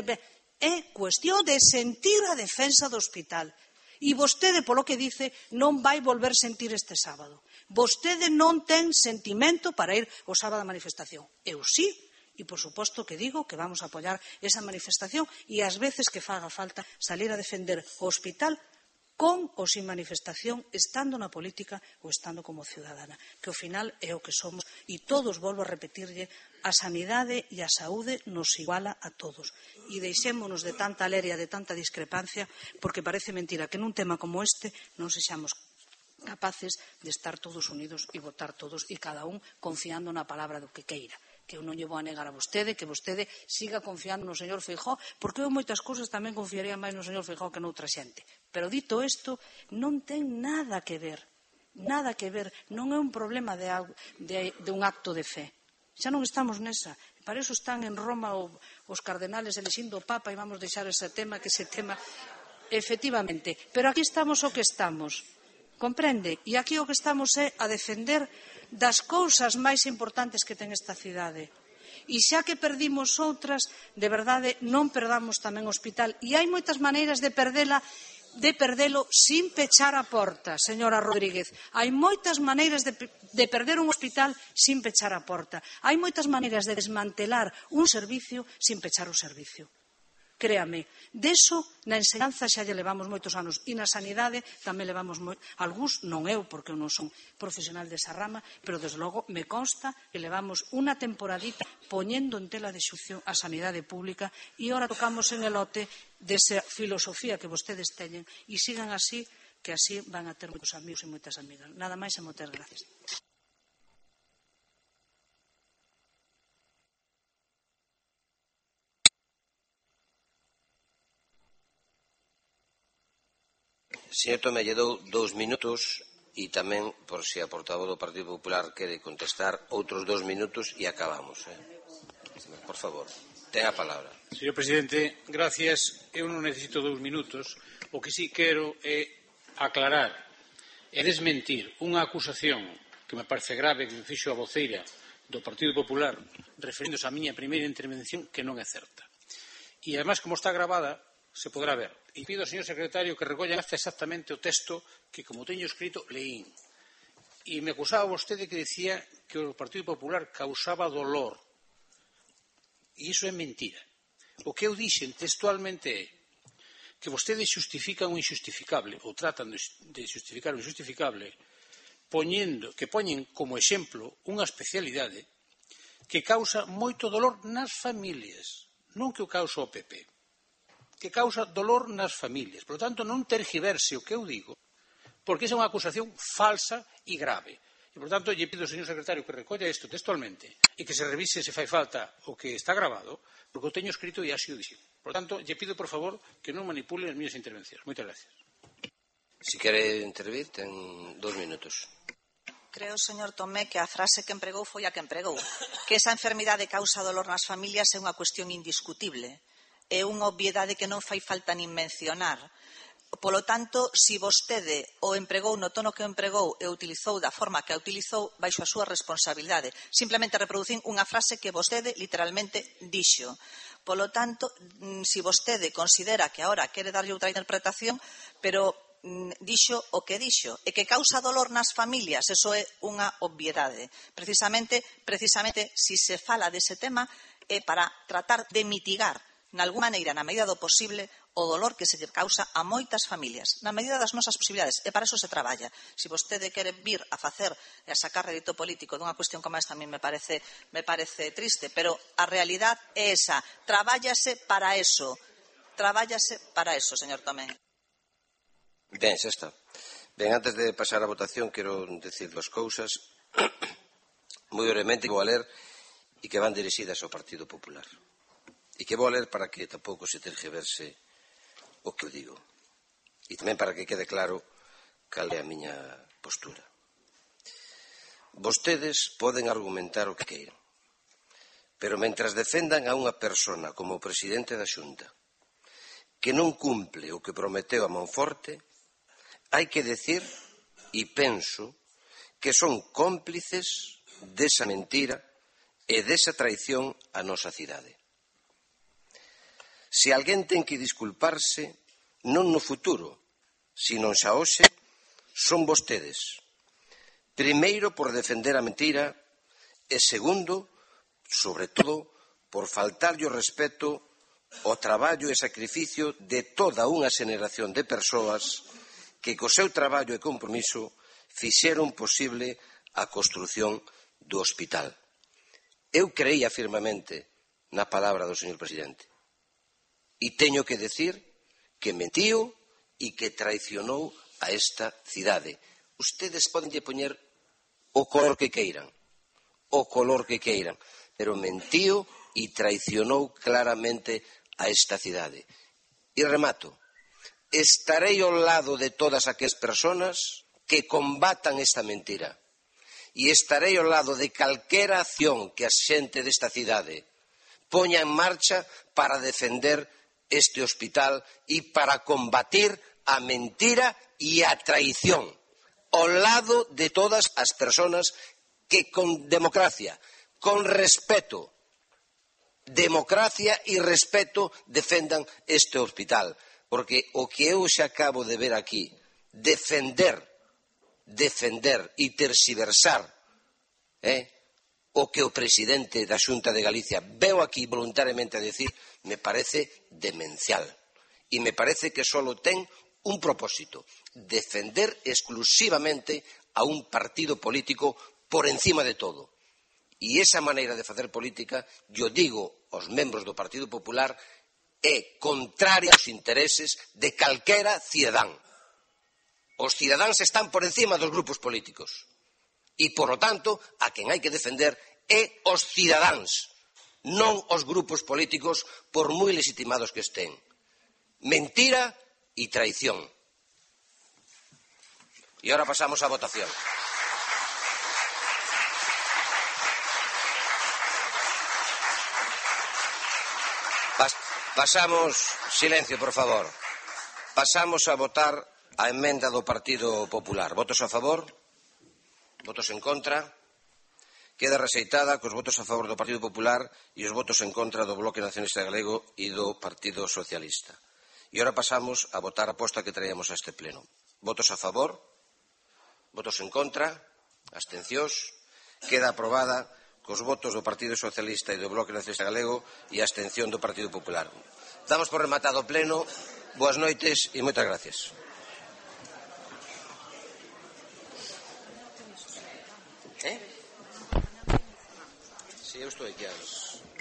É cuestión de sentir a defensa do hospital. E vostede, polo que dice, non vai volver sentir este sábado. Vostede non ten sentimento para ir o sábado a manifestación. Eu sí, e por suposto que digo que vamos a apoiar esa manifestación e as veces que faga falta salir a defender o hospital con ou sin manifestación, estando na política ou estando como ciudadana, que ao final é o que somos, e todos, volvo a repetirlle, a sanidade e a saúde nos iguala a todos. E deixémonos de tanta leria, de tanta discrepancia, porque parece mentira que nun tema como este non sexamos capaces de estar todos unidos e votar todos, e cada un confiando na palabra do que queira. Que eu non lle vou a negar a vostede, que vostede siga confiando no señor Feijóo, porque eu moitas cousas tamén confiaría máis no señor Feijóo que noutra xente. Pero dito isto, non ten nada que ver, nada que ver, non é un problema de, de, de un acto de fe. Xa non estamos nesa. Para iso están en Roma o, os cardenales elixindo o Papa e vamos deixar ese tema, que ese tema, efectivamente. Pero aquí estamos o que estamos. Comprende? E aquí o que estamos é a defender das cousas máis importantes que ten esta cidade. E xa que perdimos outras, de verdade, non perdamos tamén o hospital. E hai moitas maneiras de perdela de perdelo sin pechar a porta, señora Rodríguez. Hai moitas maneiras de, de perder un hospital sin pechar a porta. Hai moitas maneiras de desmantelar un servicio sin pechar o servicio. Créame, deso na enseñanza xa lle levamos moitos anos e na sanidade tamén levamos moitos, algúns, non eu, porque eu non son profesional desa rama, pero desde logo me consta que levamos unha temporadita poñendo en tela de xuicio a sanidade pública e ora tocamos en el lote desa filosofía que vostedes teñen e sigan así, que así van a ter moitos amigos e moitas amigas. Nada máis e moitas gracias. Señor Tomé, lle dou dous minutos e tamén, por se a portavoz do Partido Popular quere contestar, outros dous minutos e acabamos. Eh? Por favor, ten a palabra. Señor Presidente, gracias. Eu non necesito dous minutos. O que sí quero é aclarar e desmentir unha acusación que me parece grave que me fixo a voceira do Partido Popular referéndose á miña primeira intervención que non é certa. E, además, como está grabada, se podrá ver. E pido ao señor secretario que recolla exactamente o texto que, como teño escrito, leín. E me acusaba vostede que decía que o Partido Popular causaba dolor. E iso é mentira. O que eu dixen textualmente é que vostedes xustifican o injustificable, ou tratan de xustificar o injustificable, poñendo, que poñen como exemplo unha especialidade que causa moito dolor nas familias, non que o causa o P P. Que causa dolor nas familias. Por lo tanto, non tergiverse o que eu digo, porque esa é unha acusación falsa e grave. E, por tanto, lle pido ao señor secretario que recolla isto textualmente e que se revise se fai falta o que está grabado, porque o teño escrito e así o dixen. Por lo tanto, lle pido, por favor, que non manipulen as miñas intervencións. Moitas gracias. Si quere intervir, ten dos minutos. Creo, señor Tomé, que a frase que empregou foi a que empregou. Que esa enfermidade causa dolor nas familias é unha cuestión indiscutible. É unha obviedade que non fai falta nin mencionar. Polo tanto, se vostede o empregou no tono que o empregou e o utilizou da forma que a utilizou, baixo a súa responsabilidade. Simplemente reproducín unha frase que vostede literalmente dixo. Polo tanto, se vostede considera que agora quere darlle outra interpretación, pero dixo o que dixo, e que causa dolor nas familias, eso é unha obviedade. Precisamente, precisamente, se se fala dese tema, é para tratar de mitigar nalgúna maneira, na medida do posible, o dolor que se lle causa a moitas familias, na medida das nosas posibilidades, e para eso se traballa. Se vostede quere vir a facer e a sacar rédito político dunha cuestión como esta, a mí me parece, me parece triste, pero a realidade é esa. Trabállase para eso. Trabállase para eso, señor Tomé. Ben, xa está. Ben, antes de pasar a votación, quero decir dúas cousas moi brevemente que vou a ler e que van dirixidas ao Partido Popular. E que vou a ler para que tampouco se tergiverse o que eu digo. E tamén para que quede claro cal é a miña postura. Vostedes poden argumentar o que queiran, pero mentras defendan a unha persona como o presidente da Xunta que non cumple o que prometeu a Monforte, hai que decir, e penso, que son cómplices desa mentira e desa traición á nosa cidade. Se alguén ten que disculparse, non no futuro, sino xa hoxe, son vostedes. Primeiro, por defender a mentira, e segundo, sobre todo, por faltarlle o respeto ao traballo e sacrificio de toda unha xeneración de persoas que co seu traballo e compromiso fixeron posible a construción do hospital. Eu creía firmemente na palabra do señor presidente. E teño que decir que mentiu e que traicionou a esta cidade. Ustedes podenlle poñer o color que queiran, o color que queiran, pero mentiu e traicionou claramente a esta cidade. E remato, estarei ao lado de todas aquelas persoas que combatan esta mentira e estarei ao lado de calquera acción que a xente desta cidade poña en marcha para defender este hospital e para combatir a mentira e a traición ao lado de todas as persoas que con democracia, con respeto, democracia e respeto defendan este hospital. porque o que eu xa acabo de ver aquí, defender, defender e tersiversar eh, o que o presidente da Xunta de Galicia veu aquí voluntariamente a decir, me parece demencial. E me parece que só ten un propósito, defender exclusivamente a un partido político por encima de todo. E esa maneira de facer política, yo digo aos membros do Partido Popular, é contraria aos intereses de calquera cidadán. Os cidadáns están por encima dos grupos políticos. E, por lo tanto, a quen hai que defender é os cidadáns, non os grupos políticos, por moi legitimados que estén. Mentira e traición. E ahora pasamos á votación. Pas pasamos, silencio, por favor. Pasamos a votar a emenda do Partido Popular. Votos a favor? Votos en contra? Queda rexeitada cos votos a favor do Partido Popular e os votos en contra do Bloque Nacionalista Galego e do Partido Socialista. E ahora pasamos a votar a posta que traíamos a este pleno. Votos a favor? Votos en contra? Abstencións? Queda aprobada cos votos do Partido Socialista e do Bloque Nacionalista Galego e a abstención do Partido Popular. Damos por rematado o pleno. Boas noites e moitas gracias. Eh? Si, eu estou aquí.